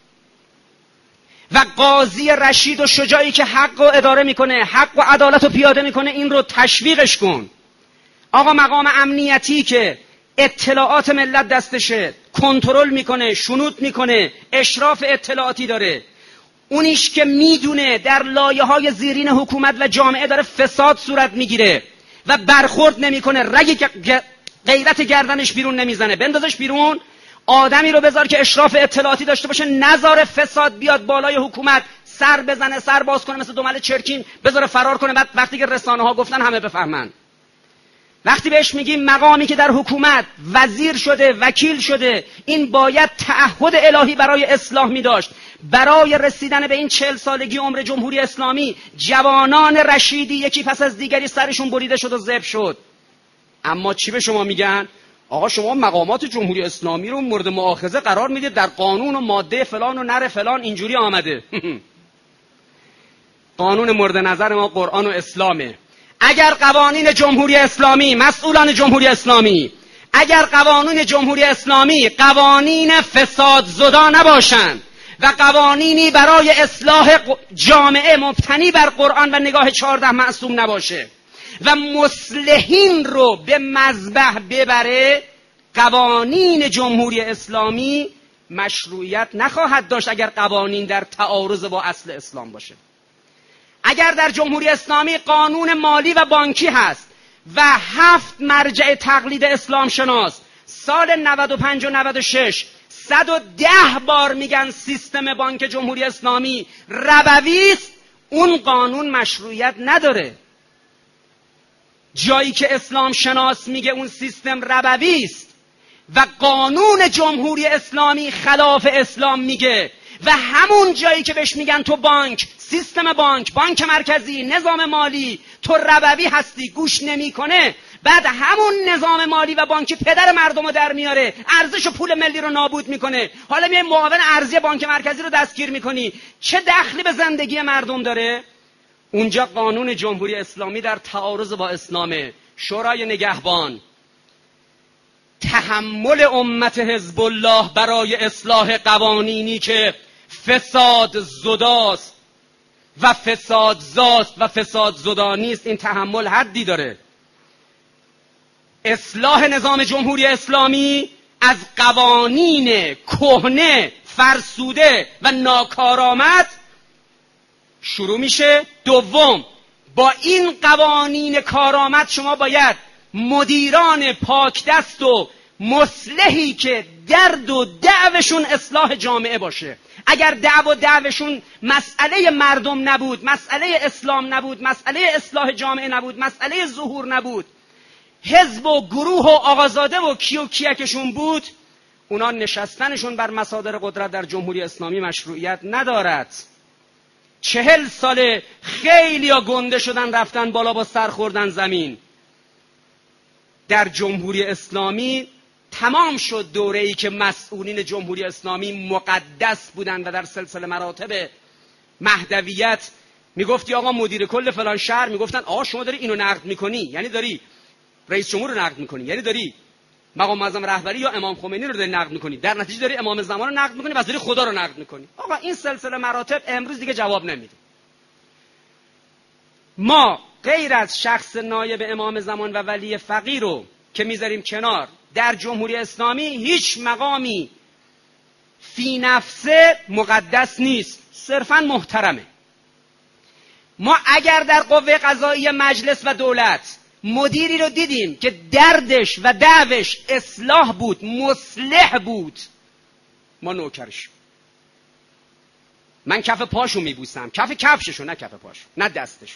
و قاضی رشید و شجاعی که حق و اداره میکنه، حق و عدالت رو پیاده میکنه، این رو تشویقش کن. آقا مقام امنیتی که اطلاعات ملت دستشه، کنترل میکنه، شنود میکنه، اشراف اطلاعاتی داره، اونیش که میدونه در لایه‌های زیرین حکومت و جامعه داره فساد صورت میگیره و برخورد نمیکنه، رگ غیرت گردنش بیرون نمیزنه، بندازش بیرون. آدمی رو بذار که اشراف اطلاعاتی داشته باشه، نذاره فساد بیاد بالای حکومت، سر بزنه، سر باز کنه مثل دمل چرکین، بذاره فرار کنه. بعد وقتی که رسانه ها گفتن همه بفهمن. وقتی بهش میگیم مقامی که در حکومت وزیر شده، وکیل شده، این باید تعهد الهی برای اصلاح میداشت. برای رسیدن به این چهل سالگی عمر جمهوری اسلامی جوانان رشیدی یکی پس از دیگری سرشون بریده شد و ذبح شد. اما چی به شما میگن؟ آقا شما مقامات جمهوری اسلامی رو مورد مؤاخذه قرار میدید، در قانون و ماده فلان و نر فلان اینجوری آمده. قانون مورد نظر ما قرآن و اسلامه. اگر قوانین جمهوری اسلامی، مسئولان جمهوری اسلامی، اگر قوانین جمهوری اسلامی قوانین فساد زدا نباشند و قوانینی برای اصلاح جامعه مبتنی بر قرآن و نگاه چهارده معصوم نباشه و مصلحین رو به مذبح ببره، قوانین جمهوری اسلامی مشروعیت نخواهد داشت اگر قوانین در تعارض با اصل اسلام باشه. اگر در جمهوری اسلامی قانون مالی و بانکی هست و هفت مرجع تقلید اسلام شناس سال نود و پنج و نود و شش صد و ده بار میگن سیستم بانک جمهوری اسلامی ربوی است، اون قانون مشروعیت نداره. جایی که اسلام شناس میگه اون سیستم ربوی است و قانون جمهوری اسلامی خلاف اسلام میگه و همون جایی که بهش میگن تو بانک، سیستم بانک، بانک مرکزی، نظام مالی، تو ربوی هستی، گوش نمیکنه، بعد همون نظام مالی و بانکی پدر مردم رو در میاره، ارزش و پول ملی رو نابود میکنه. حالا میای معاون ارزی بانک مرکزی رو دستگیر میکنی. چه دخلی به زندگی مردم داره؟ اونجا قانون جمهوری اسلامی در تعارض با اسلامه. شورای نگهبان تحمل امت حزب الله برای اصلاح قوانینی که فساد زداست و فساد زاست و فساد زدا نیست، این تحمل حدی داره. اصلاح نظام جمهوری اسلامی از قوانین کهنه، فرسوده و ناکارآمد شروع میشه. دوم، با این قوانین کارآمد شما باید مدیران پاک دست و مصلحی که درد و دعوشون اصلاح جامعه باشه. اگر دعو و دعوشون مسئله مردم نبود، مسئله اسلام نبود، مسئله اصلاح جامعه نبود، مسئله ظهور نبود، حزب و گروه و آقازاده و کی و کیکشون بود، اونا نشستنشون بر مصادر قدرت در جمهوری اسلامی مشروعیت ندارد. چهل ساله خیلی ها گنده شدن رفتن بالا با سر خوردن زمین. در جمهوری اسلامی تمام شد دوره‌ای که مسئولین جمهوری اسلامی مقدس بودند و در سلسله مراتب مهدویت میگفتی آقا مدیر کل فلان شهر، میگفتن آقا شما داری اینو نقد میکنی یعنی داری رئیس جمهور رو نقد میکنی، یعنی داری مقام معظم رهبری یا امام خمینی رو داری نقد میکنی، در نتیجه داری امام زمان رو نقد میکنی و داری خدا رو نقد میکنی. آقا این سلسله مراتب امروز دیگه جواب نمیده. ما غیر از شخص نایب امام زمان و ولی فقیه رو که میذاریم کنار، در جمهوری اسلامی هیچ مقامی فی نفسه مقدس نیست، صرفاً محترمه. ما اگر در قوه قضاییه مجلس و دولت مدیری رو دیدیم که دردش و دعوش اصلاح بود، مصلح بود، ما نوکرش. من کف پاشو میبوسم، کف کفششو، نه کف پاشو، نه دستشو.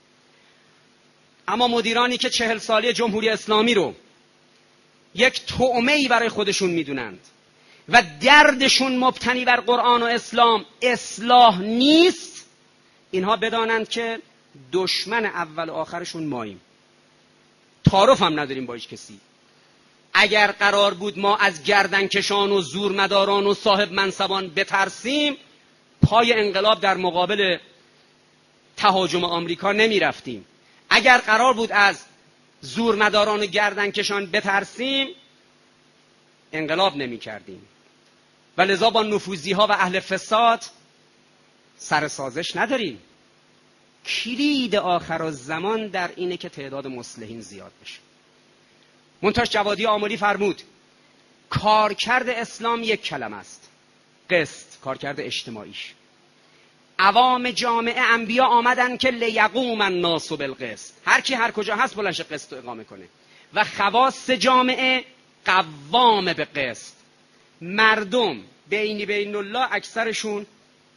اما مدیرانی که چهل سالی جمهوری اسلامی رو یک طعمه‌ای برای خودشون میدونند و دردشون مبتنی بر قرآن و اسلام اصلاح نیست، اینها بدانند که دشمن اول و آخرشون ماییم. تعارف هم نداریم با هیچ کسی. اگر قرار بود ما از گردنکشان و زورمداران و صاحب منصبان بترسیم، پای انقلاب در مقابل تهاجم آمریکا نمی رفتیم. اگر قرار بود از زورمداران و گردنکشان بترسیم، انقلاب نمی کردیم. و لذا با نفوذی ها و اهل فساد سر سازش نداریم. کلید آخرالزمان در اینه که تعداد مصلحین زیاد بشه. منتاج جوادی آملی فرمود کارکرد اسلام یک کلمه است، قسط، کارکرد اجتماعیش. عوام جامعه انبیا آمدن که لیقوم الناس بالقسط، هر کی هر کجا هست بلنش قسط رو اقامه کنه. و خواص جامعه قوام به قسط. مردم بینی بین الله اکثرشون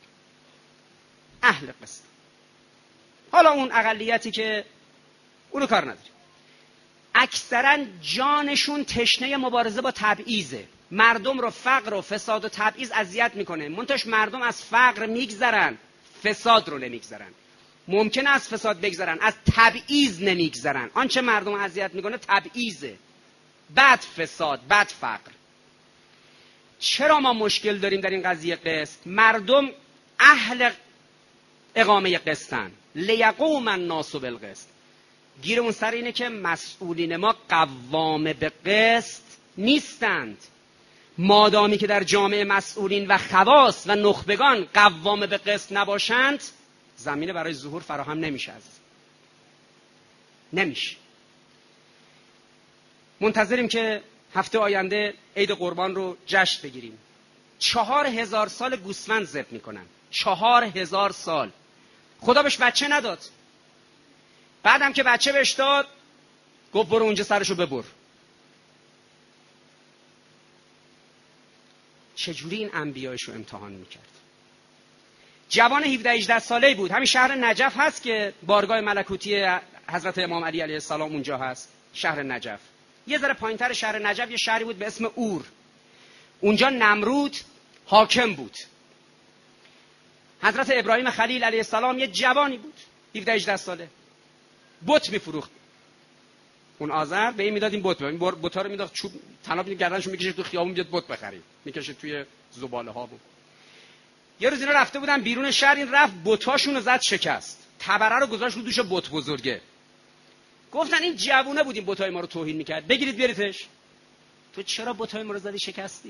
اهل قسط. حالا اون اقلیتی که اونو کار نداری، اکثرا جانشون تشنه مبارزه با تبعیضه. مردم رو فقر و فساد و تبعیض اذیت میکنه، منتش مردم از فقر میگذرن، فساد رو نمیگذرن. ممکنه از فساد بگذرن، از تبعیض نمیگذرن. آنچه مردم اذیت میکنه تبعیضه، بعد فساد، بعد فقر. چرا ما مشکل داریم در این قضیه قسط؟ مردم اهل اقامه قسطن، لیقوم الناس بالقسط. گیر اون سر اینه که مسئولین ما قوام به قسط نیستند. مادامی که در جامعه مسئولین و خواص و نخبگان قوام به قسط نباشند، زمینه برای ظهور فراهم نمیشه. از نمیشه. منتظریم که هفته آینده عید قربان رو جشن بگیریم. چهار هزار سال گوسفند ذبح میکنن. چهار هزار سال. خدا بهش بچه نداد. بعدم که بچه بهش داد، گفت برو اونجا سرشو ببر. چجوری این انبیایشو امتحان میکرد؟ جوان هفده هجده ساله‌ای بود. همین شهر نجف هست که بارگاه ملکوتی حضرت امام علی علیه السلام اونجا هست. شهر نجف. یه ذره پایینتر شهر نجف یه شهری بود به اسم اور. اونجا نمرود حاکم بود. حضرت ابراهیم خلیل علیه السلام یه جوانی بود، هفده هجده ساله، بت میفروخت. اون آذر به این میداد این بت، این بت‌ها رو میداد چوب تناب گردنشو میکشه تو خیابون بیاد بت بخرید، میکشه توی زباله ها بود. یه روز اینا رفته بودن بیرون شهر، این رفت بتاشون رو زد شکست، تبره رو گذاشت رو دوش بت بزرگه. گفتن این جوونه بود این بتای ما رو توهین میکرد، بگیرید بیاریدش. تو چرا بتای ما رو زدی شکستی؟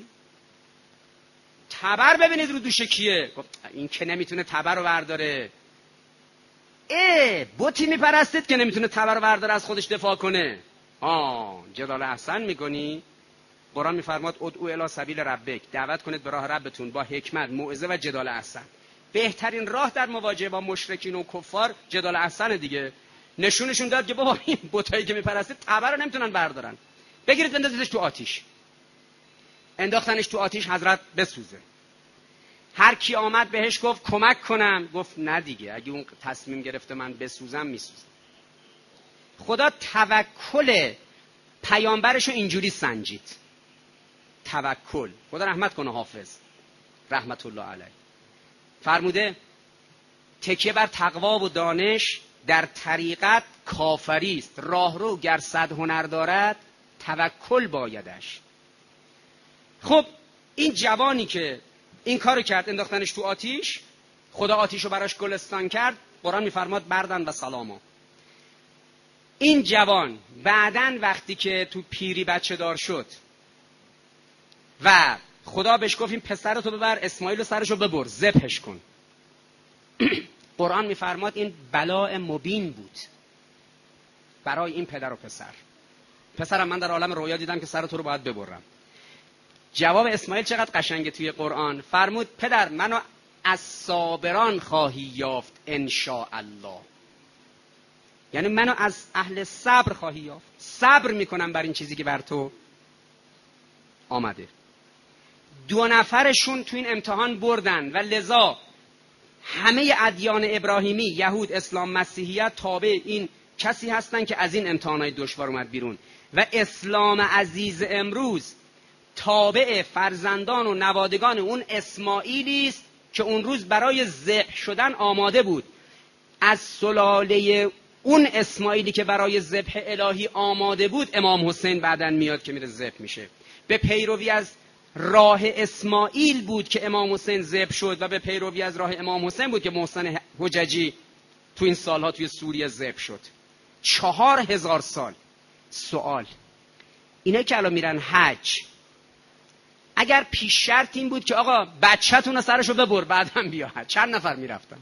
تبر ببینید رو دوش کیه. گفت این که نمیتونه تبر رو برداره. اه بتی میپرستید که نمیتونه تبر رو برداره از خودش دفاع کنه. آه جدال احسن میکنی؟ قرآن میفرماد ادعو الی سبیل ربک، دعوت کنید به راه ربتون با حکمت، موعظه و جدال احسن. بهترین راه در مواجهه با مشرکین و کفار جدال احسن دیگه. نشونشون داد که بابا این بتایی که میپرستید تبر رو نمیتونن بردارن، بگیرید بندازیدش تو آتیش. انداختنش تو آتیش، حضرت بسوزه. هر کی آمد بهش گفت کمک کنم، گفت نه دیگه، اگه اون تصمیم گرفته من بسوزم میسوزم. خدا توکل پیامبرشو اینجوری سنجید. توکل. خدا رحمت کنه حافظ رحمت الله علیه، فرموده تکیه بر تقوا و دانش در طریقت کافری است، راهرو گر صد هنر دارد توکل بایدش. خب این جوانی که این کارو کرد، انداختنش تو آتیش، خدا آتیشو براش گلستان کرد، قرآن میفرماد بردن و سلاما. این جوان بعدن وقتی که تو پیری بچه دار شد و خدا بهش گفت این پسرتو ببر، اسماعیل و سرشو ببر، ذبحش کن. قرآن میفرماد این بلاء مبین بود برای این پدر و پسر. پسرم من در عالم رویا دیدم که سرتو رو باید ببرم. جواب اسماعیل چقدر قشنگه توی قرآن. فرمود پدر منو از صابران خواهی یافت ان شاء الله. یعنی منو از اهل صبر خواهی یافت، صبر میکنم بر این چیزی که بر تو آمده. دو نفرشون تو این امتحان بردن و لذا همه ادیان ابراهیمی، یهود، اسلام، مسیحیت تابع این کسی هستن که از این امتحانات دشوار اومد بیرون. و اسلام عزیز امروز تابع فرزندان و نوادگان اون اسماعیلی است که اون روز برای ذبح شدن آماده بود. از سلاله اون اسماعیلی که برای ذبح الهی آماده بود امام حسین بعدن میاد که میره ذبح میشه. به پیروی از راه اسماعیل بود که امام حسین ذبح شد و به پیروی از راه امام حسین بود که محسن حججی تو این سالها توی سوریه ذبح شد. چهار هزار سال. سوال اینا که الان میرن حج، اگر پیش شرط این بود که آقا بچه‌تون رو سرشو ببر بعدم بیا حج، چند نفر میرفتن؟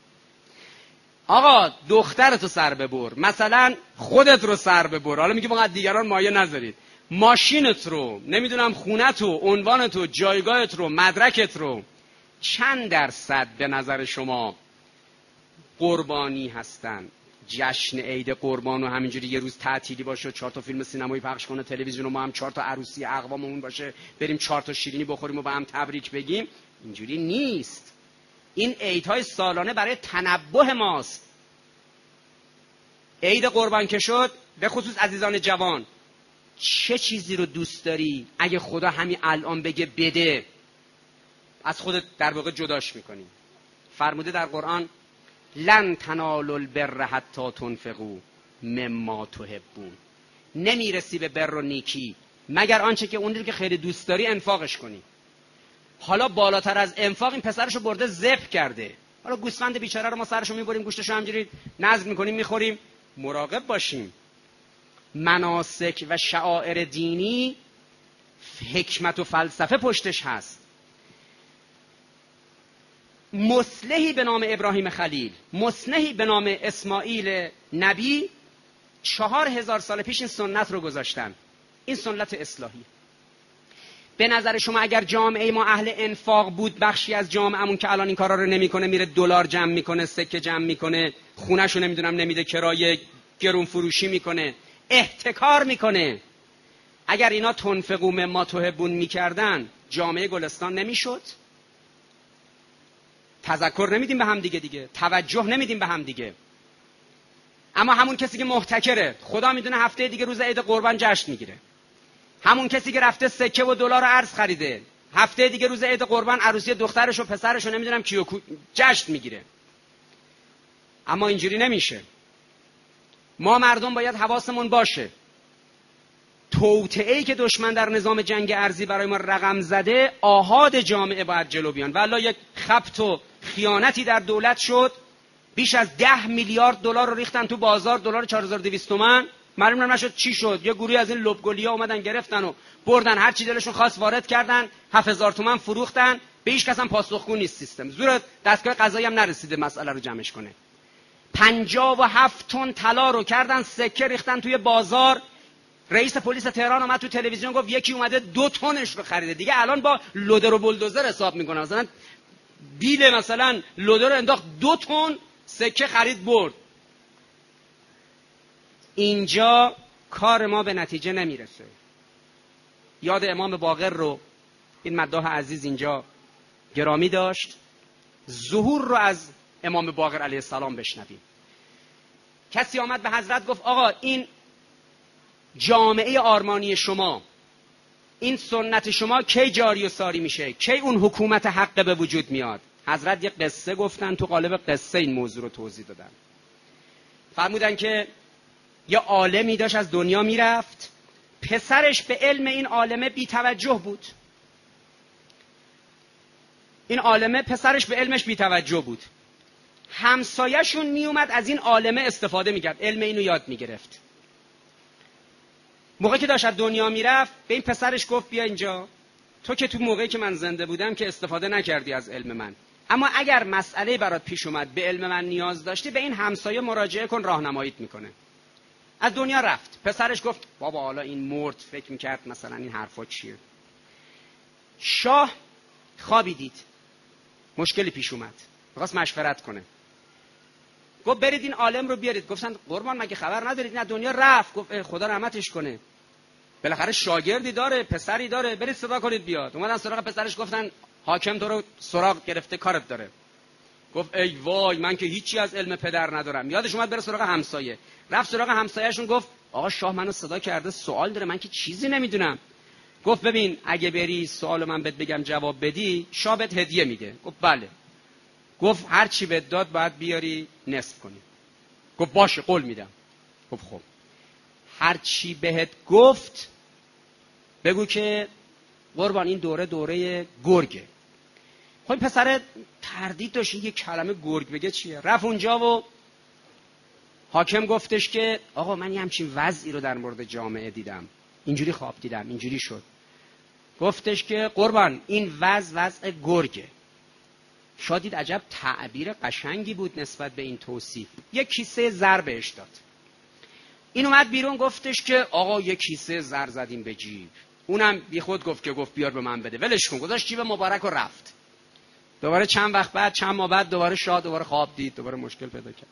آقا دخترتو سر ببر، مثلا خودت رو سر ببر، حالا میگه فقط دیگران مایه نذارید، ماشینت رو، نمیدونم خونت رو، عنوانت رو، جایگاهت رو، مدرکت رو. چند درصد به نظر شما قربانی هستن؟ جشن عید قربان و همینجوری یه روز تعطیلی باشه، چهار تا فیلم سینمایی پخش کنه، تلویزیون ما هم چهار تا عروسی اقواممون باشه، بریم چهار تا شیرینی بخوریم و با هم تبریک بگیم. اینجوری نیست. این عیدهای سالانه برای تنبه ماست. عید قربان که شد، به خصوص عزیزان جوان، چه چیزی رو دوست داری؟ اگه خدا همین الان بگه بده، از خودت در واقع جداش میکنی. فرموده در قرآن لن تنالوا البر حتی تنفقوا مما تحبون. نمیرسی به بر و نیکی مگر آنچه که اون رو که خیلی دوست داری انفاقش کنی. حالا بالاتر از انفاق این پسرشو برده ذبح کرده. حالا گوسفند بیچاره رو ما سرشو میبریم، گوشتشو همجوری نذر میکنیم میخوریم. مراقب باشیم. مناسک و شعائر دینی حکمت و فلسفه پشتش هست. مصلحی به نام ابراهیم خلیل، مصلحی به نام اسماعیل نبی، چهار هزار سال پیش این سنت رو گذاشتن. این سنت اصلاحی. به نظر شما اگر جامعه ما اهل انفاق بود، بخشی از جامعهمون که الان این کارا رو نمیکنه، میره دلار جمع میکنه، سکه جمع میکنه، خونه‌شو نمیدونم نمیده کرایه، گرون فروشی میکنه، احتکار میکنه، اگر اینا تنفقوا مما تحبون میکردن، جامعه گلستان نمیشد؟ تذکر نمیدیم به هم دیگه دیگه توجه نمیدیم به هم دیگه. اما همون کسی که محتکره، خدا میدونه هفته دیگه روز عید قربان جشن میگیره. همون کسی که رفته سکه و دلار و ارز خریده، هفته دیگه روز عید قربان عروسی دخترش و پسرش و نمیدونم کیو جشن میگیره. اما اینجوری نمیشه. ما مردم باید حواسمون باشه. توطئه‌ای که دشمن در نظام جنگ ارضی برای ما رقم زده، آحاد جامعه باید جلو بیان. والله یک خبط و خیانتی در دولت شد، بیش از ده میلیارد دلار رو ریختن تو بازار، دلار چهار هزار و دویست تومان. معلوم نشد چی شد. یه گروهی از این لبگلیا اومدن گرفتن و بردن، هر چی دلشون خواست وارد کردن، هفت هزار تومان فروختن. به هیچ کس هم پاسخگو نیست سیستم. زور دستگاه قضایی هم نرسیده مسئله رو جمعش کنه. پنجاه و هفت تن طلا رو کردن سکه ریختن توی بازار. رئیس پلیس تهران اومد تو تلویزیون گفت یکی اومده دو تنش رو خریده. دیگه الان با لودر و بولدوزر حساب میکنن. مثلا بیل مثلا لودر رو انداخت، دو تن سکه خرید برد. اینجا کار ما به نتیجه نمیرسه. یاد امام باقر رو این مداح عزیز اینجا گرامی داشت. ظهور رو از امام باقر علیه السلام بشنویم. کسی آمد به حضرت گفت آقا این جامعه آرمانی شما، این سنت شما کی جاری و ساری میشه؟ کی اون حکومت حق به وجود میاد؟ حضرت یه قصه گفتن، تو قالب قصه این موضوع رو توضیح دادن. فرمودن که یه عالمی داشت از دنیا میرفت، پسرش به علم این عالمه بی توجه بود. این عالمه پسرش به علمش بی توجه بود. همسایه‌شون می اومد از این عالمه استفاده میکرد، علم اینو یاد میگرفت. موقعی که داشت از دنیا میرفت به این پسرش گفت بیا اینجا، تو که تو موقعی که من زنده بودم که استفاده نکردی از علم من، اما اگر مسئله برات پیش اومد به علم من نیاز داشتی به این همسایه مراجعه کن، راهنماییت میکنه. از دنیا رفت. پسرش گفت بابا حالا این مرد، فکر میکرد مثلا این حرفا چیه. شاه خوابی دید، مشکلی پیش اومد، می‌خواست مشورت کنه. گفت برید این عالم رو بیارید. گفتن قربان مگه خبر ندارید؟ نه دنیا رفت. گفت خدا رحمتش کنه، بالاخره شاگردی داره، پسری داره، برید صدا کنید بیاد. اومدن سراغ پسرش، گفتن حاکم تو رو سراغ گرفته، کارت داره. گفت ای وای من که هیچی از علم پدر ندارم. یادش اومد بره سراغ همسایه. رفت سراغ همسایه‌شون، گفت آقا شاه منو صدا کرده، سوال داره، من که چیزی نمیدونم. گفت ببین اگه بری سوالو من بهت بگم جواب بدی، شاه بهت هدیه میده. گفت بله. گفت هر چی بهت داد باید بیاری نصف کنی. گفت باشه قول میدم. گفت خب هر چی بهت گفت بگو که قربان این دوره دوره گرگه. خب پسر تردید داشت یه کلمه گرگ بگه چیه. رفت اونجا و حاکم گفتش که آقا من یه همچین وضعی رو در مورد جامعه دیدم، اینجوری خواب دیدم، اینجوری شد. گفتش که قربان این وضع وضع گرگه. شادید عجب تعبیر قشنگی بود نسبت به این توصیف. یک کیسه زر بهش داد. این اومد بیرون، گفتش که آقا یک کیسه زر زدیم به جیب. اونم بی خود گفت که گفت بیار به من بده. ولش کن، گذاشت جیب مبارک و رفت. دوباره چند وقت بعد، چند ماه بعد دوباره شاه دوباره خواب دید، دوباره مشکل پیدا کرد.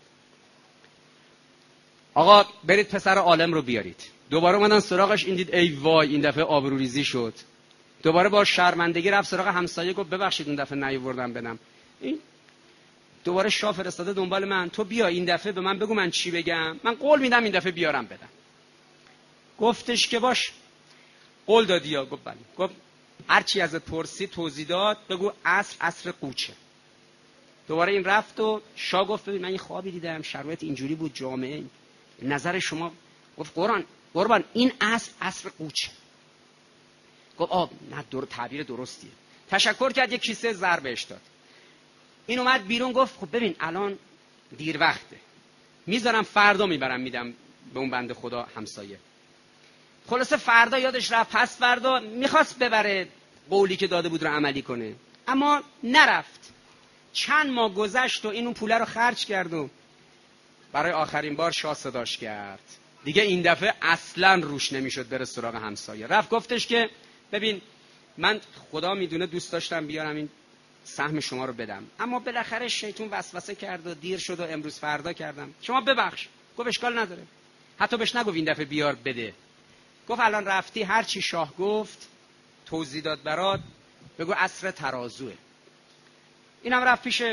آقا برید پسر عالم رو بیارید. دوباره اومدن سراغش، این دید ای وای این دفعه آبروریزی شد. دوباره با شرمندگی رفت سراغ همسایه، گفت ببخشید اون دفعه نیاوردم بدم. این دوباره شاه فرستاده دنبال من، تو بیا این دفعه به من بگو من چی بگم، من قول میدم این دفعه بیارم بدم. گفتش که باش قول دادی یا؟ گفت بله. گفت هر چی ازت پرسی توضیح داد، بگو عصر عصر قوچه. دوباره این رفت و شاه گفت ببین من این خوابی دیدم، شرایط اینجوری بود، جامعه نظر شما. گفت قرآن قربان این عصر عصر قوچه. گفت آب نه دور تعبیر درستیه. تشکر کرد، یک کیسه زر بهش داد. این اومد بیرون، گفت خب ببین الان دیر وقته، میذارم فردا میبرم میدم به اون بنده خدا همسایه. خلاصه فردا یادش رفت، پس فردا میخواست ببره قولی که داده بود رو عملی کنه، اما نرفت. چند ماه گذشت و این اون پوله رو خرج کرد و برای آخرین بار شاه صداش کرد. دیگه این دفعه اصلا روش نمیشد بره سراغ همسایه. رفت گفتش که ببین من خدا میدونه دوست داشتم بیارم این سهم شما رو بدم، اما بالاخره شیطون وسوسه کرد و دیر شد و امروز فردا کردم، شما ببخش. گفت اشکال نداره. حتی بهش نگو این دفعه بیار بده. گفت الان رفتی هر چی شاه گفت توضیح داد برات، بگو عصر ترازوه. اینم رفت پیش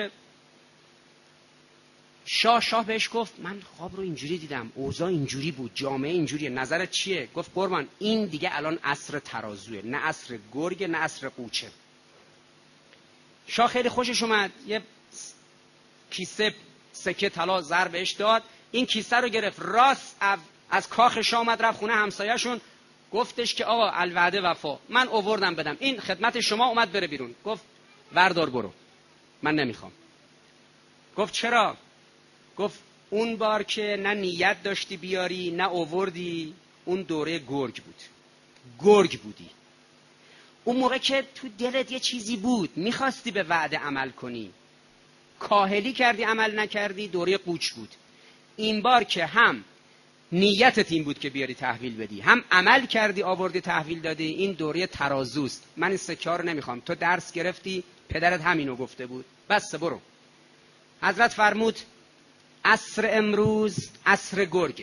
شاه. شاه بهش گفت من خواب رو اینجوری دیدم، اوضاع اینجوری بود، جامعه اینجوریه، نظرت چیه؟ گفت قربان این دیگه الان عصر ترازوه، نه عصر گرگ نه عصر قوچه. شاه خیلی خوشش اومد، یه کیسه سکه طلا زر بهش داد. این کیسه رو گرفت راست از کاخ شاه اومد رفت خونه همسایه‌شون. گفتش که آقا الوعده وفا، من آوردم بدم، این خدمت شما. اومد بره بیرون. گفت وردار برو، من نمیخوام. گفت چرا؟ گفت اون بار که نه نیت داشتی بیاری نه آوردی، اون دوره گرگ بود، گرگ بودی. اون موقع که تو دلت یه چیزی بود میخواستی به وعده عمل کنی، کاهلی کردی عمل نکردی، دوره قوچ بود. این بار که هم نیتت این بود که بیاری تحویل بدی، هم عمل کردی آوردی تحویل دادی، این دوره ترازوست. من این سکه رو نمیخوام، تو درس گرفتی، پدرت همینو گفته بود، بس برو. حضرت فرمود عصر امروز عصر گرگه،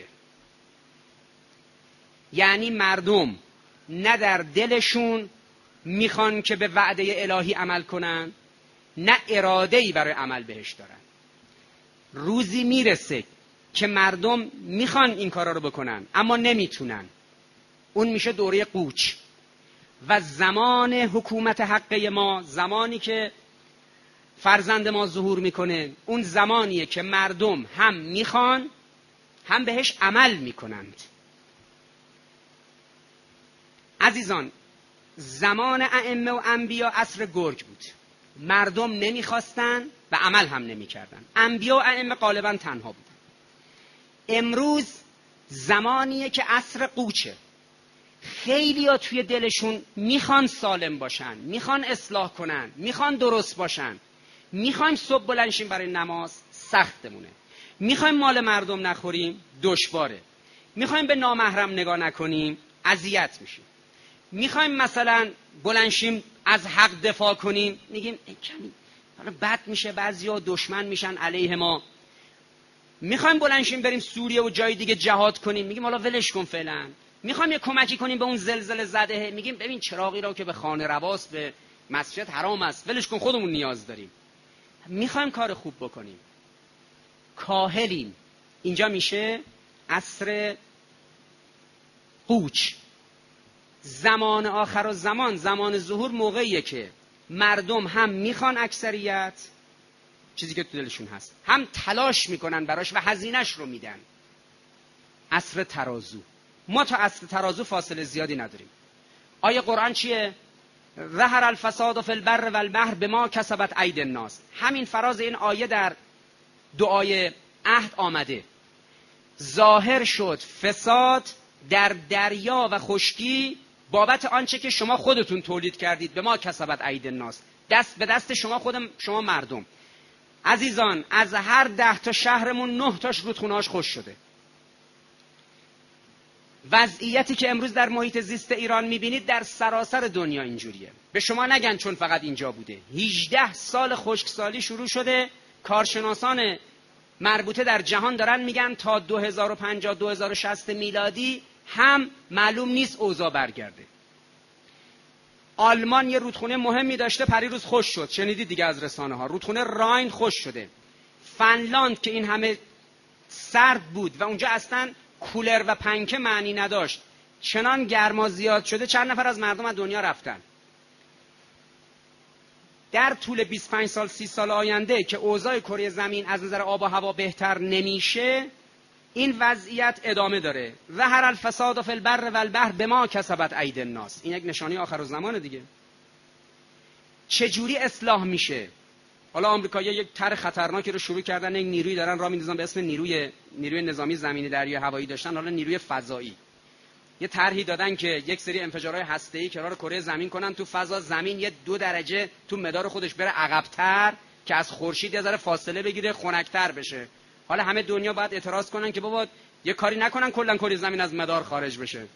یعنی مردم نه در دلشون میخوان که به وعده الهی عمل کنن، نه اراده‌ای برای عمل بهش دارن. روزی میرسه که مردم میخوان این کارا رو بکنن اما نمیتونن، اون میشه دوره قوچ. و زمان حکومت حقه ما، زمانی که فرزند ما ظهور میکنه، اون زمانیه که مردم هم میخوان هم بهش عمل میکنند. عزیزان، زمان ائمه و انبیا عصر گرگ بود. مردم نمیخواستن و عمل هم نمیکردن. انبیا و ائمه غالبا تنها بودن. امروز زمانیه که عصر قوچه. خیلی ها توی دلشون میخوان سالم باشن، میخوان اصلاح کنن، میخوان درست باشن، میخوان صبح بلنشیم برای نماز، سختمونه. میخوایم مال مردم نخوریم، دشواره. میخوایم به نامحرم نگاه نکنیم، اذیت میشیم. میخوایم مثلا بلنشیم از حق دفاع کنیم، میگیم کمی حالا بد میشه، بعضیا دشمن میشن علیه ما. میخوایم بلنشیم بریم سوریه و جای دیگه جهاد کنیم، میگیم حالا ولش کن فعلا. میخوایم یه کمکی کنیم به اون زلزله زده، میگیم ببین چراغی را که به خانه رواست به مسجد حرام است، ولش کن خودمون نیاز داریم. میخوایم کار خوب بکنیم، کاهلیم. اینجا میشه عصر قوچ. زمان آخر و زمان، زمان ظهور، موقعیه که مردم هم میخوان اکثریت چیزی که تو دلشون هست، هم تلاش میکنن براش و هزینه‌اش رو میدن. عصر ترازو. ما تا عصر ترازو فاصله زیادی نداریم. آیه قرآن چیه؟ ظهر الفساد فی البر والبحر بما کسبت ایدی الناس. همین فراز این آیه در دعای عهد آمده. ظاهر شد فساد در دریا و خشکی بابت آنچه که شما خودتون تولید کردید. بما کسبت ایدی الناس، دست به دست شما، خود شما مردم. عزیزان، از هر ده تا شهرمون نه تاش رودخونه‌اش خشک شده. وضعیتی که امروز در محیط زیست ایران میبینید در سراسر دنیا اینجوریه. به شما نگن چون فقط اینجا بوده. هجده سال خشکسالی شروع شده. کارشناسان مربوطه در جهان دارن میگن تا دو هزار و پنجاه دو هزار و شصت میلادی هم معلوم نیست اوضاع برگرده. آلمان یه رودخونه مهمی داشته، پریروز خشک شد. شنیدید دیگه از رسانه ها، رودخونه راین خشک شده. فنلاند که این همه سرد بود و اونجا اصلا کولر و پنکه معنی نداشت، چنان گرما زیاد شده چند نفر از مردم از دنیا رفتن. در طول بیست و پنج سال سی سال آینده که اوضاع کره زمین از نظر آب و هوا بهتر نمیشه، این وضعیت ادامه داره. ظهر الفساد فی البر والبحر بما کسبت ایدی الناس. این یک نشانی آخر الزمانه دیگه. چجوری اصلاح میشه؟ حالا آمریکایی‌ها یک طرح خطرناکی رو شروع کردن. یک نیرویی دارن راه میندازن به اسم نیروی نیروی نظامی زمینی دریایی هوایی داشتن، حالا نیروی فضایی. یه طرحی دادن که یک سری انفجارهای هسته‌ای کنار کره زمین کنن تو فضا، زمین یه دو درجه تو مدار خودش بره عقب‌تر که از خورشید یه ذره فاصله بگیره، خنک‌تر بشه. حالا همه دنیا باید اعتراض کنن که بابا یه کاری نکنن کلا کره زمین از مدار خارج بشه.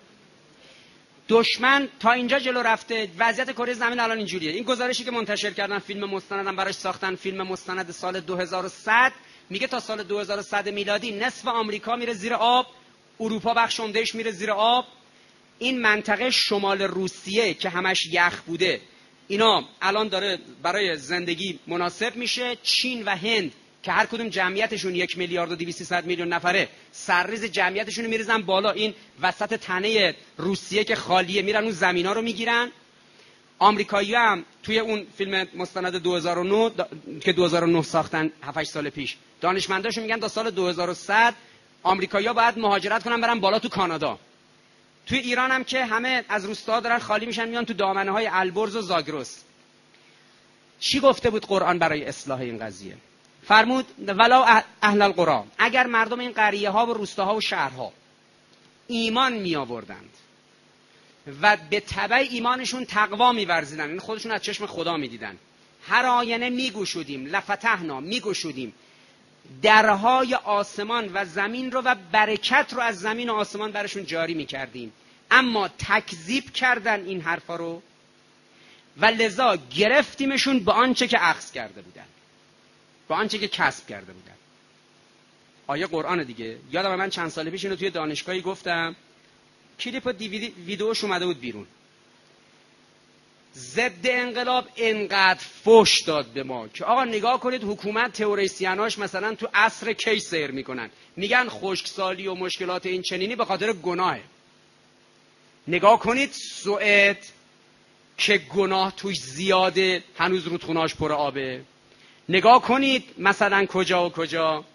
دشمن تا اینجا جلو رفته. وضعیت کره زمین الان اینجوریه. این گزارشی که منتشر کردن، فیلم مستندم براش ساختن، فیلم مستند سال دو هزار و صد، میگه تا سال دو هزار و صد میلادی نصف آمریکا میره زیر آب، اروپا بخش عمده‌اش میره زیر آب. این منطقه شمال روسیه که همش یخ بوده، اینا الان داره برای زندگی مناسب میشه. چین و هند که هر کدوم جمعیتشون یک میلیارد و دویست میلیون نفره، سرریز جمعیتشون رو میریزن بالا. این وسط تنه روسیه که خالیه میرن اون زمینا رو میگیرن. آمریکایی‌ها هم توی اون فیلم مستند دو هزار و نه دا... که دو هزار و نه ساختن هفت هشت سال پیش، دانشمنداشون میگن تا سال دو هزار و صد آمریکایی‌ها باید مهاجرت کنن برن بالا تو کانادا. توی ایران هم که همه از روستاها دارن خالی میشن میان تو دامنه‌های البرز و زاگرس. چی گفته بود قرآن برای اصلاح این قضیه؟ فرمود ولا اهل القرى، اگر مردم این قریه ها و روستاها و شهرها ایمان می آوردند و به تبع ایمانشون تقوا می ورزیدن، این خودشون از چشم خدا می دیدن، هر آینه می گشودیم، لفتحنا می گشودیم درهای آسمان و زمین رو و برکت رو از زمین و آسمان برشون جاری می کردیم. اما تکذیب کردن این حرفا رو و لذا گرفتیمشون به آنچه که اخذ کرده بودن، با آنچه که کسب کرده بودن. آیه قرآن دیگه. یادم من چند سال پیش اینو توی دانشگاهی گفتم، کلیپ دیویدی ویدیوش اومده بود بیرون. ضد انقلاب انقدر فوش داد به ما که آقا نگاه کنید حکومت تئوریسیناش مثلا تو عصر کی سیر میکنن، میگن خشکسالی و مشکلات این چنینی به خاطر گناهه. نگاه کنید سوئد که گناه توش زیاده هنوز رودخونه‌اش پر آبه. نگاه کنید مثلا کجا و کجا.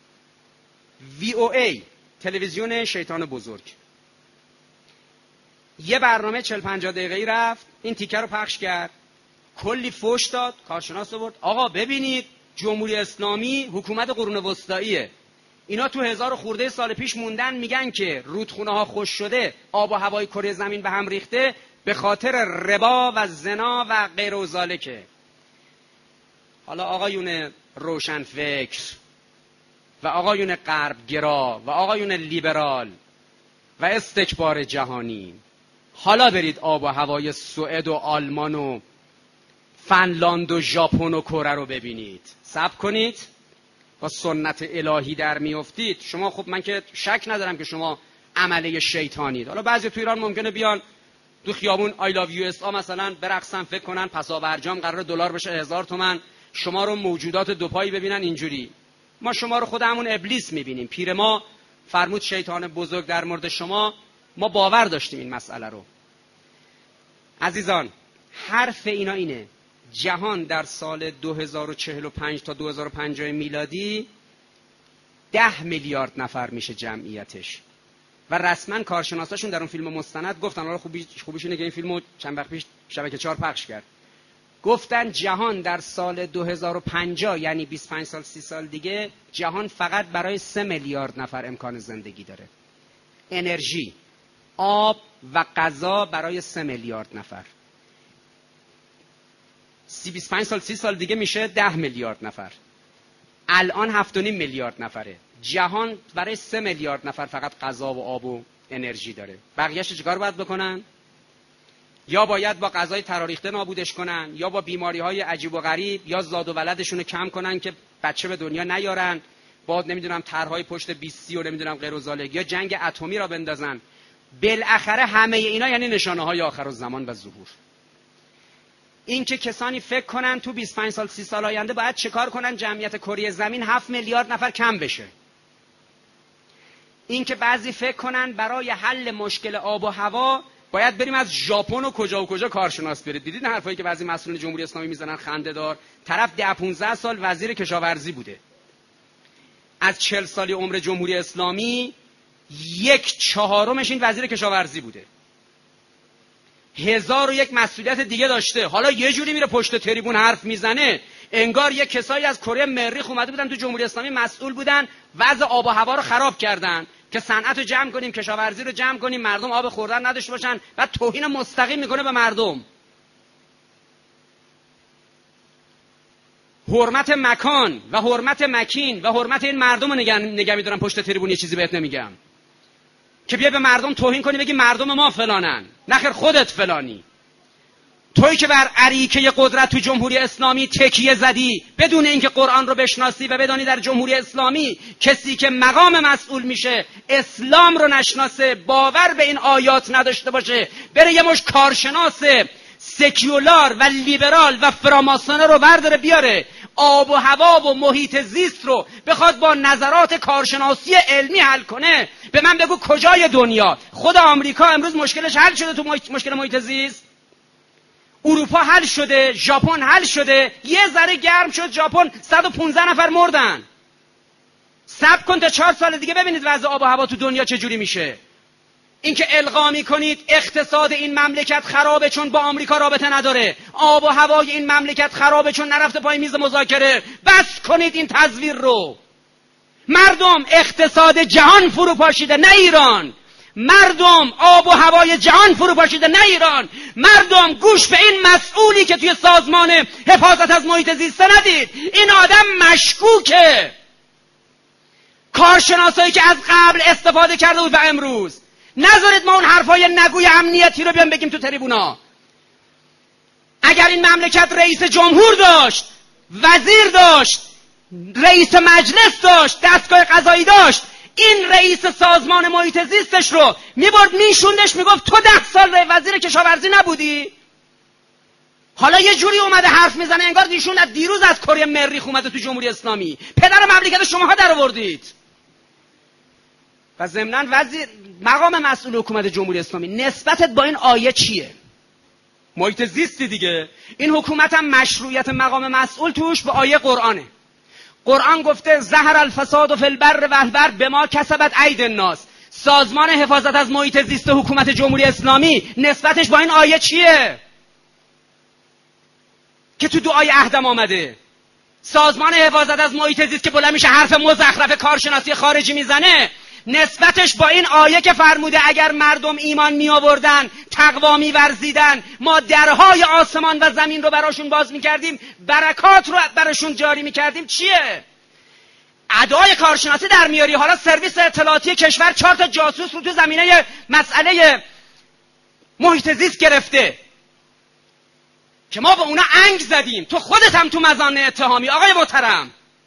وی او ای تلویزیون شیطان بزرگ یه برنامه چهل پنجاه دقیقه‌ای رفت، این تیکه رو پخش کرد، کلی فوش داد، کارشناس آورد، آقا ببینید جمهوری اسلامی حکومت قرون وسطاییه، اینا تو هزار خورده سال پیش موندن میگن که رودخونه ها خوش شده، آب و هوای کره زمین به هم ریخته به خاطر ربا و زنا و غیر و ذالکه. حالا آقایون روشنفکر و آقایون غربگرا و آقایون لیبرال و استکبار جهانی، حالا برید آب و هوای سوئد و آلمان و فنلاند و ژاپن و کره رو ببینید، صبر کنید، با سنت الهی در میافتید. شما خب من که شک ندارم که شما عمله شیطانید. حالا بعضی تو ایران ممکنه بیان تو خیابون آی لاو یو اس آ مثلا برقصن، فکر کنن پسا برجام قرار دلار بشه هزار تومان، شما رو موجودات دوپایی ببینن اینجوری. ما شما رو خود همون ابلیس میبینیم. پیر ما فرمود شیطان بزرگ در مورد شما، ما باور داشتیم این مسئله رو. عزیزان حرف اینا اینه جهان در سال دو هزار و چهل و پنج تا دو هزار و پنجاه میلادی ده میلیارد نفر میشه جمعیتش و رسما کارشناساشون در اون فیلم مستند گفتن، حالا خوبی خوبیش اینه که این فیلمو چند وقت پیش شبکه چهار پخش کرد، گفتن جهان در سال دو هزار و پنجاه یعنی بیست و پنج سال سی سال دیگه جهان فقط برای سه میلیارد نفر امکان زندگی داره. انرژی، آب و غذا برای سه میلیارد نفر. سی بیست و پنج سال سی سال دیگه میشه ده میلیارد نفر. الان هفت و نیم میلیارد نفره. جهان برای سه میلیارد نفر فقط غذا و آب و انرژی داره. بقیه‌اش چیکار باید بکنن؟ یا باید با غذای تراریخته نابودش کنن، یا با بیماری‌های عجیب و غریب، یا زاد و ولدشون رو کم کنن که بچه به دنیا نیارن، بعد نمیدونم طرح‌های پشت بیست سی و نمیدونم غیر و ذالک، یا جنگ اتمی را بندازن. بالاخره همه اینا یعنی نشانه‌های آخرالزمان و ظهور. این که کسانی فکر کنن تو بیست و پنج سال سی سال آینده باید چه کار کنن جمعیت کره زمین هفت میلیارد نفر کم بشه. این که بعضی فکر کنن برای حل مشکل آب و هوا باید بریم از ژاپن و کجا و کجا کارشناس برید. دیدید حرفایی که بعضی مسئولین جمهوری اسلامی میزنن خنده دار؟ طرف ده پانزده سال وزیر کشاورزی بوده. از چهل سالی عمر جمهوری اسلامی یک چهارمش این وزیر کشاورزی بوده. هزار و یک مسئولیت دیگه داشته. حالا یه جوری میره پشت تریبون حرف میزنه انگار یه کسایی از کره مریخ اومده بودن تو جمهوری اسلامی مسئول بودن، وضع آب و هوا رو خراب کردن که صنعت رو جمع کنیم، کشاورزی رو جمع کنیم، مردم آب خوردن نداشته باشن، و توهین مستقیم میکنه به مردم. حرمت مکان و حرمت مکین و حرمت این مردم رو نگه, نگه میدارن پشت تریبون. یه چیزی بهت نمیگم که بیا به مردم توهین کنی بگی مردم ما فلانن، نخیر خودت فلانی. تویی که بر اریکه قدرت تو جمهوری اسلامی تکیه زدی بدون اینکه قرآن رو بشناسی و بدانی در جمهوری اسلامی کسی که مقام مسئول میشه اسلام رو نشناسه، باور به این آیات نداشته باشه، بره یه مش کارشناس سکیولار و لیبرال و فراماسونه رو برداره بیاره آب و هوا و محیط زیست رو بخواد با نظرات کارشناسی علمی حل کنه، به من بگو کجای دنیا؟ خود آمریکا امروز مشکلش حل شده تو مشکل محیط زیست؟ اروپا حل شده، ژاپن حل شده، یه ذره گرم شد ژاپن صد و پانزده نفر مردن. صبر کن تا چهار سال دیگه ببینید وضع آب و هوا تو دنیا چه جوری میشه. اینکه القا میکنید اقتصاد این مملکت خرابه چون با آمریکا رابطه نداره، آب و هوای این مملکت خرابه چون نرفته پای میز مذاکره، بس کنید این تزویر رو. مردم اقتصاد جهان فرو پاشیده، نه ایران. مردم آب و هوای جهان فرو پاشیده، نه ایران. مردم گوش به این مسئولی که توی سازمان حفاظت از محیط زیست ندید. این آدم مشکوکه. کارشناسایی که از قبل استفاده کرده بود و امروز نذارید ما اون حرفای نگوی امنیتی رو بیان بگیم تو تریبونا. اگر این مملکت رئیس جمهور داشت، وزیر داشت، رئیس مجلس داشت، دستگاه قضایی داشت، این رئیس سازمان محیط زیستش رو میبرد میشوندش میگفت تو ده سال وزیر کشاورزی نبودی؟ حالا یه جوری اومده حرف میزنه انگار ایشون از دیروز از کره مریخ اومده تو جمهوری اسلامی. پدر مملکت شماها در آوردید. و ضمناً وزیر مقام مسئول حکومت جمهوری اسلامی نسبتت با این آیه چیه؟ محیط زیستی دیگه. این حکومت هم مشروعیت مقام مسئول توش به آیه قرآنه. قرآن گفته ظهر الفساد فی البر و البحر بما کسبت اید الناس. سازمان حفاظت از محیط زیست حکومت جمهوری اسلامی نسبتش با این آیه چیه که تو دعای عهدم آمده؟ سازمان حفاظت از محیط زیست که بلند میشه حرف مزخرف کارشناسی خارجی میزنه، نسبتش با این آیه که فرموده اگر مردم ایمان می آوردن، تقوا می ورزیدن، ما درهای آسمان و زمین رو براشون باز می کردیم، برکات رو براشون جاری می کردیم، چیه؟ ادعای کارشناسی در میاری. حالا سرویس اطلاعاتی کشور چهار تا جاسوس رو تو زمینه مسئله محیط زیست گرفته که ما به اونا انگ زدیم. تو خودت هم تو مظان اتهامی آقای محترم.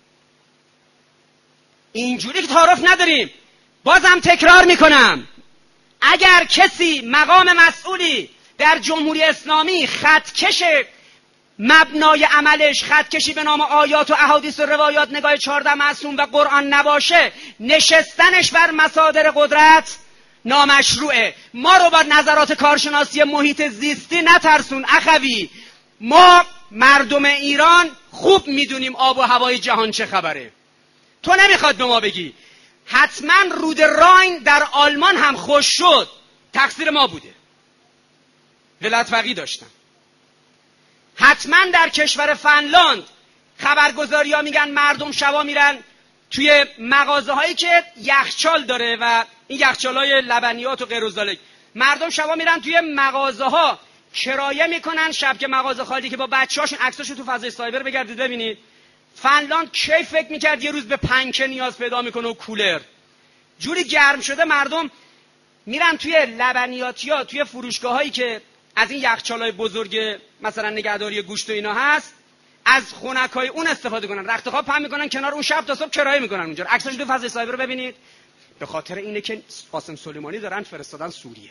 اینجوری که تعارف نداریم. بازم تکرار میکنم، اگر کسی مقام مسئولی در جمهوری اسلامی خطکش مبنای عملش خطکشی به نام آیات و احادیث و روایات نگاه چهارده معصوم و قرآن نباشه، نشستنش بر مصادر قدرت نامشروعه. ما رو با نظرات کارشناسی محیط زیستی نترسون اخوی. ما مردم ایران خوب میدونیم آب و هوای جهان چه خبره. تو نمیخواد به ما بگی حتما رود راین در آلمان هم خوش شد، تقصیر ما بوده، ولایت فقیه داشتن. حتما در کشور فنلاند خبرگزاری ها میگن مردم شبا میرن توی مغازه هایی که یخچال داره و این یخچال های لبنیات و غیر و ذالک، مردم شبا میرن توی مغازه ها کرایه میکنن، شب که مغازه خالی که با بچه‌هاشون عکساشو تو فضای سایبر بگردید ببینید. فنلاند کی فکر میکرد یه روز به پنکه نیاز پیدا میکنه و کولر؟ جوری گرم شده مردم میرن توی لبنیاتیا، توی فروشگاه هایی که از این یخچالای بزرگ مثلا نگهداری گوشت و اینا هست، از خنکای اون استفاده کنن، رخت خواب پهن میکنن کنار اون، شب تا صبح کرایه میکنن اونجا. عکساشو تو فضای سایبر ببینید. به خاطر اینه که قاسم سلیمانی دارن فرستادن سوریه.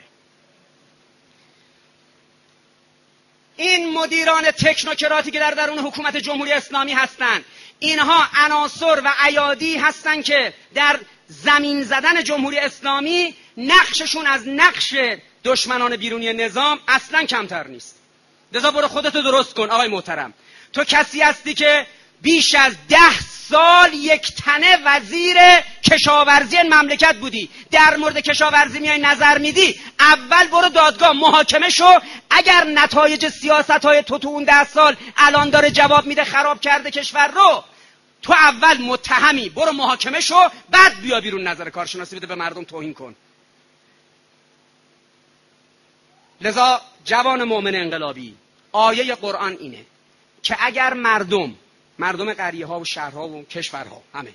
این مدیران تکنوکراتی که در درون حکومت جمهوری اسلامی هستند، اینها عناصر و ایادی هستن که در زمین زدن جمهوری اسلامی نقششون از نقش دشمنان بیرونی نظام اصلا کمتر نیست. لذا برو خودتو درست کن آقای محترم. تو کسی هستی که بیش از ده سال یک تنه وزیر کشاورزی مملکت بودی، در مورد کشاورزی میای نظر میدی، اول برو دادگاه محاکمه شو. اگر نتایج سیاست‌های تو تو اون ده سال الان داره جواب میده خراب کرده کشور رو، تو اول متهمی، برو محاکمه شو، بعد بیا بیرون نظر کارشناسی بده، به مردم توهین کن. لذا جوان مؤمن انقلابی، آیه قرآن اینه که اگر مردم مردم قریه ها و شهرها و کشورها همه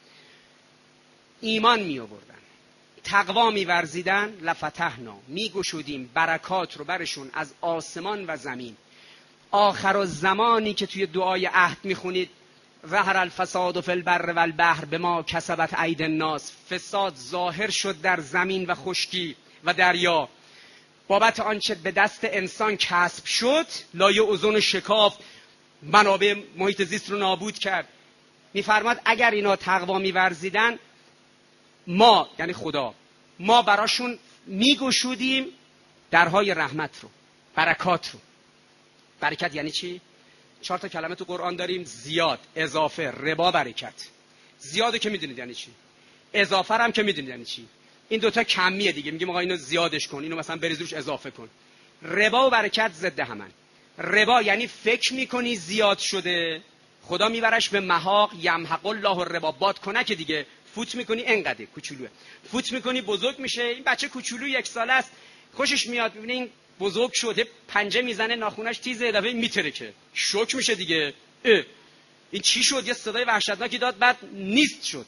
ایمان می آوردن، تقوا می ورزیدن، لفتحنا، می گشودیم برکات رو برشون از آسمان و زمین. آخر الزمانی که توی دعای عهد می خونید ظهر الفساد فی البر و البحر بما کسبت ایدی الناس، فساد ظاهر شد در زمین و خشکی و دریا بابت آنچه به دست انسان کسب شد. لایه اوزون شکاف منابع محیط زیست رو نابود کرد. میفرماد اگر اینا تقوا میورزیدن، ما یعنی خدا، ما براشون میگشودیم درهای رحمت رو، برکات رو. برکت یعنی چی؟ چهار تا کلمه تو قرآن داریم: زیاد، اضافه، ربا، برکت. زیادو که میدونید یعنی چی، اضافه هم که میدونید یعنی چی. این دوتا کمیه دیگه، میگیم آقا اینو زیادش کن، اینو مثلا بریز روش اضافه کن. ربا و برکت ضد همن. ربا یعنی فکر میکنی زیاد شده، خدا میبرش به محاق، یمحق الله الربا، باد کنه که دیگه فوت میکنی انقدر کوچولوه، فوت میکنی بزرگ میشه. این بچه کوچولو یک ساله است، خوشش میاد ببینین این بزرگ شده، پنجه میزنه، ناخونش تیزه، دفعه میترکه، شوک میشه دیگه. اه. این چی شد؟ یه صدای وحشتناکی داد، بعد نیست شد.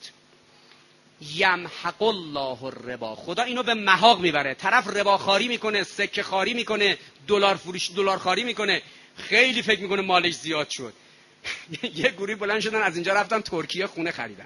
یمحق الله الربا، خدا اینو به محاق میبره. طرف ربا خاری میکنه، سکه خاری میکنه، دلار فروش دلار خاری میکنه، خیلی فکر میکنه مالش زیاد شد. یه گروهی بلند شدن از اینجا رفتن ترکیه خونه خریدن.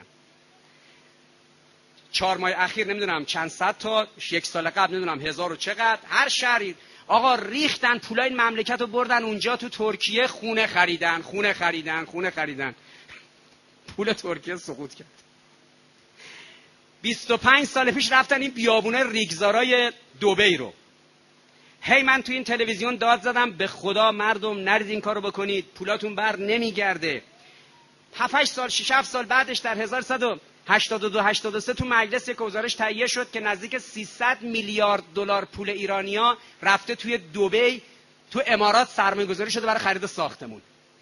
چهار ماه اخیر نمیدونم چند صد تا، یک سال قبل نمیدونم هزار و چقدر، هر شهری آقا ریختن پولای این مملکت رو بردن اونجا تو ترکیه خونه خریدن، خونه خریدن، خونه خریدن. پول ترکیه سقوط کرد. بیست و پنج سال پیش رفتن این بیابونه ریگزارای دبی رو. هی من تو این تلویزیون داد زدم به خدا مردم نرید این کارو بکنید، پولاتون بر نمیگرده. هفت هشت سال شش هفت سال بعدش در هزار و سیصد و هشتاد و دو هشتاد و سه تو مجلس یک گزارش تهیه شد که نزدیک سیصد میلیارد دلار پول ایرانیا رفته توی دبی، تو امارات سرمایه گذاری شده برای خرید ساختمون.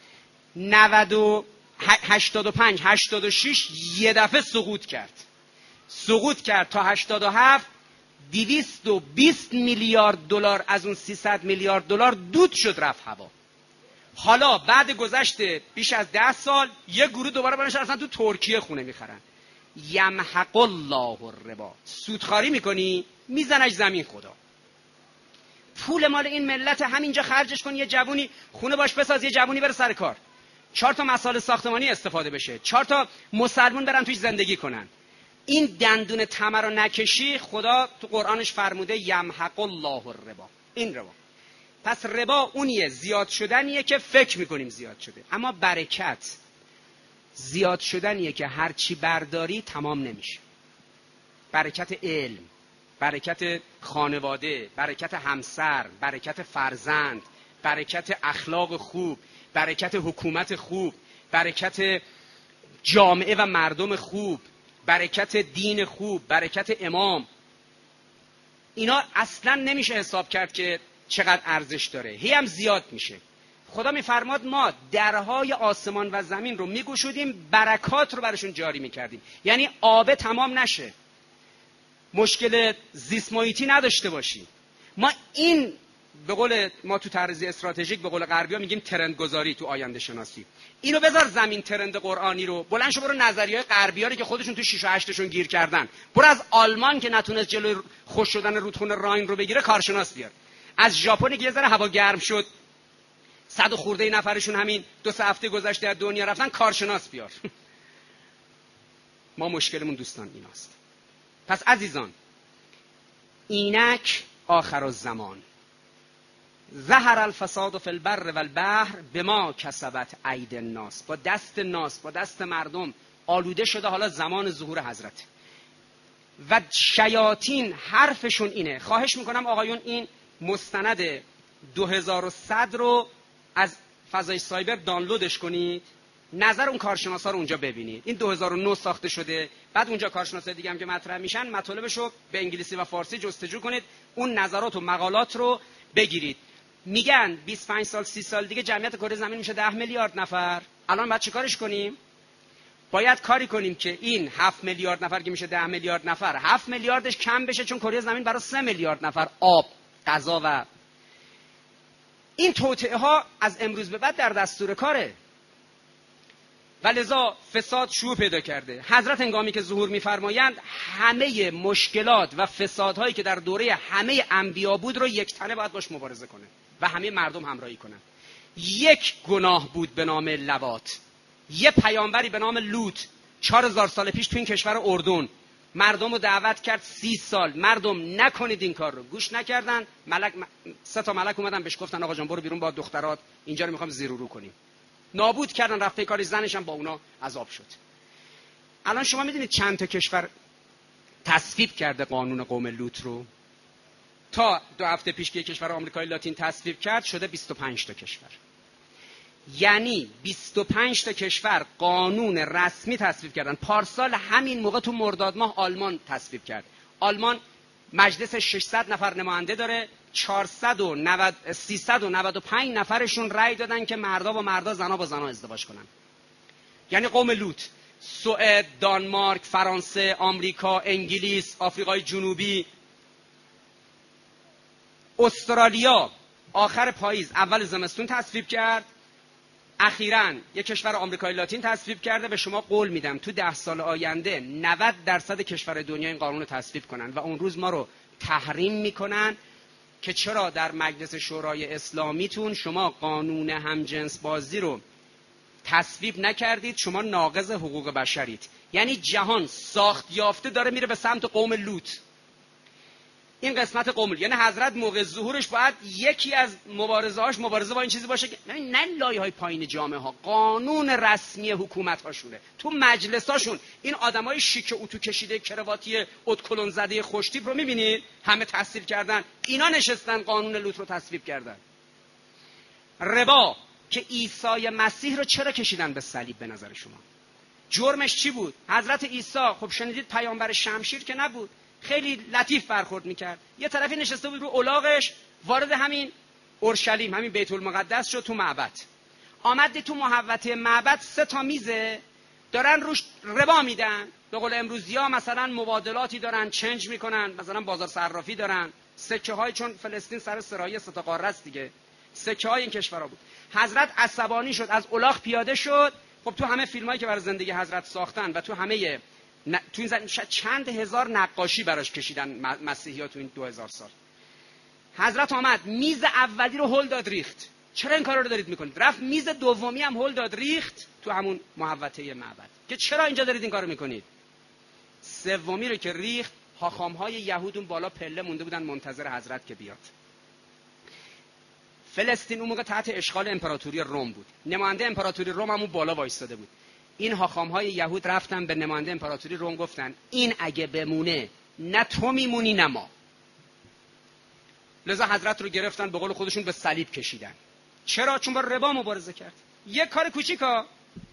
هشتاد و پنج هشتاد و شش یه دفعه سقوط کرد سقوط کرد تا هشتاد و هفت. دویست و بیست میلیارد دلار از اون سیصد میلیارد دلار دود شد رفت هوا. حالا بعد گذشت بیش از ده سال یه گروه دوباره برنش اصلا تو ترکیه خونه میخرن. یمحق الله الربا، سودخواری میکنی میزنش زمین خدا. پول مال این ملت همینجا خرجش کن، یه جوونی خونه باش بساز، یه جوونی بره سر کار، چهار تا مسائل ساختمانی استفاده بشه، چهار تا مسلمون برن توش زندگی کنن. این دندون طمع رو نکشی، خدا تو قرآنش فرموده یمحق الله الربا. این ربا. پس ربا اونیه زیاد شدنیه که فکر میکنیم زیاد شده، اما برکت زیاد شدنیه که هر چی برداری تمام نمیشه. برکت علم، برکت خانواده، برکت همسر، برکت فرزند، برکت اخلاق خوب، برکت حکومت خوب، برکت جامعه و مردم خوب، برکت دین خوب، برکت امام. اینا اصلا نمیشه حساب کرد که چقدر ارزش داره، هی هم زیاد میشه. خدا میفرماد ما درهای آسمان و زمین رو میگشودیم، برکات رو براشون جاری میکردیم، یعنی آب تمام نشه، مشکل زیست محیطی نداشته باشی. ما این به قول ما تو طرز استراتژیک، به قول غربی‌ها میگیم ترند گذاری تو آینده شناسی. اینو بذار زمین، ترند قرآنی رو بلند شو برو نظریه‌های غربی‌ها که خودشون تو شش و هشتشون گیر کردن، برو از آلمان که نتونست جلوی خوش شدن رودخونه راین رو بگیره کارشناس بیار، از ژاپن که یه ذره هوا گرم شد صد و خورده نفرشون همین دو سه هفته گذشته از دنیا رفتن، کارشناس بیار. ما مشکلمون دوستان ایناست. پس عزیزان، اینک آخر الزمان، ظهر الفساد فی البر و البحر بما کسبت اید الناس. با دست ناس، با دست مردم آلوده شده حالا زمان ظهور حضرت. و شیاطین حرفشون اینه. خواهش میکنم آقایون این مستند دو هزار و صد رو از فضای سایبر دانلودش کنید، نظر اون کارشناسا رو اونجا ببینید. این دو هزار و نه ساخته شده، بعد اونجا کارشناسای دیگه هم که مطرح میشن مطالبشو به انگلیسی و فارسی جستجو کنید، اون نظرات و مقالات رو بگیرید. میگن بیست و پنج سال سی سال دیگه جمعیت کره زمین میشه ده میلیارد نفر. الان باید چیکارش کنیم؟ باید کاری کنیم که این هفت میلیارد نفر که میشه ده میلیارد نفر، هفت میلیاردش کم بشه، چون کره زمین برای سه میلیارد نفر آب، غذا و این توطئه ها از امروز به بعد در دستور کاره. ولذا فساد شیوع پیدا کرده. حضرت هنگامی که ظهور می‌فرمایند همه مشکلات و فسادهایی که در دوره همه انبیا بود رو یک تنه باید باش مبارزه کنه و همه مردم همراهی کنن. یک گناه بود به نام لواط، یه پیامبری به نام لوط چهار هزار سال پیش تو این کشور اردن مردم رو دعوت کرد، سی سال مردم نکنید این کار رو، گوش نکردن. ملک سه تا ملک اومدن بهش گفتن آقا جان برو بیرون با دخترات، اینجا رو می‌خوام زیر و رو کنیم. نابود کردن، رفته کاری، زنش هم با اونا عذاب شد. الان شما میدونید چند تا کشور تصویب کرده قانون قوم لوط رو؟ تا دو هفته پیش که کشور آمریکای لاتین تصویب کرد شده بیست و پنج تا کشور. یعنی بیست و پنج تا کشور قانون رسمی تصویب کردن. پارسال همین موقع تو مرداد ماه آلمان تصویب کرد. آلمان مجلس ششصد نفر نماینده داره، چهارصد و نود سیصد و نود و پنج نفرشون رأی دادن که مردا با مردا، زنا با زنا ازدواج کنن. یعنی قوم لوط. سوئد، دانمارک، فرانسه، آمریکا، انگلیس، آفریقای جنوبی، استرالیا آخر پاییز اول زمستون تصویب کرد. اخیراً یک کشور آمریکای لاتین تصویب کرده. به شما قول میدم تو ده سال آینده نود درصد کشور دنیا این قانون رو تصویب کنن و اون روز ما رو تحریم میکنن که چرا در مجلس شورای اسلامیتون شما قانون همجنس بازی رو تصویب نکردید، شما ناقض حقوق بشرید. یعنی جهان ساخت یافته داره میره به سمت قوم لوط. این قسمت قوم، یعنی حضرت موقع ظهورش باید یکی از مبارزه‌هاش مبارزه با این چیزی باشه که نه لایه‌های پایین جامعه ها، قانون رسمی حکومت هاشونه، تو مجلساشون این آدمای شیک اتو کشیده کرواتی اتکلون زده خوشتیپ رو میبینید همه تصویب کردن، اینا نشستن قانون لوط رو تصویب کردن. ربا که عیسی مسیح رو چرا کشیدن به صلیب به نظر شما؟ جرمش چی بود؟ حضرت عیسی خب شنیدید پیامبر شمشیر که نبود، خیلی لطیف برخورد میکرد. یه طرفی نشسته بود رو الاغش، وارد همین اورشلیم، همین بیت المقدس شد، تو معبد آمد. تو محوطه معبد سه تا میزه دارن روش ربا میدن، به قول امروزیا مثلا مبادلاتی دارن، چنج میکنن، مثلا بازار صرافی دارن، سکه های، چون فلسطین سر سرایی سه تا قاره است دیگه، سکه های این کشورها بود. حضرت عصبانی شد، از الاغ پیاده شد. خب تو همه فیلمایی که برای زندگی حضرت ساختن و تو همه ن... تو این چند هزار نقاشی براش کشیدن مسیحی‌ها تو این دو هزار سال. حضرت آمد میز اولی رو هل داد ریخت. چرا این کارا رو دارید میکنید؟ رفت میز دومی هم هل داد ریخت تو همون محوطه معبد، که چرا اینجا دارید این کارو میکنید؟ سومی رو که ریخت، حاخام‌های یهود اون بالا پله مونده بودن منتظر حضرت که بیاد. فلسطین اون موقع تحت اشغال امپراتوری روم بود، نماینده امپراتوری روم هم اون بالا وایستاده بود. این حاخام‌های یهود رفتن به نماینده امپراتوری روم گفتن این اگه بمونه نه تو میمونی نه ما. لذا حضرت رو گرفتن، به قول خودشون به صلیب کشیدن. چرا؟ چون با ربا مبارزه کرد. یک کار کوچیکا.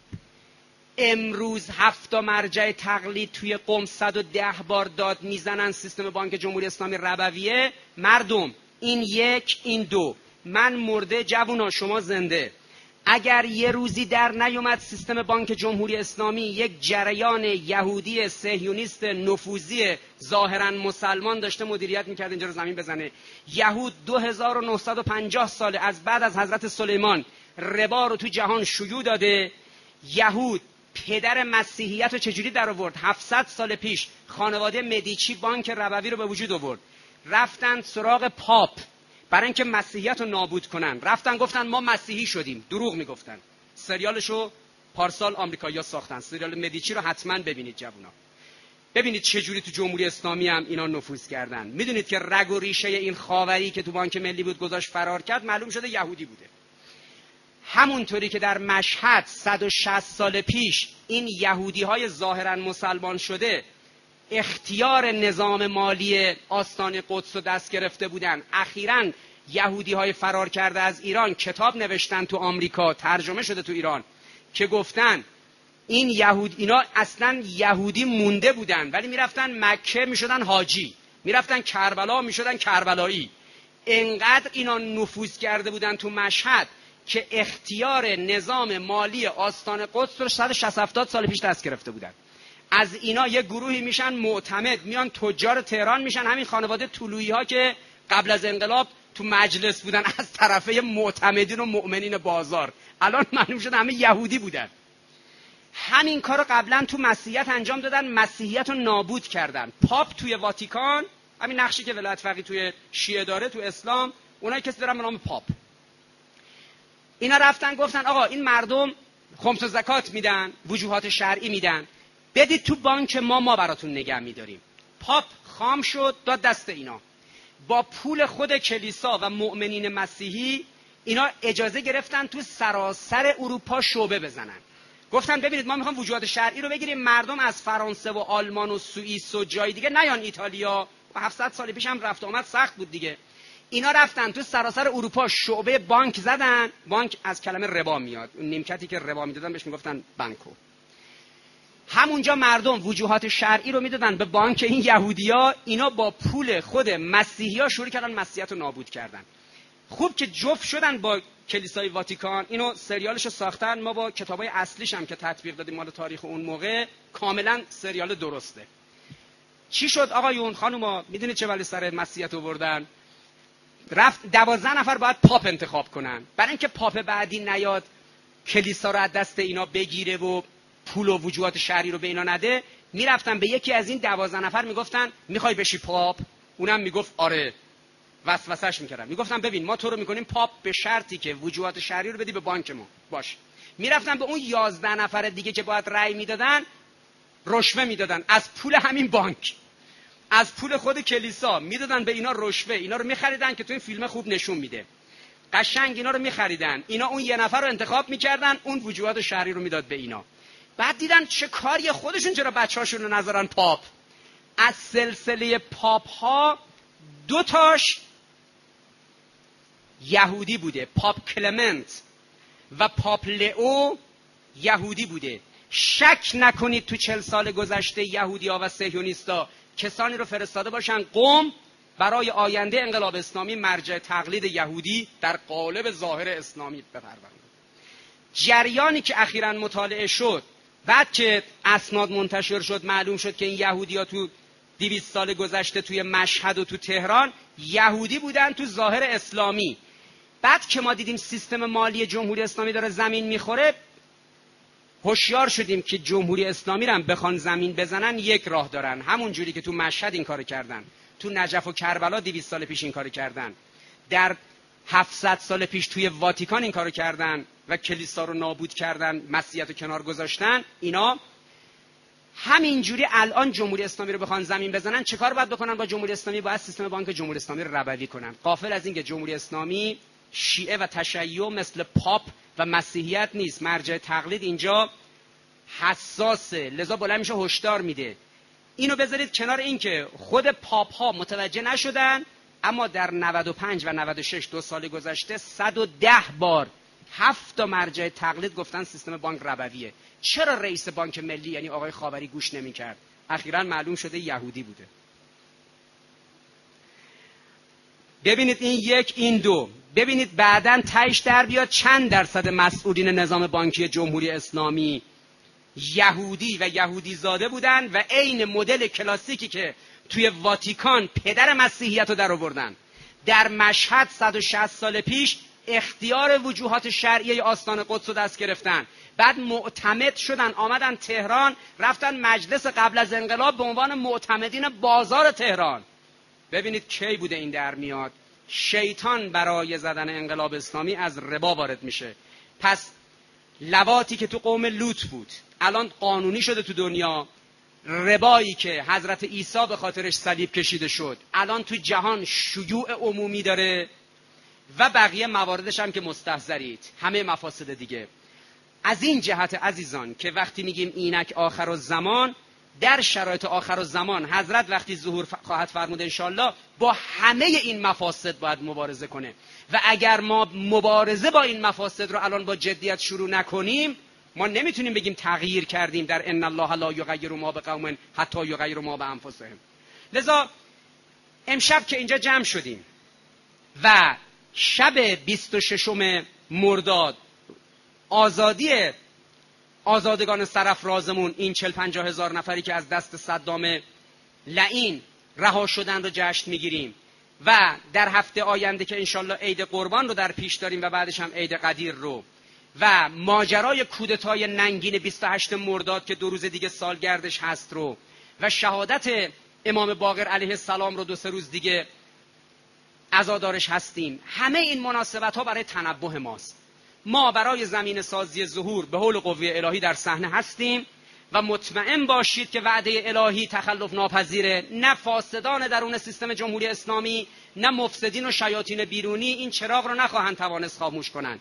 امروز هفت مرجع تقلید توی قم صد و ده بار داد میزنن سیستم بانک جمهوری اسلامی ربویه. مردم این یک، این دو، من مرده، جوونا شما زنده. اگر یه روزی در نیومد سیستم بانک جمهوری اسلامی یک جریان یهودی صهیونیست نفوذی ظاهرا مسلمان داشته مدیریت میکرد اینجا رو زمین بزنه. یهود دو هزار و نهصد و پنجاه سال از بعد از حضرت سلیمان ربا رو تو جهان شیوع داده. یهود پدر مسیحیت رو چجوری در آورد؟ هفتصد سال پیش خانواده مدیچی بانک ربوی رو به وجود آورد. رفتن سراغ پاپ برای اینکه مسیحیت رو نابود کنن. رفتن گفتن ما مسیحی شدیم، دروغ میگفتن. سریالشو پارسال آمریکایی‌ها ساختن، سریال مدیچی رو حتما ببینید جوونا. ببینید چه جوری تو جمهوری اسلامی هم اینا نفوذ کردن. میدونید که رگ و ریشه این خاوری که تو بانک ملی بود گذاشت فرار کرد، معلوم شده یهودی بوده. همونطوری که در مشهد صد و شصت سال پیش این یهودی‌های ظاهراً مسلمان شده اختیار نظام مالی آستان قدس رو دست گرفته بودن، اخیراً یهودی‌های فرار کرده از ایران کتاب نوشتن تو آمریکا، ترجمه شده تو ایران، که گفتن این یهود اینا اصلاً یهودی مونده بودن ولی میرفتن مکه میشدن حاجی، میرفتن کربلا میشدن کربلایی. انقدر اینا نفوذ کرده بودن تو مشهد که اختیار نظام مالی آستان قدس رو صد و شصت هفتاد سال پیش دست گرفته بودن. از اینا یه گروهی میشن معتمد، میان تجار تهران میشن، همین خانواده طلویی ها که قبل از انقلاب تو مجلس بودن از طرفه معتمدین و مؤمنین بازار، الان معلوم شد همه یهودی بودن. همین کارو قبلا تو مسیحیت انجام دادن، مسیحیت رو نابود کردن. پاپ توی واتیکان، همین نقشی که ولایت فقیه توی شیعه داره تو اسلام، اونایی کسی دارن به نام پاپ، اینا رفتن گفتن آقا این مردم خمس و زکات میدن، وجوهات شرعی میدن، بدید تو بانک ما، ما براتون نگه میداریم. پاپ خام شد داد دست اینا. با پول خود کلیسا و مؤمنین مسیحی اینا اجازه گرفتن تو سراسر اروپا شعبه بزنن. گفتن ببینید ما میخوام وجوهات شرعی رو بگیریم، مردم از فرانسه و آلمان و سوئیس و جای دیگه نیان ایتالیا، و هفتصد سال پیش هم رفت آمد سخت بود دیگه. اینا رفتن تو سراسر اروپا شعبه بانک زدن. بانک از کلمه ربا میاد، اون نیمکتی که ربا میدادن بهش میگفتن بانکو. همونجا مردم وجوهات شرعی رو میدادن به بانک این یهودیا، اینا با پول خود مسیحیا شروع کردن مسیحیت رو نابود کردن. خوب که جفت شدن با کلیسای واتیکان، اینو سریالشو ساختن، ما با کتابای اصلیش هم که تطبیق دادیم مال تاریخ اون موقع، کاملا سریال درسته. چی شد آقایون خانوما؟ میدونید چه ولی سر مسیحیت آوردن؟ رفت دوازده نفر باید پاپ انتخاب کنن، برای اینکه پاپ بعدی نیاد کلیسا رو از دست اینا بگیره و پول و وجوهات شرعی رو به اینا نده، میرفتن به یکی از این دوازده نفر میگفتن میخوای بشی پاپ؟ اونم میگفت آره. وسوسه‌اش میکردن، میگفتن ببین ما تو رو میکنیم پاپ به شرطی که وجوهات شرعی رو بدی به بانک ما. باش. میرفتن به اون یازده نفر دیگه که باید رأی میدادن رشوه میدادن از پول همین بانک، از پول خود کلیسا میدادن به اینا رشوه. اینا رو میخریدن که تو این فیلم خوب نشون میده، قشنگ اینا رو میخریدن. اینا اون یه نفر رو انتخاب میکردن، اون وجوهات شرعی رو میداد به اینا. بعد دیدن چه کاری، خودشون چرا بچه‌هاشون رو نذارن پاپ. از سلسله پاپ ها دو تاش یهودی بوده، پاپ کلمنت و پاپ لئو یهودی بوده. شک نکنید تو چل سال گذشته یهودی‌ها و صهیونیست‌ها کسانی رو فرستاده باشن قم برای آینده انقلاب اسلامی مرجع تقلید یهودی در قالب ظاهر اسلامی بپروردند. جریانی که اخیراً مطالعه شد، بعد که اسناد منتشر شد، معلوم شد که این یهودی‌ها تو دویست سال گذشته توی مشهد و تو تهران یهودی بودن تو ظاهر اسلامی. بعد که ما دیدیم سیستم مالی جمهوری اسلامی داره زمین میخوره، هوشیار شدیم که جمهوری اسلامی رو هم بخوان زمین بزنن یک راه دارن، همون جوری که تو مشهد این کارو کردن، تو نجف و کربلا دویست سال پیش این کارو کردن، در هفتصد سال پیش توی واتیکان این کارو کردن و کلیسا رو نابود کردن، مسیحیت رو کنار گذاشتن. اینا همینجوری الان جمهوری اسلامی رو بخوان زمین بزنن چه کار باید بکنن با جمهوری اسلامی؟ باید سیستم بانک جمهوری اسلامی رو ربوی کنن. غافل از این که جمهوری اسلامی شیعه و تشیع مثل پاپ و مسیحیت نیست، مرجع تقلید اینجا حساسه، لذا بلند میشه هشدار میده. اینو بذارید کنار این که خود پاپ ها متوجه نشدن، اما در نود و پنج و نود و شش دو سال گذشته صد و ده بار هفت تا مرجع تقلید گفتن سیستم بانک ربویه. چرا رئیس بانک ملی یعنی آقای خاوری گوش نمیکرد؟ اخیراً معلوم شده یهودی بوده. ببینید این یک، این دو. ببینید بعداً تهش در بیاد چند درصد مسئولین نظام بانکی جمهوری اسلامی یهودی و یهودی زاده بودن و عین مدل کلاسیکی که توی واتیکان پدر مسیحیت رو در آوردن، در مشهد صد و شصت سال پیش اختیار وجوهات شرعیه آستان قدس رو دست گرفتن، بعد معتمد شدن، آمدن تهران، رفتن مجلس قبل از انقلاب به عنوان معتمدین بازار تهران. ببینید کی بوده این در میاد. شیطان برای زدن انقلاب اسلامی از ربا وارد میشه. پس لواطی که تو قوم لوط بود الان قانونی شده تو دنیا، ربایی که حضرت عیسی به خاطرش صلیب کشیده شد الان تو جهان شیوع عمومی داره و بقیه مواردش هم که مستحضرید، همه مفاسد دیگه. از این جهت عزیزان که وقتی میگیم اینک آخر الزمان، در شرایط آخر الزمان حضرت وقتی ظهور خواهد فرمود انشالله با همه این مفاسد باید مبارزه کنه و اگر ما مبارزه با این مفاسد رو الان با جدیت شروع نکنیم، ما نمیتونیم بگیم تغییر کردیم در ان الله لا یغیر ما بقوم حتی یغیروا ما بانفسهم. لذا امشب که اینجا جمع شدیم و شب بیست و ششم مرداد آزادی آزادگان سرافرازمون، این چل پنجاه هزار نفری که از دست صدام لعین رها شدن رو جشن میگیریم و در هفته آینده که انشالله عید قربان رو در پیش داریم و بعدش هم عید قدیر رو و ماجرای کودتای ننگین بیست و هشتم مرداد که دو روز دیگه سالگردش هست رو و شهادت امام باقر علیه السلام رو دو سه روز دیگه عزادارش هستیم. همه این مناسبت ها برای تنبه ماست. ما برای زمین سازی ظهور به حول قوه الهی در صحنه هستیم و مطمئن باشید که وعده الهی تخلف ناپذیره. نه فاسدان درون سیستم جمهوری اسلامی، نه مفسدین و شیاطین بیرونی این چراغ رو نخواهند توانست خاموش کنند.